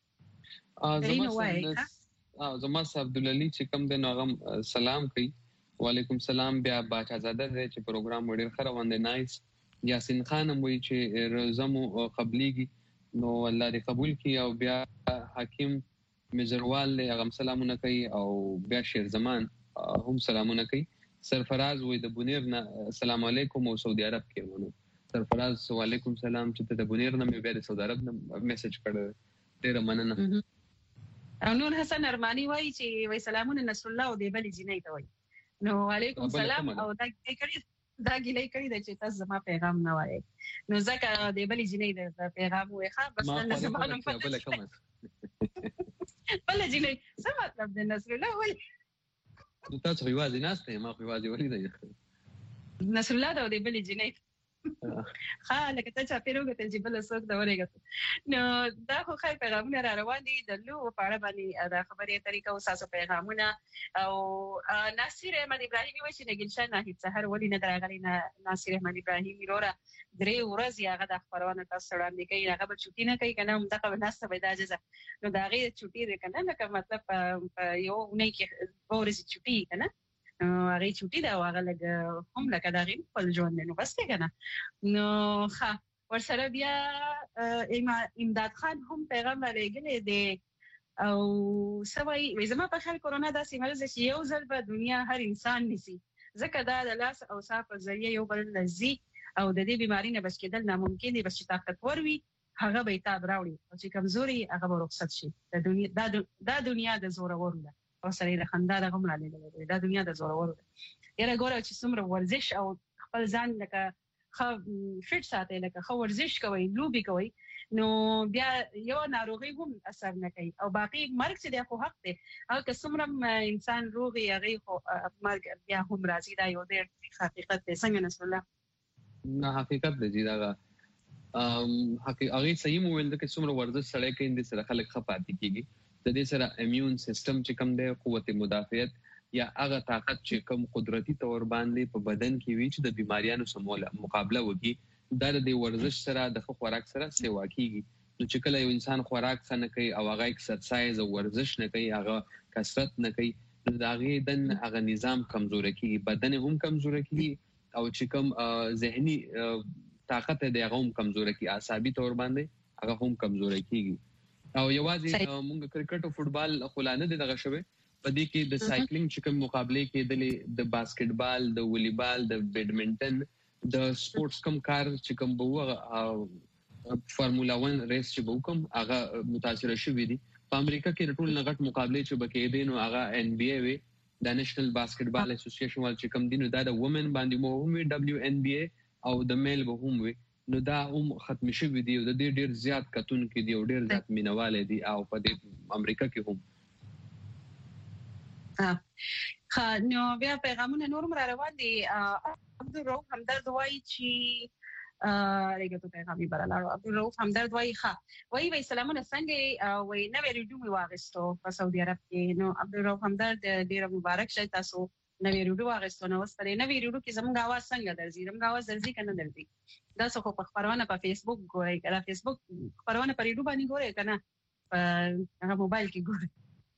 الله زما صاحب عبدالعلی چې کوم د نغم سلام کوي وعلیکم سلام بیا باچا زاده چې پروګرام ډیر خره وندې نایس. یاسین خان هم وی چې روزمو قبليږي نو الله دې قبول کړي او بیا حکیم مزروال هغه سلامونه کوي او بیا شیر زمان هم سلامونه کوي. سرفراز وې د بونیر نه السلام علیکم او سعودي عرب کې ونه سرفراز وعلیکم سلام چې د بونیر نه مې بیا د سعودي عرب نه میسج کړ ډیر مننه. او نور حسن ارمانی وای چې وای سلامونه نصر الله او د بلی جنې ته وای نو وعلیکم سلام او دا ګلې کړی د چې تاسو ما پیغام نه وای نو ځکه د بلی جنې د پیغام وای ښه بس نه زمانو په بل جنې څه مطلب د نصر الله ولې تاسو یوازې ناشته ما خو یوازې ولې نصر الله دا د بلی جنې لکه ته چې پیروګه چې بل څوک دا ورېګو نو دا خو خیر پیغامونه را روان دي د لو په اړه باندې دا خبرې طریقه او تاسو پیغامونه او ناصر احمد ابراهیمي وایي چې نګلشن نه هیڅ سحر ولې نه دراغلی ناصر احمد ابراهیمي وروره درې ورځې هغه د خبرونه تاسو وړاندې کوي هغه به چوټي نه کوي کنه هم دغه ناسته به دا اجازه نو دا غي چوټي ده کنه لکه مطلب یو نه کې ورځې چوټي کنه هغه چوټي دا هغه لګ هم لکه دا غي په ژوند نو بس کنه نو ښه ورسره بیا امداد خان هم پیغام لګلې دی او سوي زما په خیال کورونا دا سیمه چې یو ځل په دنیا هر انسان نسی ځکه دا د لاس او صاف ذریعہ یو بل لذي او د دې بیماری نه بچ کېدل ناممکن دي بس چې طاقتور وي هغه به تاب راوړي او چې کمزوري هغه به رخصت شي. د دنیا د زورور ده او سره د خندا د غم لالي دا دنیا د زورور ده یره ګوره چې څومره ورزش او خپل ځان لکه فټ ساتي لکه خو ورزش کوي لوبي کوي نو بیا یو ناروغي هم اثر نه کوي او باقي مرګ چې د خو حق دی او که څومره انسان روغي هغه خو مرګ بیا هم راځي دا یو ډېر حقیقت دی. څنګه نصر الله نه حقیقت دی دا هغه صحیح مو ویل چې څومره ورزش سره کوي د سره خلک خپاتې کیږي د دې سره امیون سیستم چې کوم دی قوت مدافعت یا هغه طاقت چې کوم قدرتي تور باندې په بدن کې وي چې د بیماریانو سره مقابله وکړي دا د ورزش سره د خوراک سره سیوا کیږي. نو چې کله یو انسان خوراک څنګه کوي او هغه ایکسرسایز او ورزش نه کوي هغه کثرت نه کوي نو دا غي دن هغه نظام کمزور کیږي بدن هم کمزور کیږي او چې کوم ذهني طاقت دی هغه هم کمزور کیږي اعصابي تور باندې هغه هم کمزور کیږي. او یوازې موږ کرکټ او فوتبال خلانه دغه شوه په دې کې د سایکلینګ چې کوم مقابله کې د باسکټبال د والیبال د بیډمنټن د سپورتس کوم کار چې کوم بو فارمولا 1 ریس چې بو کوم هغه متاثر شوی دي په امریکا کې ټول نغټ مقابله چې بکې دي نو هغه ان بي اي وي د نېشنل باسکټبال اسوسییشن ول چې کوم دي نو دا د وومن باندې مو هم دبليو ان بي اي او د میل به هم وي نو دا هم ختم شوی دی او د دې ډیر زیات کتون کې دی او ډیر زیات مینواله دي او په دې امریکا کې هم نو بیا پیغامونه نورم را روان دي. عبدالرؤف همدرد وایي چې رګه ته پیغامي براله. عبدالرؤف همدرد وایي سلامونه څنګه وایي نوې ریډیو می واغستو په سعودي عرب کې. نو عبدالرؤف همدرد ډیر مبارک شه تاسو نوې ریډیو واغستو. نو وسپره نوې ریډیو کې زموږ आवाज څنګه درځي؟ زموږ आवाज درځي کنه درځي؟ دا څه خو په خبرونه په فیسبوک ګوري کنه، فیسبوک خبرونه په ریډیو باندې ګوري کنه، په موبایل کې ګوري.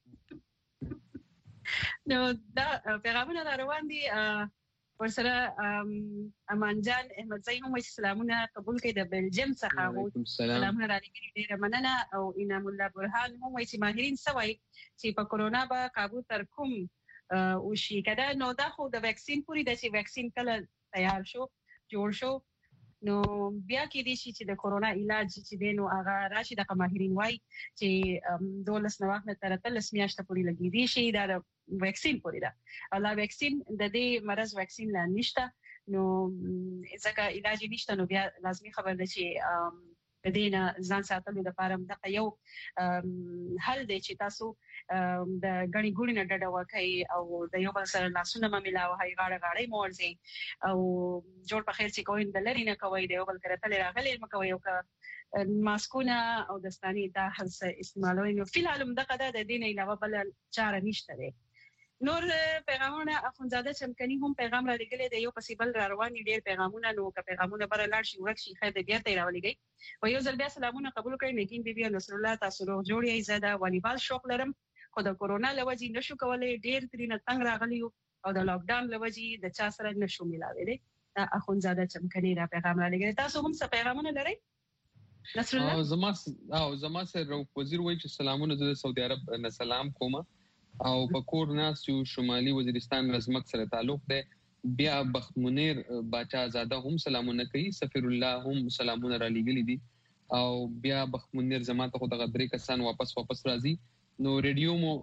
نو دا پیغامونه روان دي. ورسره امان جان احمدزی هم وایي سلامونه قبول کړئ د بلجیم څخه. سلامونه را لګري ډیره مننه. او انعام الله برهان هم وایي چې ماهرین سوي چې په کورونا به قابو تر کوم او شي کده. نو دا خو د ویکسین پوری د چې ویکسین کله تیار شو جوړ شو نو بیا کې دي چې د کورونا علاج چې دی نو هغه راشي. د ماهرین وایي چې 12 نواخت تر 13 میاشتې پورې لګي دي شي دا ویکسین پوری دا. الله ویکسین د دې مرز ویکسین لا نشته. نو ځکه علاج نشته نو بیا لازمي خبر ده چې د دې نه ځان ساتلو لپاره د یو حل دی چې تاسو د غني ګوري نه ډډه وکړئ او د یو بل سره لاسونه ملاو هي غاړه مورځي او جوړ په خیر چې کوین د لری نه کوي د یو بل کړه تل راغلي مکوي او ماسکونه او دستاني دا هل څه استعمالوي. نو فی الحال دغه د دې نه علاوه بل چاره نشته دی. نور پیغامونه اخونزاده چمکني هم پیغام را لګلې د یو پسیبل را روان ډیر پیغامونه. نو که پیغامونه بر لاړ شي ورک شي خیر د بیا ته راولېږي. و یو ځل بیا سلامونه قبول کړئ. لیکن بیبي نصر الله تاسو روغ جوړی زده والیبال شوق لرم خو د کورونا لوجي نشو کولای ډیر ترینه تنگ راغلی او د لاک ډاون لوجي د چا سره نشو ملاوي. دا اخونزاده چمکني را پیغام را لګلې. تاسو هم څه پیغامونه لرئ؟ نصر الله زما سره وزیر وایي چې سلامونه د سعودي عرب نه سلام کوم او په کور ناس یو شمالي وزیرستان رزمک سره تعلق دی. بیا بخت منیر باچا زاده هم سلامونه کوي. سفیر الله هم سلامونه را لګلي دي او بیا بخت منیر زماته خو د غدري کسان واپس راځي. نو ریډیو مو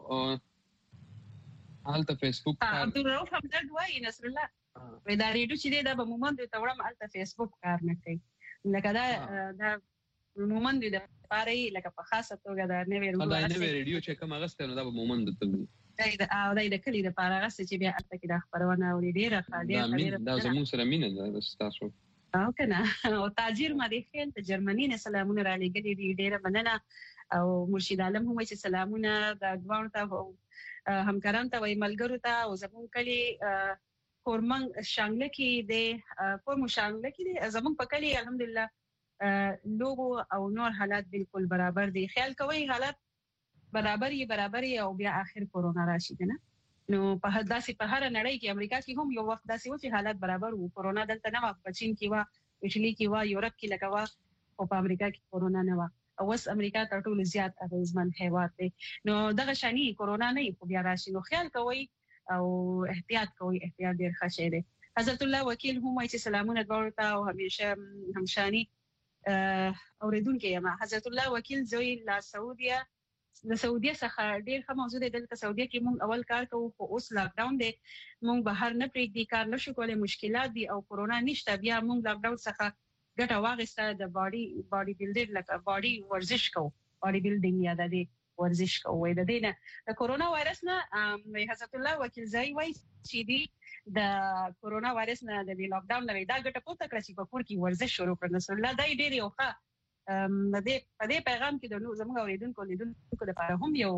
حالت فیسبوک عبدالرؤف همدرد وایي نصر الله وای دا ریډیو چې دی دا به مومند ته وړم حالت فیسبوک کار نه کوي لکه دا مومند د پاره لکه په خاصه توګه دا نوې ریډیو چې کوم غسته نو دا به مومند ته وي. دا د کلی د پاره غسته چې بیا البته دا خبرونه اوري ډیره خاله دا زموږ سره مینه ده تاسو او کنه. او تاجر مدي خیل ته جرمني نه سلامونه را لګلي دي ډیره مننه. او مرشد عالم هم چې سلامونه د دوانو ته همکاران ته وای ملګرو ته او زمون کلی کورمنګ شانګله کې د کورمو شانګله کې د زمون په کلی الحمدلله لوګو او نور حالات بالکل برابر دي. خیال کوي حالات برابر او بیا اخر کورونا راشي کنه. نو په داسې په هر نړۍ کې امریکا کې هم یو وخت داسې و چې حالات برابر وو. کورونا دلته نه و، په چین کې و، ایټالي کې و، یورپ کې لګا و او په امریکا کې کورونا نه و. او اوس امریکا تر ټولو زیات اغیزمن هیواد دی. نو دغه شانی کورونا نه خو بیا راشي. نو خیال کوي او احتیاط کوي. احتیاط ډیر ښه شی دی. حضرت الله وکیل هم وایي چې سلامونه ورته او همیشه همشانی اوریدونکو یم. حضرت الله وکیل زوی لا سعودیا د سعودي څخه ډیر ښه موضوع دی. دلته سعودي کې مونږ اول کار کوو خو اوس لاک ډاون دی. مونږ بهر نه پریږدي، کار نشو کولای، مشکلات دي او کورونا نشته. بیا مونږ لاک ډاون څخه ګټه واغسته د باډي بلډر لکه باډي ورزش کوو، باډي بلډینګ یا د دې ورزش کوو. د دې نه د کورونا وایرس نه حضرت الله وکیل زوی وایي چې دی د کورونا وایرس نه د لاک ډاون نه دا ګټه پورته کړه چې په کور کې ورزش شروع کړ. نصر الله دا ډیر یو ښه د دې پیغام کې د نو زموږ اوریدونکو لپاره هم یو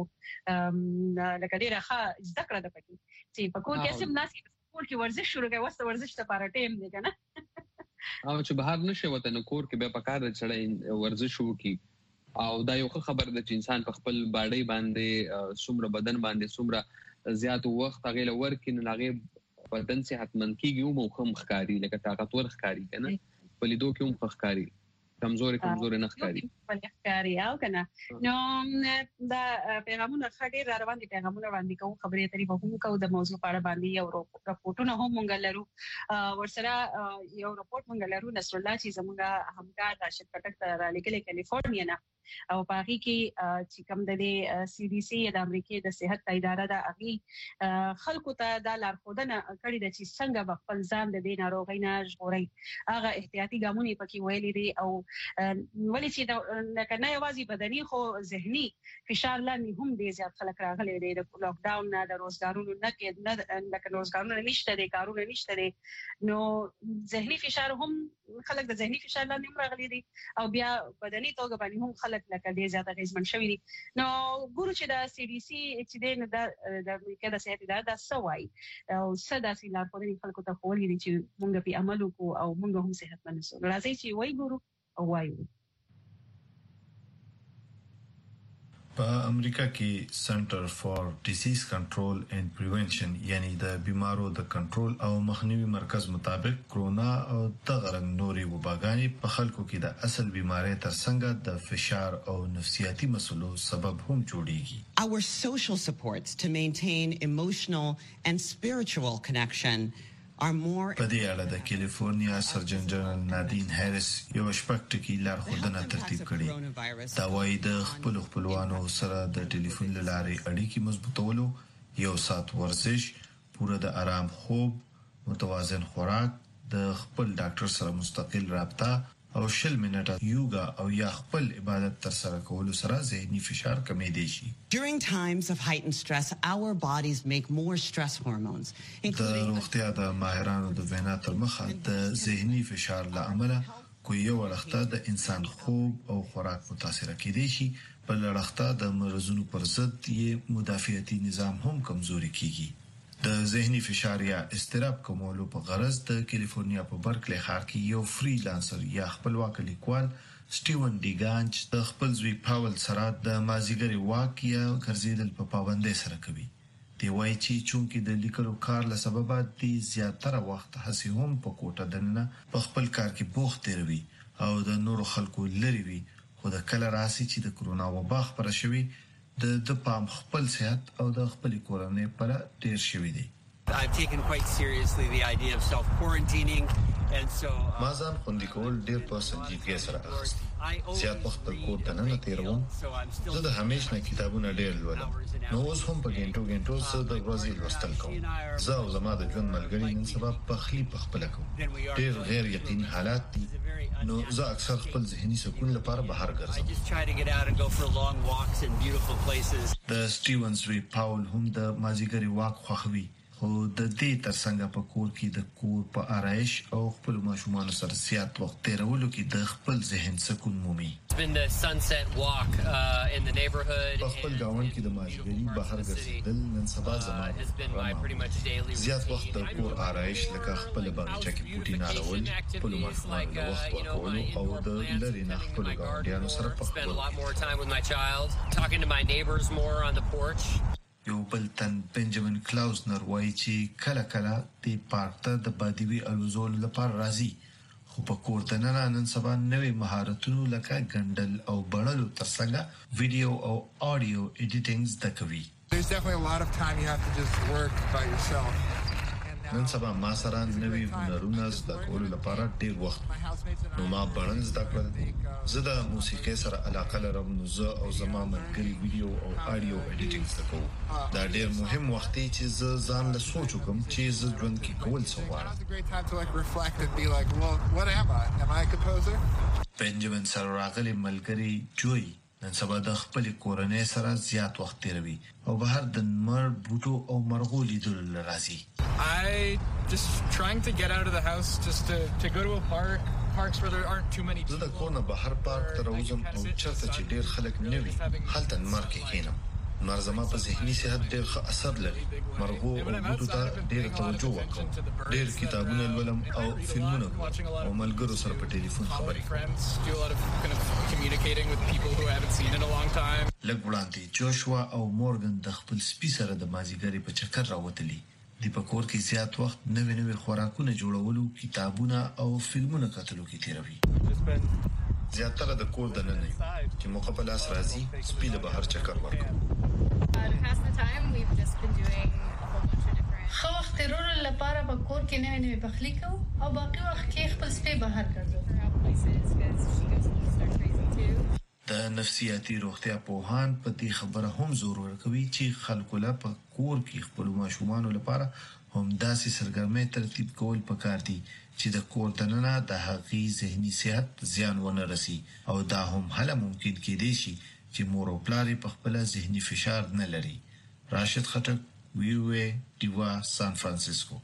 لکه ډیره ښه زده کړه ده پکې چې په کور کې سم ناس کور کې ورزش شروع کوي. واسطه ورزش لپاره ټیم دی کنه. او چې بهر نشي وته نو کور کې به پکار چړې ورزش وکي. او دا یو خبر ده چې انسان په خپل باډي باندې څومره بدن باندې څومره زیات وخت غیله ورکې نه لاغه بدن صحتمند کیږي او مخم ښکاری لکه طاقتور ښکاری کنه. په لیدو کې هم ښکاری کمزوري نه ښکاری بلکې ښکاری او کنه. نو دا پیغامونه خډیر روان دي. پیغامونه باندې کوم خبرې اترې به هم کوو د موضوع په اړه باندې یو راپورټونه هم مونږ لرو. ورسره یو راپورټ مونږ لرو نصر الله چې زموږ همکار راشد کټک را لګلې کالیفورنیا نه او باغي کې چې کوم د CDC د امریکای د صحت اداره د اغي خلکو ته د لارښودنه کړې د چې څنګه خپل ځان د دې ناروغۍ نه ژغوري هغه احتیاطي ګامونه پکې ویلي دي او ولې چې د نه یوازې بدني خو ذهني فشار لاندې هم ډېر زیات خلک راغلي دي د لاک ډاون نه د روزګارونو نه کې د روزګارونو نشته دي کارونه نشته دي نو ذهني فشار هم خلک د ذهني فشار لاندې هم راغلي دي او بیا بدني توګه باندې هم خلک لکه ډېر زیات اغیزمن شوي دي نو ګورو چې د CDC چې د امریکا د صحت اداره دا سوای او صدا سي لارښوونې خلکو ته خولې دي چې موږ په عمل وکړو او موږ هم صحتمند شو راځي چې وای ګورو او وایو په امریکا کې سنټر فار ډیزیز کنټرول اینڈ پریونشن یعنی د بیمارو د کنټرول او مخنیوي مرکز مطابق کرونا او دغه نوري وباګانی په خلکو کې د اصل بیماری ترڅنګ د فشار او نفسیاتي مسلو سبب هم جوړیږي. Our social supports to maintain emotional and spiritual connection are more. په دې اړه د کیلیفورنیا سرجن جنرال نادین هریس یو شپږ لارښوونه ترتیب کړې دا وايي د خپلوانو سره د ټلیفون لارې اړیکې مضبوطولو یو سات ورزش پوره د آرام خوب متوازن خوراک د خپل ډاکټر سره مستقل رابطه او 20 منټه یوګا او یا خپل عبادت تر سره کولو سره ذهني فشار کمېدای شي. During times of heightened stress, our bodies make more stress hormones, including د روغتیا د ماهرانو د وینا تر مخه د ذهني فشار له امله کوی ورخته د انسان خوب او خوراک متاثر کېدای شي بل ورخته د مرزونو پر ضد یې مدافعتي نظام هم کمزوري کیږي. د ذهني فشار یا اضطراب کومولو په غرض د کیلیفورنیا په برکلی ښار کې یو فریلانسر یا خپلواک لیکوال سټیون ډیګانچ د خپل زوی پاول سره د مازیګری واک یا ګرځیدل په پابندۍ سره کوي. دی وایي چې چونکې د لیکلو کار له سببه د زیاتره وخت هڅې هم په کوټه دننه په خپل کار کې بوخت تیروي او د نورو خلکو لري وي خو د کله راسي چې د کرونا وبا خپره شوي د پام خپل صحت او د خپل کورنۍ پر ډیر شوی دی. I've taken quite seriously the idea of self-quarantining and so ما ځان خوندي کول ډیر په سنجیدګۍ سره اخیستی. زیات وخت په کور ته نه تیروم. زه د همیشه کتابونه ډیر لولم. نو اوس هم په ګڼټو څه د ورځې لوستل کوم. زه او زما د ژوند ملګری نن سبا پخلی پخپل کوم. ډیر غیر یقیني حالات دي. نو زه اکثر خپل ذهني سکون لپاره بهر ګرځم. د سټیونز وی پاول هم د مازیګری واک خوښوي. خو د دې ترڅنګ په کور کې د کور په آرایش او خپل ماشومان سره زیات وخت تیرولو کې د خپل ذهن سکون مومي. The sunset walk in the neighborhood. په خپل گاون کې د ماجګری بهر ګرځېدل نن سبا زما زیات وخت د کور آرایش لکه خپل باغچه کې بوټي نارول خپل ماشومان له وخت ورکول او د لري نه خپل ګاونډیانو سره په خپل a lot more time with my child, talking to my neighbors more on the porch. یو بل تن بنجامین کلاوزنر وایي چې کله کله د پارک ته د بادوي الوزول لپاره راځي خو په کور ته نن سبا نوې مهارتونو لکه ګندل او بړلو ترڅنګ ویډیو او آډیو ایډیټینګ زده کوي. There's definitely a lot of time you have to just work by yourself. نن سبا ما سره نوې هنرونه زده کولو لپاره ډېر وخت نو ما بړل زده کړل. زه د موسیقۍ سره علاقه لرم نو زه او زما ملګري ویډیو او آډیو ایډیټینګ زده کوو. دا ډېر مهم وخت دی چې زه ځان له سوچ وکم چې زه ژوند کې کول څه غواړم. بنجامین سره راغلی ملګري جوی نن سبا د خپل کورنۍ سره زیات وخت تیروي او بهر د مر بوټو او مرغو لیدلو راځي. I just trying to get out of the house just to go to a parks where there aren't too many. زه د کور نه بهر پارک ته راوځم او چرته چې ډیر خلک نه وي هلته نمر کې کېنم. نمر زما په ذهني صحت ډیر ښه اثر لري. مرغو او بوټو ته ډیر توجه وکړم. ډیر کتابونه لولم او فلمونه ګورم او ملګرو سره په ټلیفون خبرې کوم. لږ وړاندې جوشوا او مورګن د خپل سپي سره د مازیګري په چکر راوتلي. دی په کور کې زیات وخت نوې خوراکونه جوړولو کتابونه او فلمونه کتلو کې تیروي. زیاتره د کور د ننه چې موقع په لاس راځي سپي له بهر چکر ورکوي. خو وخت تیرولو لپاره په کور کې نوې پخلی کوو او باقي وخت کې خپل سپي بهر ګرځو. د نفسیاتي روغتیا پوهان په دې خبره هم زور ورکوي چې خلکو لا په کور کې خپل ماشومان لپاره هم داسې سرګرمۍ ترتیب کول پکار دي چې د کور دننه د هغې ذهني صحت زیان ونه رسي او دا هم هله ممکن کېدای شي چې مور او پلار په خپل ذهني فشار نه لري. راشد خټک، ویوې ډیوا، سان فرانسیسکو.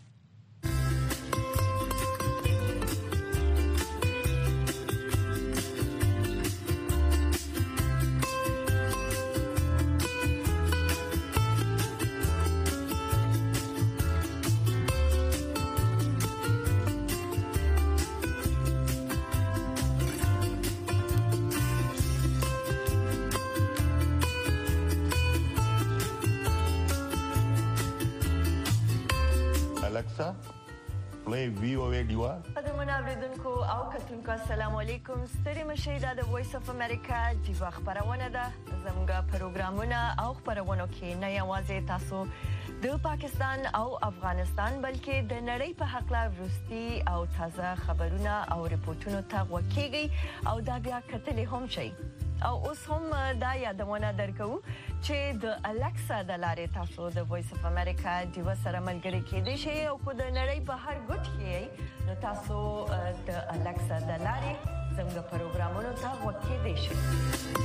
السلام علیکم. ستړي مشئ. دا د وایس اف امریکا ډیوا خبرونه ده. زموږ پروګرامونه او خبرونه کې نه یوازې تاسو د پاکستان او افغانستان بلکې د نړۍ په حق لا وروستي او تازه خبرونه او ریپورتونو ته وکیږي او دا بیا کتلې هم شي. او اوس هم دا یادونه درکو چې د الکسا د لارې تاسو د وایس اف امریکا ډیوا سره ملګری کېدئ شئ او کو د نړۍ په هر ګوټ کې نو تاسو د الکسا د لارې زموږ پروګرامونو ته وکیدئ شئ.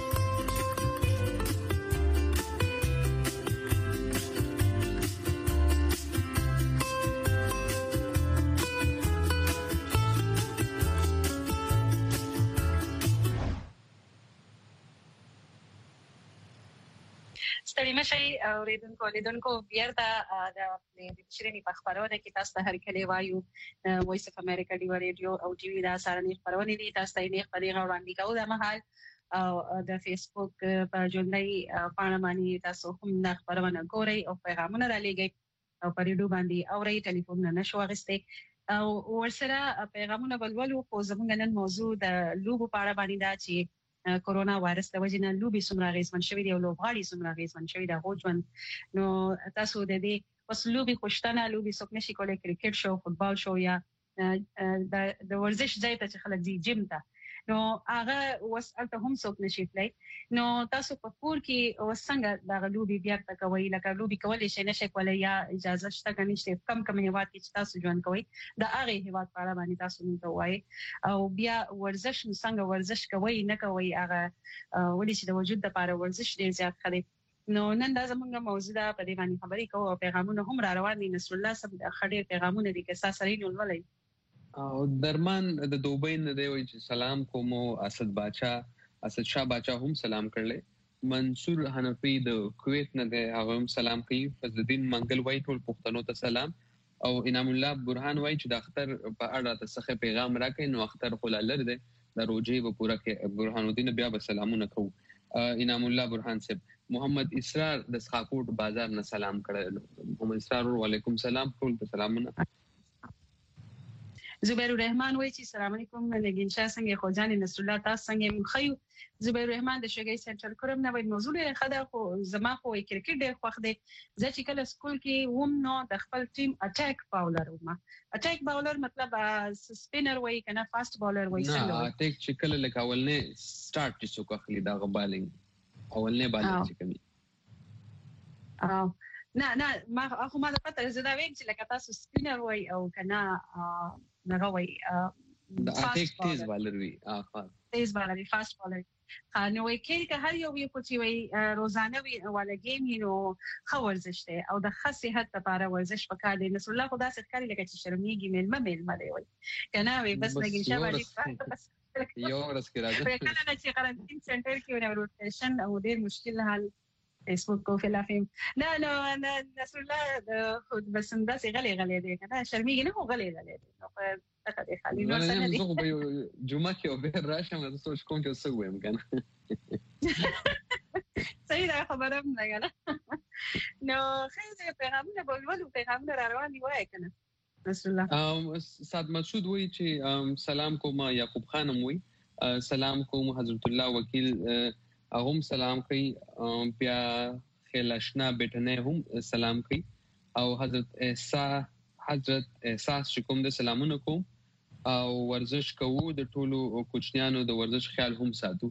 ستړي مشئ اوریدونکو لیدونکو بیرته د شيرینې په خبرونه کې تاسو ته هر کله وایو وایس اف امریکا ډیوا ریډیو او ټي وي دا سارنې خبرونه دي. تاسو ته یې خبرونه وړاندې کوو د مهال او د فیسبوک په ژوندۍ پاڼه باندې تاسو هم د خبرونه ګورئ او پیغامونه را لېږئ او په ریډیو باندې اورئ. ټلیفون نشو اخیستی او ورسره پیغامونه ولولو. خو زموږ نن موضوع د لوبو په اړه باندې دا چې کورونا وایرس د وجې نه لوبي څومره اغېزمن شوي دي او لوبغاړي څومره اغېزمن شوي دي هغو ژوند. نو تاسو د دې اوس لوبي خوشتنه لوبي څوک نشي کولی، کرکټ شو، فوتبال شو یا د ورزش ځای ته چې خلک ځي جیم ته، نو هغه اوس هلته هم څوک نشي تللی. نو تاسو په کور کې اوس څنګه دغه لوبي بیا کوئ؟ لکه لوبي کولی شئ نشئ کولی یا اجازه شته که نشته؟ کم هېواد کې چې تاسو ژوند کوئ د هغې هېواد په اړه باندې تاسو موږ ته ووایئ. او بیا ورزش نو څنګه ورزش کوئ نه کوئ؟ هغه ولې چې د وجود دپاره ورزش ډېر زیات ښه دی. نو نن دا زموږ موضوع ده، په دې باندې خبرې کوو او پیغامونه هم را روان دي. نصر الله صاحب ښه ډېر پیغامونه دي که ستا سره یې نو لولئ. او درمان د دوبۍ نه دی وایي چې سلام کوم. اسد شاه باچا هم سلام کړلی. منصور حنفي د کویت نه دی، هغه هم سلام کوي. فضل الدین منګل وایي ټول پښتنو ته سلام. او انعام الله برهان وایي چې د اختر په اړه څه پیغام راکړي. نو اختر خو لا لرې دی، د روژې به پوره کړي. برهان الدین بیا به سلامونه کوو. انعام الله برهان صاحب. محمد اسرار د سخاکوټ بازار نه سلام کړی. محمد اسرار وعلیکم سلام، ټول ته سلامونه. زبیر الرحمن وایي چې سلام علیکم نگین شاه څنګه خو جان نصر الله تاسو څنګه مخیو. زبیر الرحمن د شګي سنټر کوم نه وایي موضوع ډېر ښه ده، خو زما خو کرکټ ډېر خوښ دی. زه چې کله سکول کې وم نو د خپل ټیم اٹیک باولر وم. اٹیک باولر مطلب سپینر وایي کنه فاست باولر وایي. نه اٹیک چې کله لکه اولنې سٹارټ چې څوک اخلي دا بالینګ اولنې بالینګ چې کوي. نه ما د پته زه دا ویم چې لکه تاسو سپینر وایي او کنه نغه وایي د اټیک تیز بالر وي. تیز بالر وي، فاست بالر. نو وایي کې هر یو یو چې وایي روزانه وي والا گیم نو ښه ورزش دی او د ښه صحت لپاره ورزش پکار دی. نصر الله خو داسې ښکاري لکه چې شرمېږي میلمه دی وایي که نه وایي بس نګین شاه باندې یو ورځ کې راځي. کله نه چې قرنطین سنټر کې ونه روټیشن او ډېر مشکل حال فیسبوک کو فلافیم. نه نصر الله خود بس انداسې غلی دی که نه شرمېږي نه خو غلی دی. نو په دغه دی خالي نور څه نه دي. زه خو به جمعه کې او بېر راشم زه سوچ کوم چې څه ووایم که نه. صحیح ده خبره هم ده که نه. نو ښه پیغامونه به ولولو، پیغامونه را روان دي وایه که نه نصر الله. سعد مسعود وایي چې سلام کوم. یعقوب خان هم وایي سلام کوم. حضرت الله وکیل هم سلام کوي. بیا خیل اشنا بیٹنه هم سلام کوي. او حضرت احساس چې کوم د سلامونه کوم. او ورزش کوو، د ټولو کوچنیانو د ورزش خیال هم ساتو.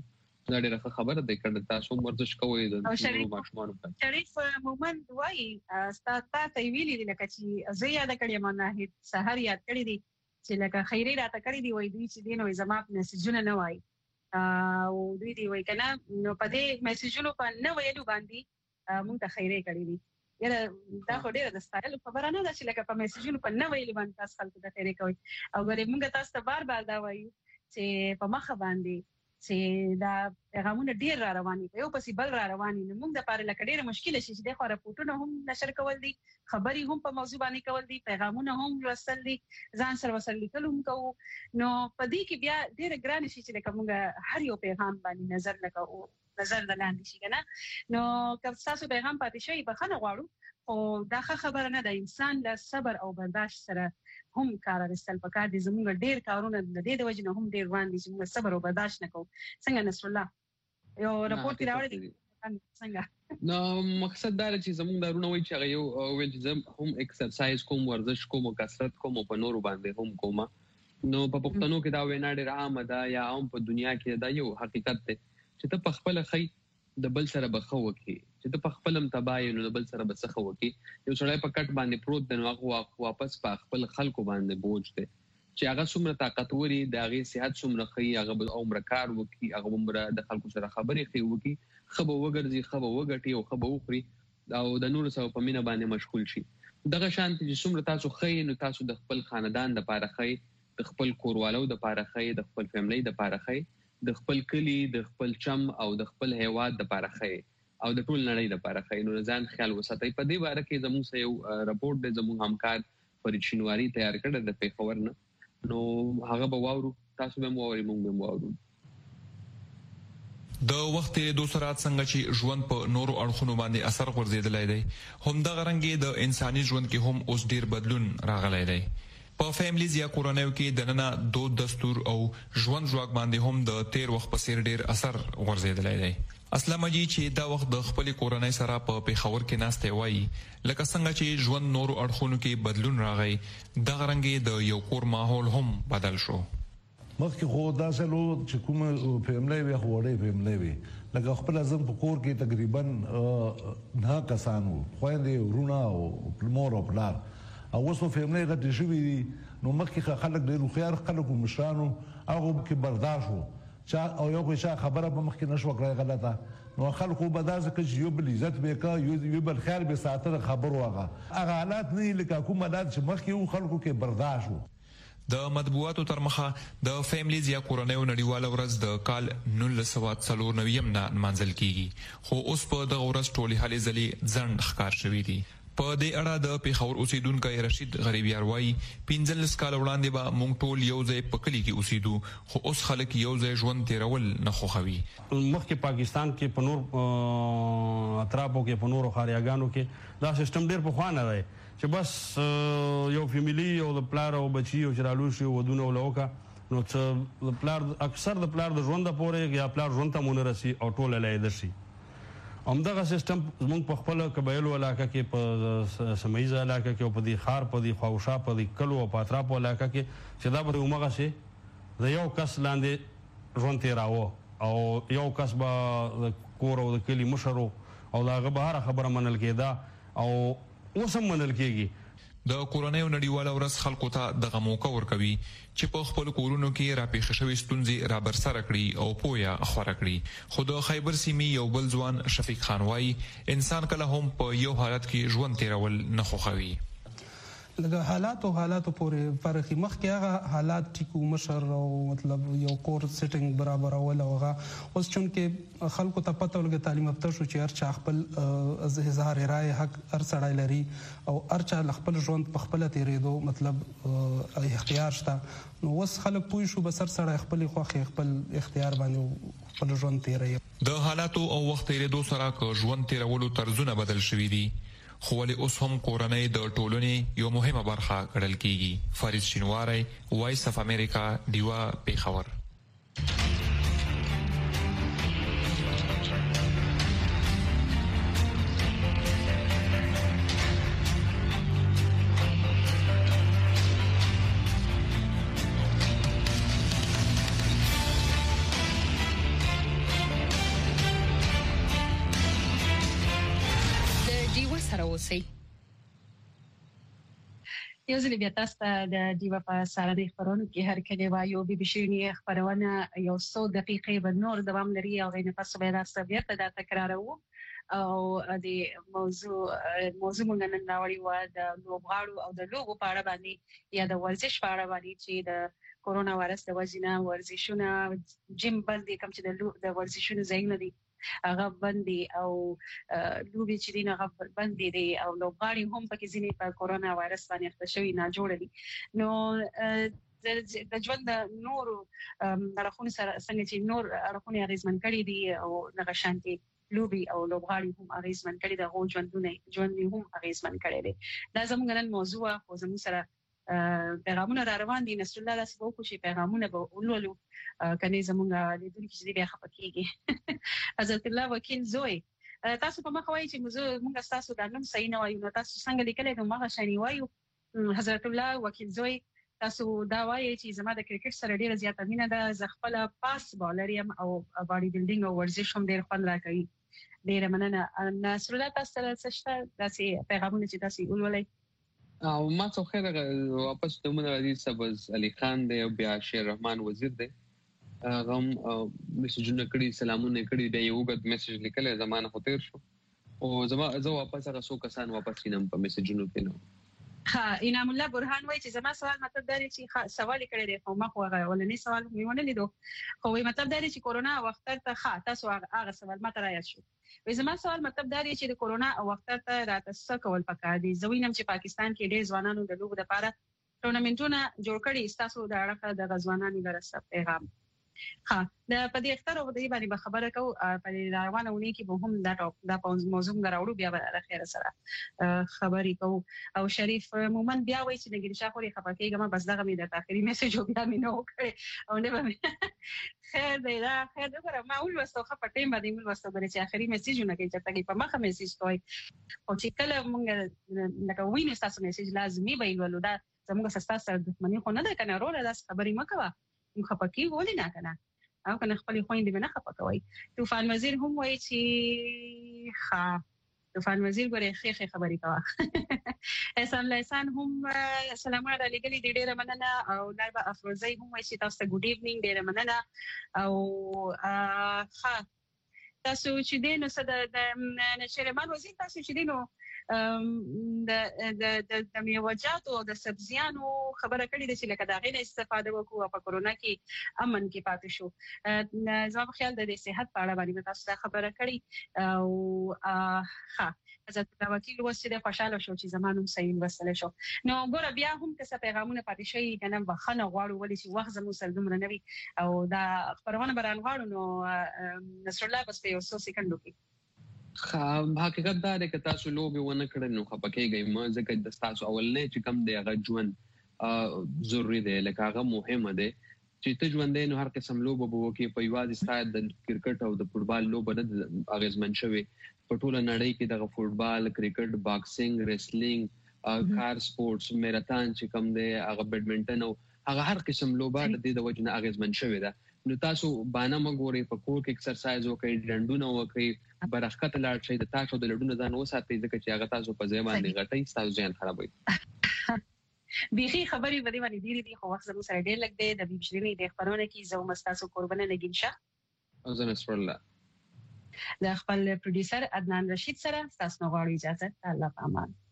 دا ډېره خبره ده کړه تاسو ورزش کوئ د ماشومانو په شریف مومند وایي تا ویلي دي لکه چې زه یاد کړم نه سحر یاد کړی دي چې لکه خیري راته کړی دی وایي دوی چې دین وایي زما په میسجونه نه وایي او دوی دی وایي کنه نو په دې میسجونو په نه ویلو باندې مونږ ته خیري کړی دي یاره دا خو ډېره د ستایلو خبره نه ده چې لکه په میسجونو په نه ویلو باندې تاسو خلکو ته خیري کوئ او ګورې مونږ تاسو ته بار بار دا وایو چې په مخه باندې چې دا پیغامونه ډیر را رواني په یو پسې بل را رواني نو موږ د پاره لکه ډیره مشکله شي چې د خو راپورټونه هم نشر کول دي خبري هم په موضوع باندې کول دي پیغامونه هم رسل دي ځان سره وسل لیکل هم کوو نو په دې کې بیا ډیره ګران شي چې لکه موږ هر یو پیغام باندې نظر لګو نظر لاندې شي کنه نو که تاسو پیغام پاتې شي په خنه غواړو او دا خبره نه ده انسان له صبر او برداشت سره هم کار اخیستل پکار دي زموږ ډیر کارونه د دې د وجې نه هم ډیر روان دي چې موږ صبر او برداشت نکوو څنګه نصر الله یو راپورټ راوړی څنګه نو مقصد دا چې زموږ دارونه وایي چې هغه یو ویل چې هم ایکسرسایز کوم ورزش کوم او کثرت کوم په نورو باندې هم کوم نو په پښتنو کې دا وینا ډېر عامه ده یا هم په دنیا کې دا یو حقیقت دی چې ته په خپل خی د بل سره بخو وکي چې ته په خپلم تبای نو د بل سره بسخه وکي یو سړی په کټ باندې پروت دی نو هغه واپس په خپل خلکو باندې بوج دی چې هغه څومره طاقتوري د هغې صحت څومره ښي هغه به عمره کار وکړي هغه عمره د خلکو سره خبرې ښې وکړي ښه به وګرځي ښه به وګټي او ښه به وخوري او د نورو سره په مینه باندې مشغول شي دغه شانتې چې څومره تاسو ښه نو تاسو د خپل خاندان دپاره ښه د خپل کوروالو دپاره ښه د خپل فیملی دپاره ښه د خپل کلی د خپل چم او د خپل هیواد دپاره ښه او د ټول نړۍ دپاره ښه نو ځان خیال وساتئ په دې باره کې زموږ سره یو راپورټ دی زموږ همکار فرید شینواري تیار کړی د پېښور نه نو هغه به واورو تاسو به هم واورئ موږ به هم واورو د وخت تېرېدو سره څنګه چې ژوند په نورو اړخونو باندې اثر غورځېدلی دی همدغه رنګې د انساني ژوند کې هم اوس ډېر بدلون راغلی دی په فیملیز یا کورنیو کې دننه دود دستور او ژوند ژواک باندې هم د تیر وخت په څېر ډېر اثر غورځېدلی دی اسلام جی چې دا وخت د خپلې کورنۍ سره په پېښور کې ناستی وایي لکه څنګه چې ژوند نورو اړخونو کې بدلون راغی دغه رنګې د یو کور ماحول هم بدل شو مخکې خو داسې لو چې کومه فیملی وي خو وړې فیملی وي لکه خپله زم په کور کې تقریبا 9 کسان وو خویندې وروڼه او مور او پلار او اوس په فیملی غټې شوي دي نو مخکې خلک ډېر هوښیار خلک وو مشرانو هغو کې برداشت وو او یو خو چا خبره به مخکې نه شوه کړی غلطه نو خلکو به داسې کړه چې یو بل عزت به یې کوه یو بل خیال به یې ساته د خبرو هغه حالات نه وي لکه کوم حالات چې مخکې وو خلکو کې برداشت وو د مطبوعاتو تر مخه د فیملیز یا کورنیو نړیواله ورځ د کال 1994 نه نمانځل کیږي خو اوس په دغه ورځ ټولې هلې ځلې ځنډ ښکار شوي دي په دې اړه د پېښور اوسیدونکی رشید غریبیار وایي 15 کاله وړاندې به موږ ټول یو ځای په کلي کې اوسېدو خو اوس خلک یو ځای ژوند تېرول نه خوښوي مخکې پاکستان کې په نور اطرافو کې په نورو ښاریاګانو کې دا سیستم ډېر پخوا نه دی چې بس یو فیملي او د پلار او بچي او چې رالوی شي ودونه ولوکه نو څه د پلار اکثر د پلار د ژونده پورې یا پلار ژوند ته مونه رسي او ټوله لیده شي همدغه سیستم زموږ په خپله قبایلو علاقه کې په سیمه علاقه کې او په دې ښار په دې خواوشا په دې کلو او په اطرافو علاقه کې چې دا به همغسې د یو کس لاندې ژوند تېراوه او یو کس به د کور او د کلي مشر او د هغه به هره خبره منل کېده او اوس هم منل کېږي د کورنیو نړیواله ورځ خلکو ته دغه موقع ورکوي چې په خپلو کورونو کې راپېښې شوې ستونزې رابرسره کړي او پویه خوره کړي خو د خیبر سیمې یو بل ځوان شفیق خان وایي انسان کله هم په یو حالت کې ژوند تېرول نه خوښوي لکه حالاتو پورې فرق مخکې هغه حالات ټیکو مشر او مطلب یو کور سیټینګ برابرول او هغه اوس چونکې خلکو ته پته ولګي تعلیم یافته شو چې هر چا خپل اظهار رائے حق هر سړی لري او هر چا خپل ژوند په خپله تېرېدو مطلب اختیار شته نو اوس خلک پوه شو بس هر سړی خپلې خوښې خپل اختیار باندې خپل ژوند تېروي د حالاتو او وخت تېرېدو سره که ژوند تېرولو طرزونه بدل شوي دي خو ولې اوس هم کورنۍ د ټولنې یو مهمه برخه ګڼل کیږي فرید شینواری وایس اف امریکا ډیوا پېښور اوسئ. یو ځل بیا تاسو ته د دیو په سارنې خبرونه کې هر کله وایو بي بي شيرني خبرونه یو 100 دقیقې به نور دوام لري او غینه پس به تاسو بیا ته تکرارو او د موضوع مونږ نن راوړی و د لوبغاړو او د لوبو په اړه باندې یا د ورزش په اړه باندې چې د کورونا وایرس د وجې نه ورزشونه جیم باندې کوم چې د ورزشونو ځای نه دي هغه باندې او لوبي چې دین هغه باندې دي او لوبغاړي هم پکې ځینې په کورونا وایرس باندې اخته شوی نه جوړ دي نو د ژوند نور اړخونه سره څنګه چې نور اړخونه اغیزمن کړي دي او هغه شانتي لوبي او لوبغاړي هم اغیزمن کړي د غو ژوند هم اغیزمن کړي دي دا زموږ نن موضوع خو زموږ سره پیغامونه را روان دي نصر الله داسې وکړو چې پیغامونه به ولولو کني زموږ لیدونکو چې بیا خپکیږي حضرت الله وکیل زوی تاسو په مخ وایي چې موږ تاسو د نوم صحیح نه وایو نو تاسو څنګه لیکلې نو مغه شنی وایو حضرت الله وکیل زوی تاسو دا وایي چې زما د کرکټ سره ډیره زیاته مینه ده زه خپل پاس بالر یم او باډي بلډینګ او ورزش هم ډیر خوند راکوي ډیره مننه نصر الله تاسو ته څه داسې پیغامونه چې تاسو ولولئ او ما څو خیر واپس دومره راځي سبز علي خان دی او بیا شیر رحمان وزیر دی غم میسجونه کړي سلامونه کړي دی یو غد میسج لیکل زمانه خو تیر شو او زه واپس هغه څو کسان واپس کینم په میسجونو کې نو ها انعام الله برهان وایي چې زما سوال مطلب دا دی چې سوال کړی دی خو ما خو هغه ولني سوال میونه لیدو خو وایي مطلب دا دی چې کورونا وخت ته تاسو هغه سوال ماته راځي شو وایي زما سوال مطلب دا دی چې د کورونا وخت ته راته کول پکار دي زوینم چې پاکستان کې ډېر ځوانانو د لوبو لپاره ټورنمنټونه جوړ کړي تاسو د اړه د غزوانانو لپاره پیغام ها د پدې اختر او د باندې خبره کو په روانه ونی کې به هم دا موضوع غراوړو بیا به خیر سره خبرې کو او شریف مومن بیا وایي چې نګری شاه خوري خپکیږم بس دغه مې د اخري میسج وبیا مې نو کړ او نه به خیر دی دا خیر دا ما اول وسو خپټې باندې مې وسو غره چې اخري میسجونه کې چې په مخه میسج کوي او چې کله مونږ لکه وینې تاسو میسج لازمي به ولو دا زموږ سره دښمنی خو نه ده کنه وروره دا خبرې مکوه نو خپکی ولې نه کنه او کنه خپل خويندې نه خپکوي طوفان وزیر هم وایي چې طوفان وزیر غره خې خبرې کوه احسان لسان هم سلامونه علیکم ډېر مننه او نایبه افروزی هم وایي چې تاسو ته ګډ ایونینګ ډېر مننه او تاسو چې دینو صد د نشرمان وزیر تاسو چې دینو د میوجات او د سبزیانو خبره کړې ده چې لکه دا غینه استفاده وکړو په کورونا کې امن کې پاتې شو زما په خیال د صحت په اړه باندې تاسو دا خبره کړې او حضرت وکیل وسیله خوشاله شو چې زمانوم صحیح وسله شو نو ګوره بیا هم که پیغامونه پاتې شي کنه بخنه غواړو ولې چې وخت زمو سره دومره نوي او دا خبرونه بران غواړو نو نصر الله بس په یو څو سکندو کې حقیقت دا دی که تاسو لوبې ونه کړئ نو خپکیږئ مه ځکه د تاسو اولنی چې کم دی هغه ژوند ضروري دی لکه هغه مهمه دی چې ته ژوندی نو هر قسم لوبه به وکړې په یوازې ستا د کرکټ او د فوټبال لوبه نه اغېزمن شوې په ټوله نړۍ کې دغه فوټبال کرکټ باکسینګ ریسلینګ کار سپورټس میراتان چې کم دی هغه بیډمنټن او هغه هر قسم لوبه د دې د وجې نه اغېزمن شوې ده نو تاسو باندې مګوري په کور کې ایکسرسایز وکړئ ډنډونه وکړئ برخت لاړ شئ د تاسو د لډونو ځان وساتئ ځکه چې هغه تاسو په ځای باندې غټي تاسو ځان خرابوي بيخي خبري بدی باندې ډیری خو وخت زموږ سره ډیر لګ دی د بیبشرینی د خبرونه کې زو مستاسو قربانه نگین شه او زه نصر الله د خپل پروډوسر عدنان رشید سره تاسو غواړم اجازه الله پامان